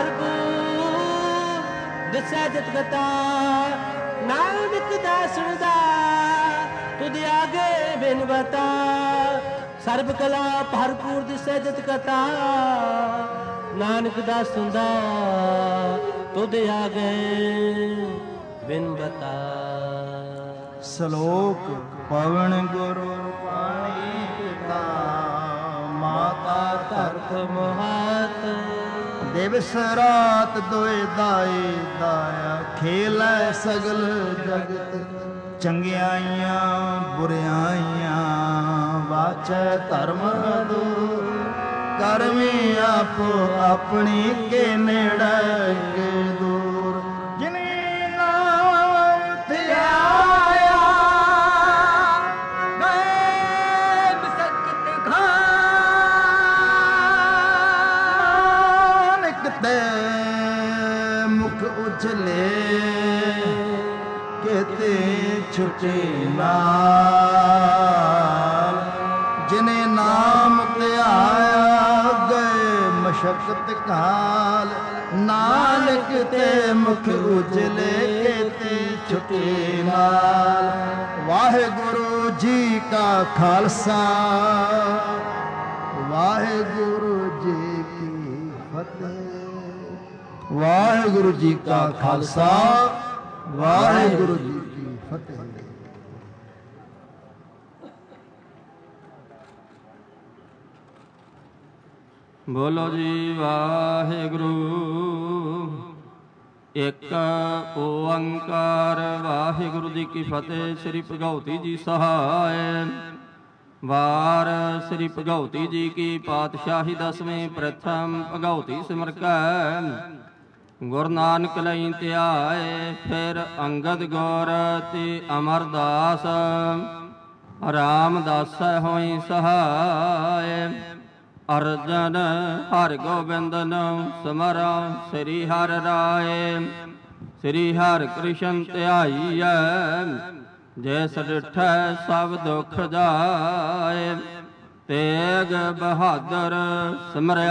S2: ਭਰਪੂਰ ਦਿਸੈ ਜਤ ਗਤਾ, ਨਾਨਕ ਦਾ ਸੁਣਦਾ ਤੁਧ ਆਗੇ ਬਿਨ ਬਤਾ, ਸਰਬ ਕਲਾ ਭਰਪੂਰ ਦਿਸੈ ਜਤ ਗਤਾ, ਨਾਨਕ ਦਾ ਸੁਣਦਾ ਤੁਧ ਆਗੇ ਬਿਨ ਬਤਾ।
S1: ਸ਼ਲੋਕ ਪਵਨ ਗੁਰੂ ਪਾਣੀ ਪਿਤਾ, ਮਾਤਾ ਧਰਤ ਮਹਤ, ਦਿਵਸ ਰਾਤ ਦੋਇ ਦਾਈ ਦਾਇਆ, ਖੇਲੈ ਸਗਲ ਜਗਤ, ਚੰਗਿਆਈਆਂ ਬੁਰਿਆਈਆਂ ਵਾਚੈ ਧਰਮ ਦੂਰ, ਕਰਮੀ ਆਪੋ ਆਪਣੀ ਕੇ ਨੇੜੇ ਕੇ ਦੂਰ, ਜਿਨੇ ਨਾਮ ਧਿਆਇਆ ਗਏ ਬਸਕਤ ਖਾਨ, ਤੇ ਮੁਖ ਉਜਲੇ ਕਹਤੇ ਛੁਟੇ ਨਾਲ, ਜਿਨੇ ਨਾਮ ਧਿਆਇਆ ਗਏ ਮਸ਼ਕਤ ਕਾਲ, ਨਾਨਕ ਤੇ ਮੁਖ ਉਜਲੇ ਕਹਤੇ ਛੁਟੇ ਨਾਲ। ਵਾਹਿਗੁਰੂ ਜੀ ਕਾ ਖਾਲਸਾ, ਵਾਹਿਗੁਰੂ ਜੀ ਕੀ ਫਤਿਹ। ਵਾਹਿਗੁਰੂ ਜੀ ਕਾ ਖਾਲਸਾ, ਵਾਹਿਗੁਰੂ ਜੀ ਕੀ ਫਤਿਹ।
S6: ਬੋਲੋ ਜੀ ਵਾਹਿਗੁਰੂ। ਇੱਕ ਓੰਕਾਰ ਵਾਹਿਗੁਰੂ ਜੀ ਕੀ ਫਤਿਹ। ਸ੍ਰੀ ਭਗਉਤੀ ਜੀ ਸਹਾਇ। ਵਾਰ ਸ੍ਰੀ ਭਗਉਤੀ ਜੀ ਕੀ ਪਾਤਸ਼ਾਹੀ ਦਸਵੇਂ ਪ੍ਰਥਮ ਭਗਉਤੀ ਸਿਮਰ ਕੈ ਗੁਰੂ ਨਾਨਕ ਲਈ ਧਿਆਏ। ਫਿਰ ਅੰਗਦ ਗੌਰ ਤੇ ਅਮਰਦਾਸ ਰਾਮਦਾਸ ਹੋਈ ਸਹਾਇ। ਅਰਜਨ ਹਰਿ ਗੋਬਿੰਦਨ ਸਮਰਾ ਸ੍ਰੀ ਹਰਿ ਰਾਏ। ਸ੍ਰੀ ਹਰਿ ਕ੍ਰਿਸ਼ਨ ਧਿਆਈਐ ਜੈਸ ਡਿਠੈ ਸਭ ਦੁਖ ਜਾਏ। ਤੇਗ ਬਹਾਦਰ ਸਿਮਰਿਆ